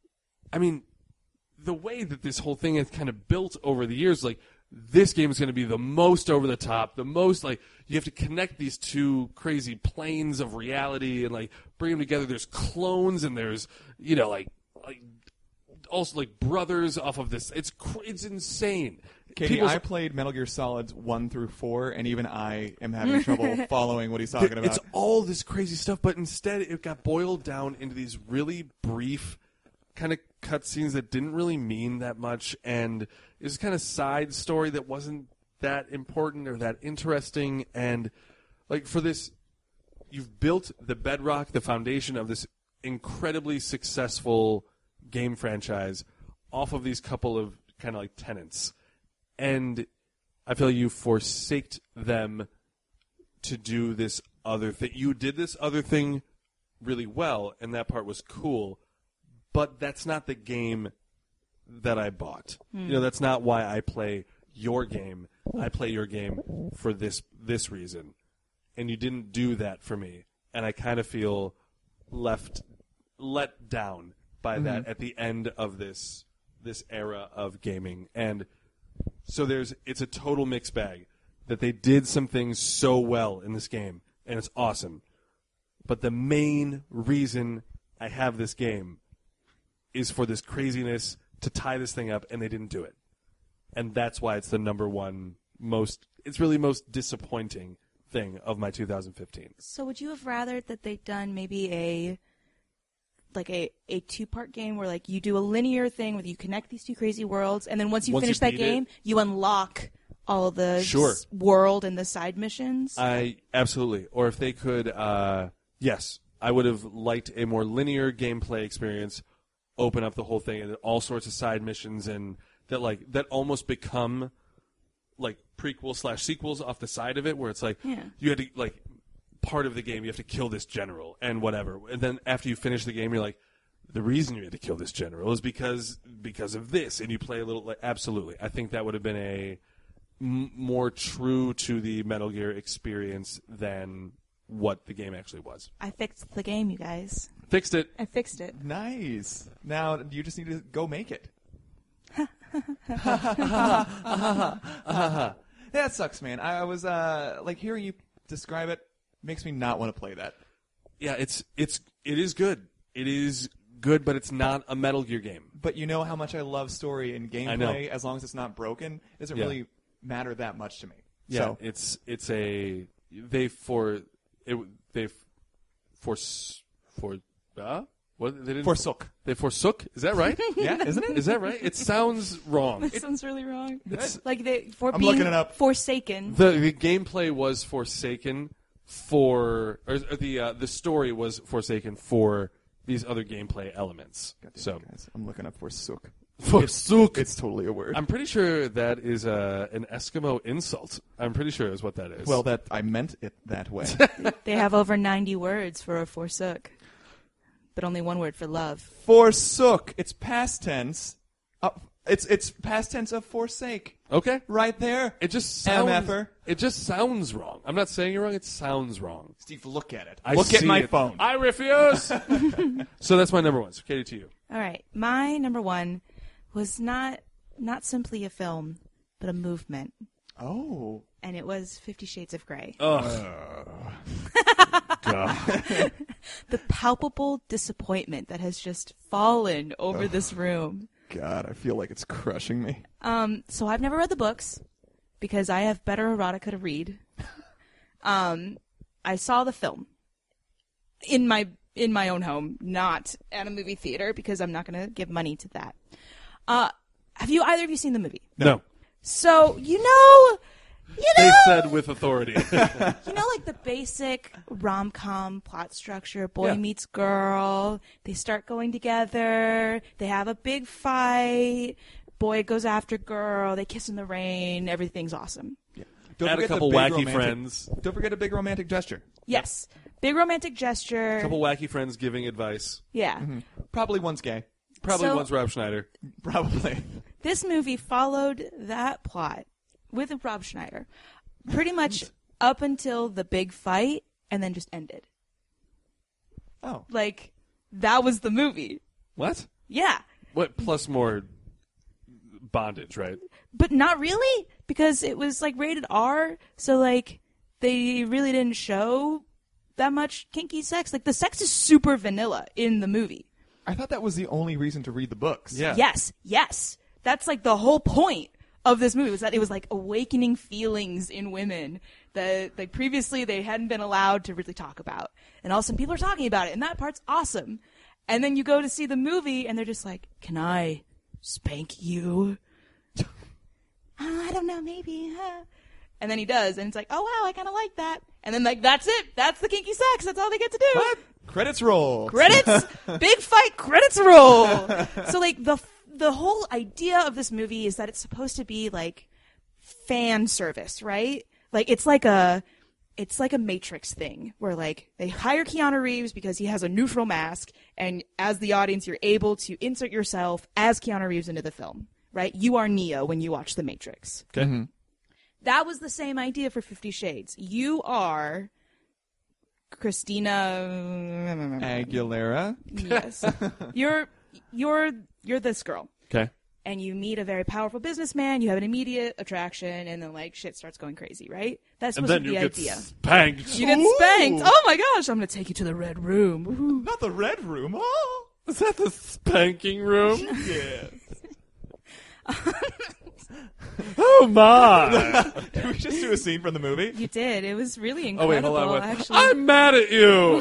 I mean, the way that this whole thing has kind of built over the years, like, this game is going to be the most over the top, the most, like, you have to connect these two crazy planes of reality and, like, bring them together. There's clones and there's, you know, like, like also, like, brothers off of this. It's cr- it's insane.
Katie,
People's-
I played Metal Gear Solids one through four, and even I am having trouble following what he's talking about.
It's all this crazy stuff, but instead it got boiled down into these really brief kind of cutscenes that didn't really mean that much, and it was kind of side story that wasn't that important or that interesting. And like, for this, you've built the bedrock, the foundation of this incredibly successful game franchise off of these couple of kind of like tenets, and I feel you forsaked them to do this other thing. You did this other thing really well, and that part was cool, but that's not the game that I bought. You know, that's not why I play your game. I play your game for this this reason. And you didn't do that for me. And I kind of feel left let down by mm-hmm. that at the end of this this era of gaming. And so there's it's a total mixed bag that they did some things so well in this game, and it's awesome. But the main reason I have this game is for this craziness to tie this thing up, and they didn't do it. And that's why it's the number one most, it's really most disappointing thing of my two thousand fifteen.
So would you have rather that they'd done maybe a, like a, a two-part game where like you do a linear thing where you connect these two crazy worlds, and then once you
Once
finish
you
that
beat
game,
it-
you unlock all the
Sure.
s- world and the side missions?
I absolutely. Or if they could, uh, yes, I would have liked a more linear gameplay experience, open up the whole thing, and all sorts of side missions, and that like that almost become like prequel slash sequels off the side of it, where it's like
Yeah.
you had to like part of the game you have to kill this general and whatever, and then after you finish the game, you're like, the reason you had to kill this general is because because of this, and you play a little. Like, absolutely, I think that would have been a m- more true to the Metal Gear experience than what the game actually was.
I fixed the game, you guys.
Fixed it.
I fixed it.
Nice. Now you just need to go make it. That sucks, man. I, I was uh, like hearing you describe it makes me not want to play that.
Yeah, it's it's it is good. It is good, but it's not a Metal Gear game.
But you know how much I love story and
I know.
gameplay. As long as it's not broken, it doesn't
Yeah.
really matter that much to me.
Yeah,
So
it's it's a they for it they for for uh what they didn't
forsook.
they forsook. Is that right?
Yeah, isn't it?
Is that right? It sounds wrong.
That sounds really wrong.
It's-
Like they for
I'm
being
looking it up.
forsaken.
The the gameplay was forsaken for or the uh, the story was forsaken for these other gameplay elements.
God damn
So
it, guys, I'm looking up forsook.
forsook.
It's totally a word.
I'm pretty sure that is uh, an Eskimo insult. I'm pretty sure is what that is.
well, that I meant it that way.
They have over ninety words for a forsook, but only one word for love.
Forsook. It's past tense. Uh, it's it's past tense of forsake.
okay.
Right there.
It just sounds.
M F er.
It just sounds wrong. I'm not saying you're wrong. It sounds wrong.
Steve, look at it.
I
look at
see
my
it.
phone.
I refuse. So that's my number one. So Katie, to you.
All right, my number one was not not simply a film, but a movement,
Oh.
and it was Fifty Shades of Grey.
Ugh.
The palpable disappointment that has just fallen over this room.
God, I feel like it's crushing me.
Um, so I've never read the books because I have better erotica to read. Um, I saw the film in my in my own home, not at a movie theater because I'm not going to give money to that. Uh, have you either of you seen the movie?
No.
So you know, you
They
know,
said with authority.
you know, like the basic rom-com plot structure: boy
Yeah.
meets girl, they start going together, they have a big fight, boy goes after girl, they kiss in the rain, everything's awesome.
Don't
Add a
forget the
couple
big
wacky
romantic-
friends.
Don't forget a big romantic gesture.
Yes, big romantic gesture.
A couple wacky friends giving advice.
Yeah.
Probably one's gay.
Probably
So-
one's Rob Schneider.
Probably.
This movie followed that plot with Rob Schneider pretty much up until the big fight and then just ended.
Oh.
Like, that was the movie.
What?
Yeah.
What? Plus more bondage, right?
But not really, because it was, like, rated R, so, like, they really didn't show that much kinky sex. Like, the sex is super vanilla in the movie.
I thought that was the only reason to read the books.
Yeah.
Yes, yes. That's like the whole point of this movie was that it was like awakening feelings in women that like previously they hadn't been allowed to really talk about. And all of a sudden people are talking about it and that part's awesome. And then you go to see the movie and they're just like, "Can I spank you?" uh, I don't know, maybe. Huh? And then he does and it's like, "Oh wow, I kind of like that." And then like that's it. That's the kinky sex. That's all they get to do.
What? Credits roll.
Credits, big fight, credits roll. So like the the whole idea of this movie is that it's supposed to be like fan service, right? Like it's like a it's like a Matrix thing where like they hire Keanu Reeves because he has a neutral mask, and as the audience you're able to insert yourself as Keanu Reeves into the film. right? You are Neo when you watch The Matrix.
Okay.
Mm-hmm.
That was the same idea for Fifty Shades. You are Christina
Aguilera.
Yes. you're you're you're this girl.
Okay.
And you meet a very powerful businessman, you have an immediate attraction, and then like shit starts going crazy, right? That's
And
supposed
then
to be
you
the
get
idea.
spanked.
You get spanked. Oh my gosh, I'm gonna take you to the red room. Woohoo.
Not the red room. Oh,
Is that the spanking room?
yeah.
Oh my!
Did we just do a scene from the movie?
You did. It was really
Oh
incredible,
wait, hold on. Wait.
actually.
I'm mad at you.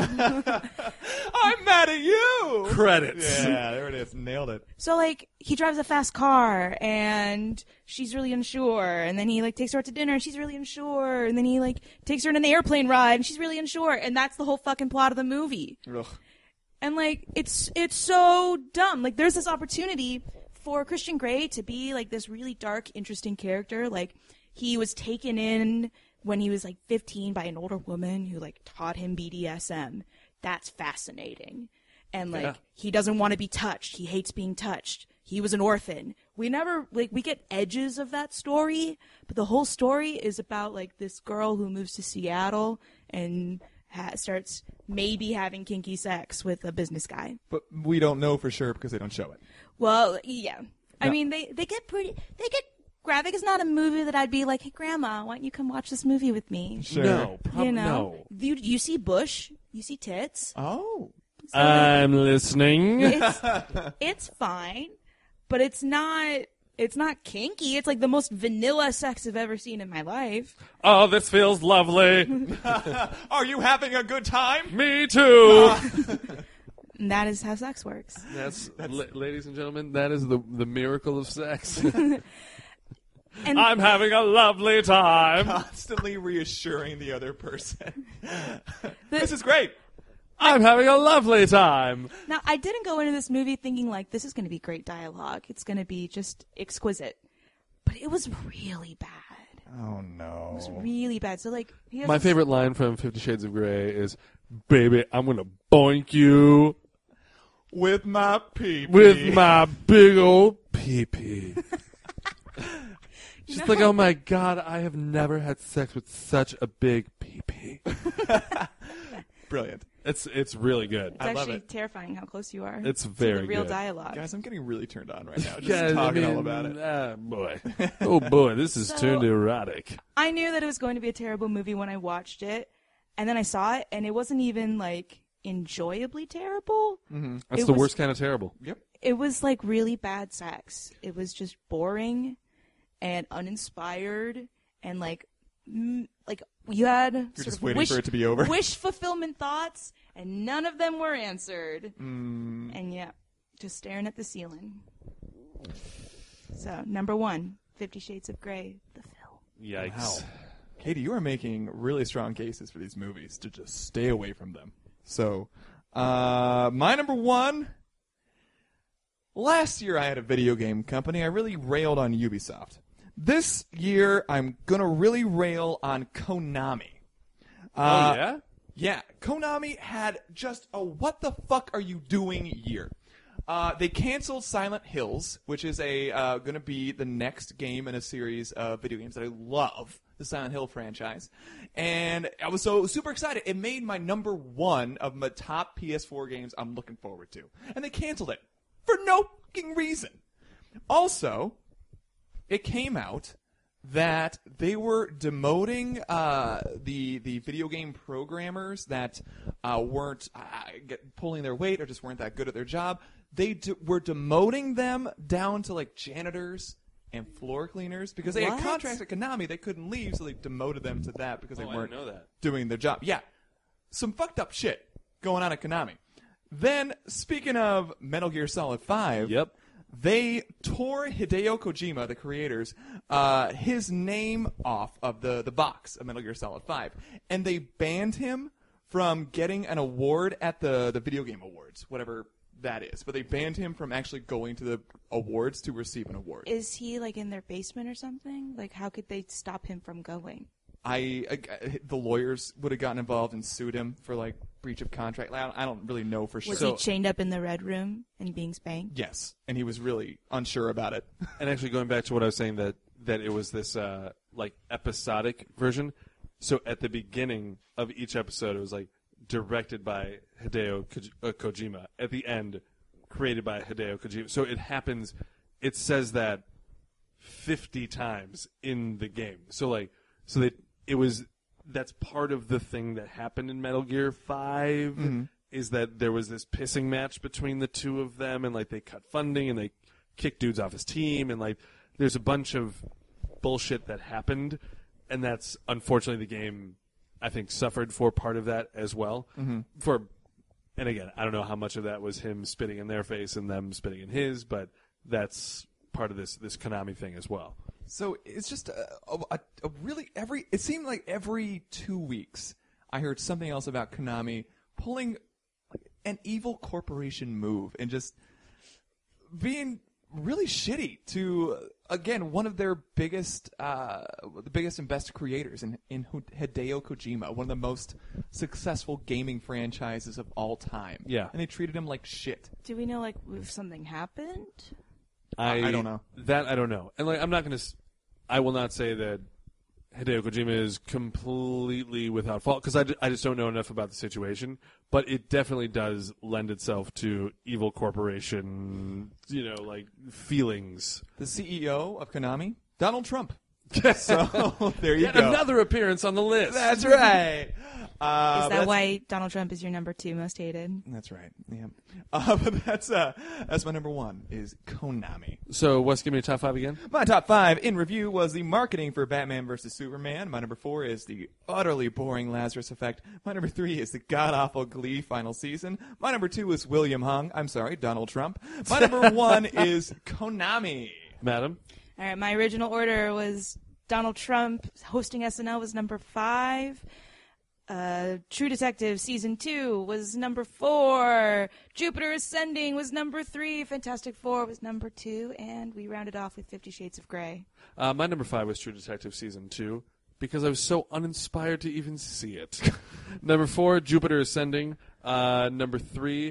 I'm mad at you.
Credits.
Yeah, there it is. Nailed it.
So like he drives a fast car and she's really unsure, and then he like takes her out to dinner and she's really unsure, and then he like takes her on an airplane ride and she's really unsure, and that's the whole fucking plot of the movie.
Ugh.
And like it's it's so dumb. Like there's this opportunity for Christian Grey to be like this really dark, interesting character. Like he was taken in when he was like fifteen by an older woman who like taught him B D S M. That's fascinating. And like
Yeah.
he doesn't want to be touched. He hates being touched. He was an orphan. We never like we get edges of that story, but the whole story is about like this girl who moves to Seattle and ha- starts maybe having kinky sex with a business guy.
But we don't know for sure because they don't show it.
Well, yeah. I
Yeah.
mean, they, they get pretty, they get graphic. It's not a movie that I'd be like, hey, Grandma, why don't you come watch this movie with me?
Sure.
No, prob-
You know?
no.
You, you see Bush, you see tits.
Oh.
So
I'm listening.
it's, it's fine, but it's not, it's not kinky. It's like the most vanilla sex I've ever seen in my life.
Oh, this feels lovely.
Are you having a good time?
Me too.
And that is how sex works.
That's, la- ladies and gentlemen, that is the the miracle of sex.
And
I'm having a lovely time.
Constantly reassuring the other person. This is great.
I'm having a lovely time.
now, I didn't go into this movie thinking like, this is going to be great dialogue. It's going to be just exquisite. But it was really bad.
Oh no.
It was really bad. So like, he has
My
this-
favorite line from Fifty Shades of Grey is, "Baby, I'm gonna boink you
With my pee
with my big old pee-pee." Just
know-
like, oh my god, I have never had sex with such a big pee-pee.
Brilliant.
It's it's really good.
It's
I love
actually
it.
terrifying how close you are.
It's
to
very
the real
good.
dialogue.
Guys, I'm getting really turned on right now. Just
Yeah,
talking
I mean,
all about it.
Ah, boy. Oh boy, this is
So-
turned erotic.
I knew that it was going to be a terrible movie when I watched it, and then I saw it, and it wasn't even like enjoyably terrible.
That's
it
the
was-
worst kind of terrible.
Yep.
It was like really bad sex. It was just boring and uninspired, and like, mm, like you had
You're
sort
just
of
waiting
wish,
for it to be over.
wish fulfillment thoughts, and none of them were answered.
Mm,
And yeah, just staring at the ceiling. So number one, Fifty Shades of Grey, the film.
Yikes.
wow. Katie, you are making really strong cases for these movies to just stay away from them. So, uh, my number one. Last year I had a video game company. I really railed on Ubisoft. This year I'm gonna really rail on Konami.
Oh,
Uh,
yeah?
Yeah, Konami had just a what the fuck are you doing year. Uh, they canceled Silent Hills, which is a uh, going to be the next game in a series of video games that I love, the Silent Hill franchise. And I was so super excited. It made my number one of my top P S four games I'm looking forward to. And they canceled it for no fucking reason. Also, it came out that they were demoting uh, the the video game programmers that uh, weren't uh, get, pulling their weight or just weren't that good at their job. They d- were demoting them down to like janitors and floor cleaners because they
What?
had contracts at Konami. They couldn't leave, so they demoted them to that because they
Oh, I
weren't
didn't know that.
doing their job. Yeah, some fucked up shit going on at Konami. Then, speaking of Metal Gear Solid five,
Yep.
they tore Hideo Kojima, the creators, uh, his name off of the, the box of Metal Gear Solid five. And they banned him from getting an award at the, the Video Game Awards, whatever that is. But they banned him from actually going to the awards to receive an award.
Is he like in their basement or something? Like, how could they stop him from going?
I, I the lawyers would have gotten involved and sued him for like breach of contract. I don't, I don't really know for sure.
Was
So-
he chained up in the red room and being spanked?
Yes, and he was really unsure about it.
And actually, going back to what I was saying, that that it was this uh, like episodic version. So at the beginning of each episode, it was like directed by Hideo Ko- uh, Kojima. At the end, created by Hideo Kojima. So it happens. It says that fifty times in the game. So like, so that it was. That's part of the thing that happened in Metal Gear five.
Mm-hmm.
Is that there was this pissing match between the two of them, and like they cut funding and they kicked dudes off his team, and like there's a bunch of bullshit that happened, and that's unfortunately the game I think suffered for part of that as well.
Mm-hmm.
For and again, I don't know how much of that was him spitting in their face and them spitting in his, but that's part of this this Konami thing as well.
So it's just a, a, a really every. It seemed like every two weeks I heard something else about Konami pulling like an evil corporation move and just being really shitty to again one of their biggest, uh, the biggest and best creators in in Hideo Kojima, one of the most successful gaming franchises of all time.
Yeah.
and they treated him like shit.
Do we know like if something happened?
I
I don't know.
That I don't know. And like I'm not going to I will not say that Hideo Kojima is completely without fault because I, d- I just don't know enough about the situation, but it definitely does lend itself to evil corporation, you know, like feelings.
The C E O of Konami, Donald Trump. So there you
Yet
go.
another appearance on the list.
That's right. Uh,
Is
but
that
that's-
why Donald Trump is your number two most hated?
That's right. Yeah. Uh, but that's uh, that's my number one is Konami.
So, Wes, give me a top five again.
My top five in review was the marketing for Batman versus Superman. My number four is the utterly boring Lazarus Effect. My number three is the god-awful Glee final season. My number two is William Hung. I'm sorry, Donald Trump. My number one is Konami.
Madam?
All right, my original order was Donald Trump hosting S N L was number five. Uh, True Detective season two was number four. Jupiter Ascending was number three. Fantastic Four was number two, and we rounded off with Fifty Shades of Grey.
Uh, my number five was True Detective Season two because I was so uninspired to even see it. Number four, Jupiter Ascending. Uh, number three,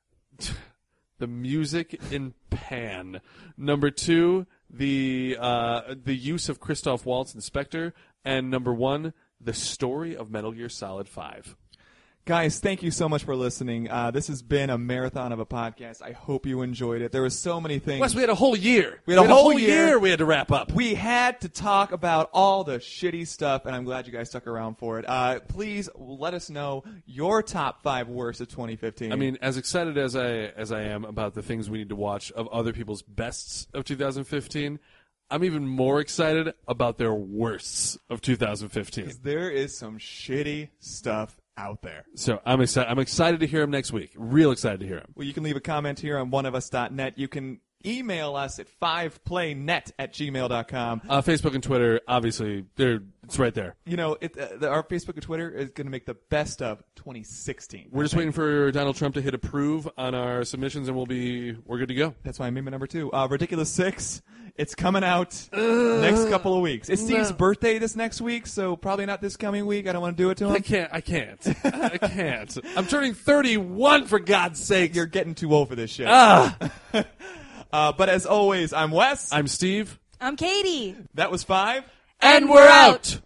the music in Pan. Number two, the uh, the use of Christoph Waltz in Spectre. And number one, the story of Metal Gear Solid five.
Guys, thank you so much for listening. Uh, this has been a marathon of a podcast. I hope you enjoyed it. There were so many things.
Wes, we had a whole year.
We had a whole year.
we had to wrap up.
We had to talk about all the shitty stuff, and I'm glad you guys stuck around for it. Uh, please let us know your top five worst of twenty fifteen.
I mean, as excited as I as I am about the things we need to watch of other people's bests of two thousand fifteen, I'm even more excited about their worsts of two thousand fifteen.
there is some shitty stuff out there.
So I'm excited. I'm excited to hear him next week. Real excited to hear him.
Well, you can leave a comment here on one of us dot net. You can email us at five play net at gmail dot com.
Uh, Facebook and Twitter, obviously, they're it's right there.
You know, it, uh, the, our Facebook and Twitter is going to make the best of twenty sixteen.
We're just waiting for Donald Trump to hit approve on our submissions, and we'll be we're good to go.
That's why I made my number two. Uh, Ridiculous Six. It's coming out next couple of weeks. It's Steve's
no.
birthday this next week, so probably not this coming week. I don't want to do it to him.
I can't. I can't. I can't. I'm turning thirty-one, for God's sake.
You're getting too old for this shit.
Ah.
uh, but as always, I'm Wes.
I'm Steve.
I'm Katie.
that was five.
And we're out.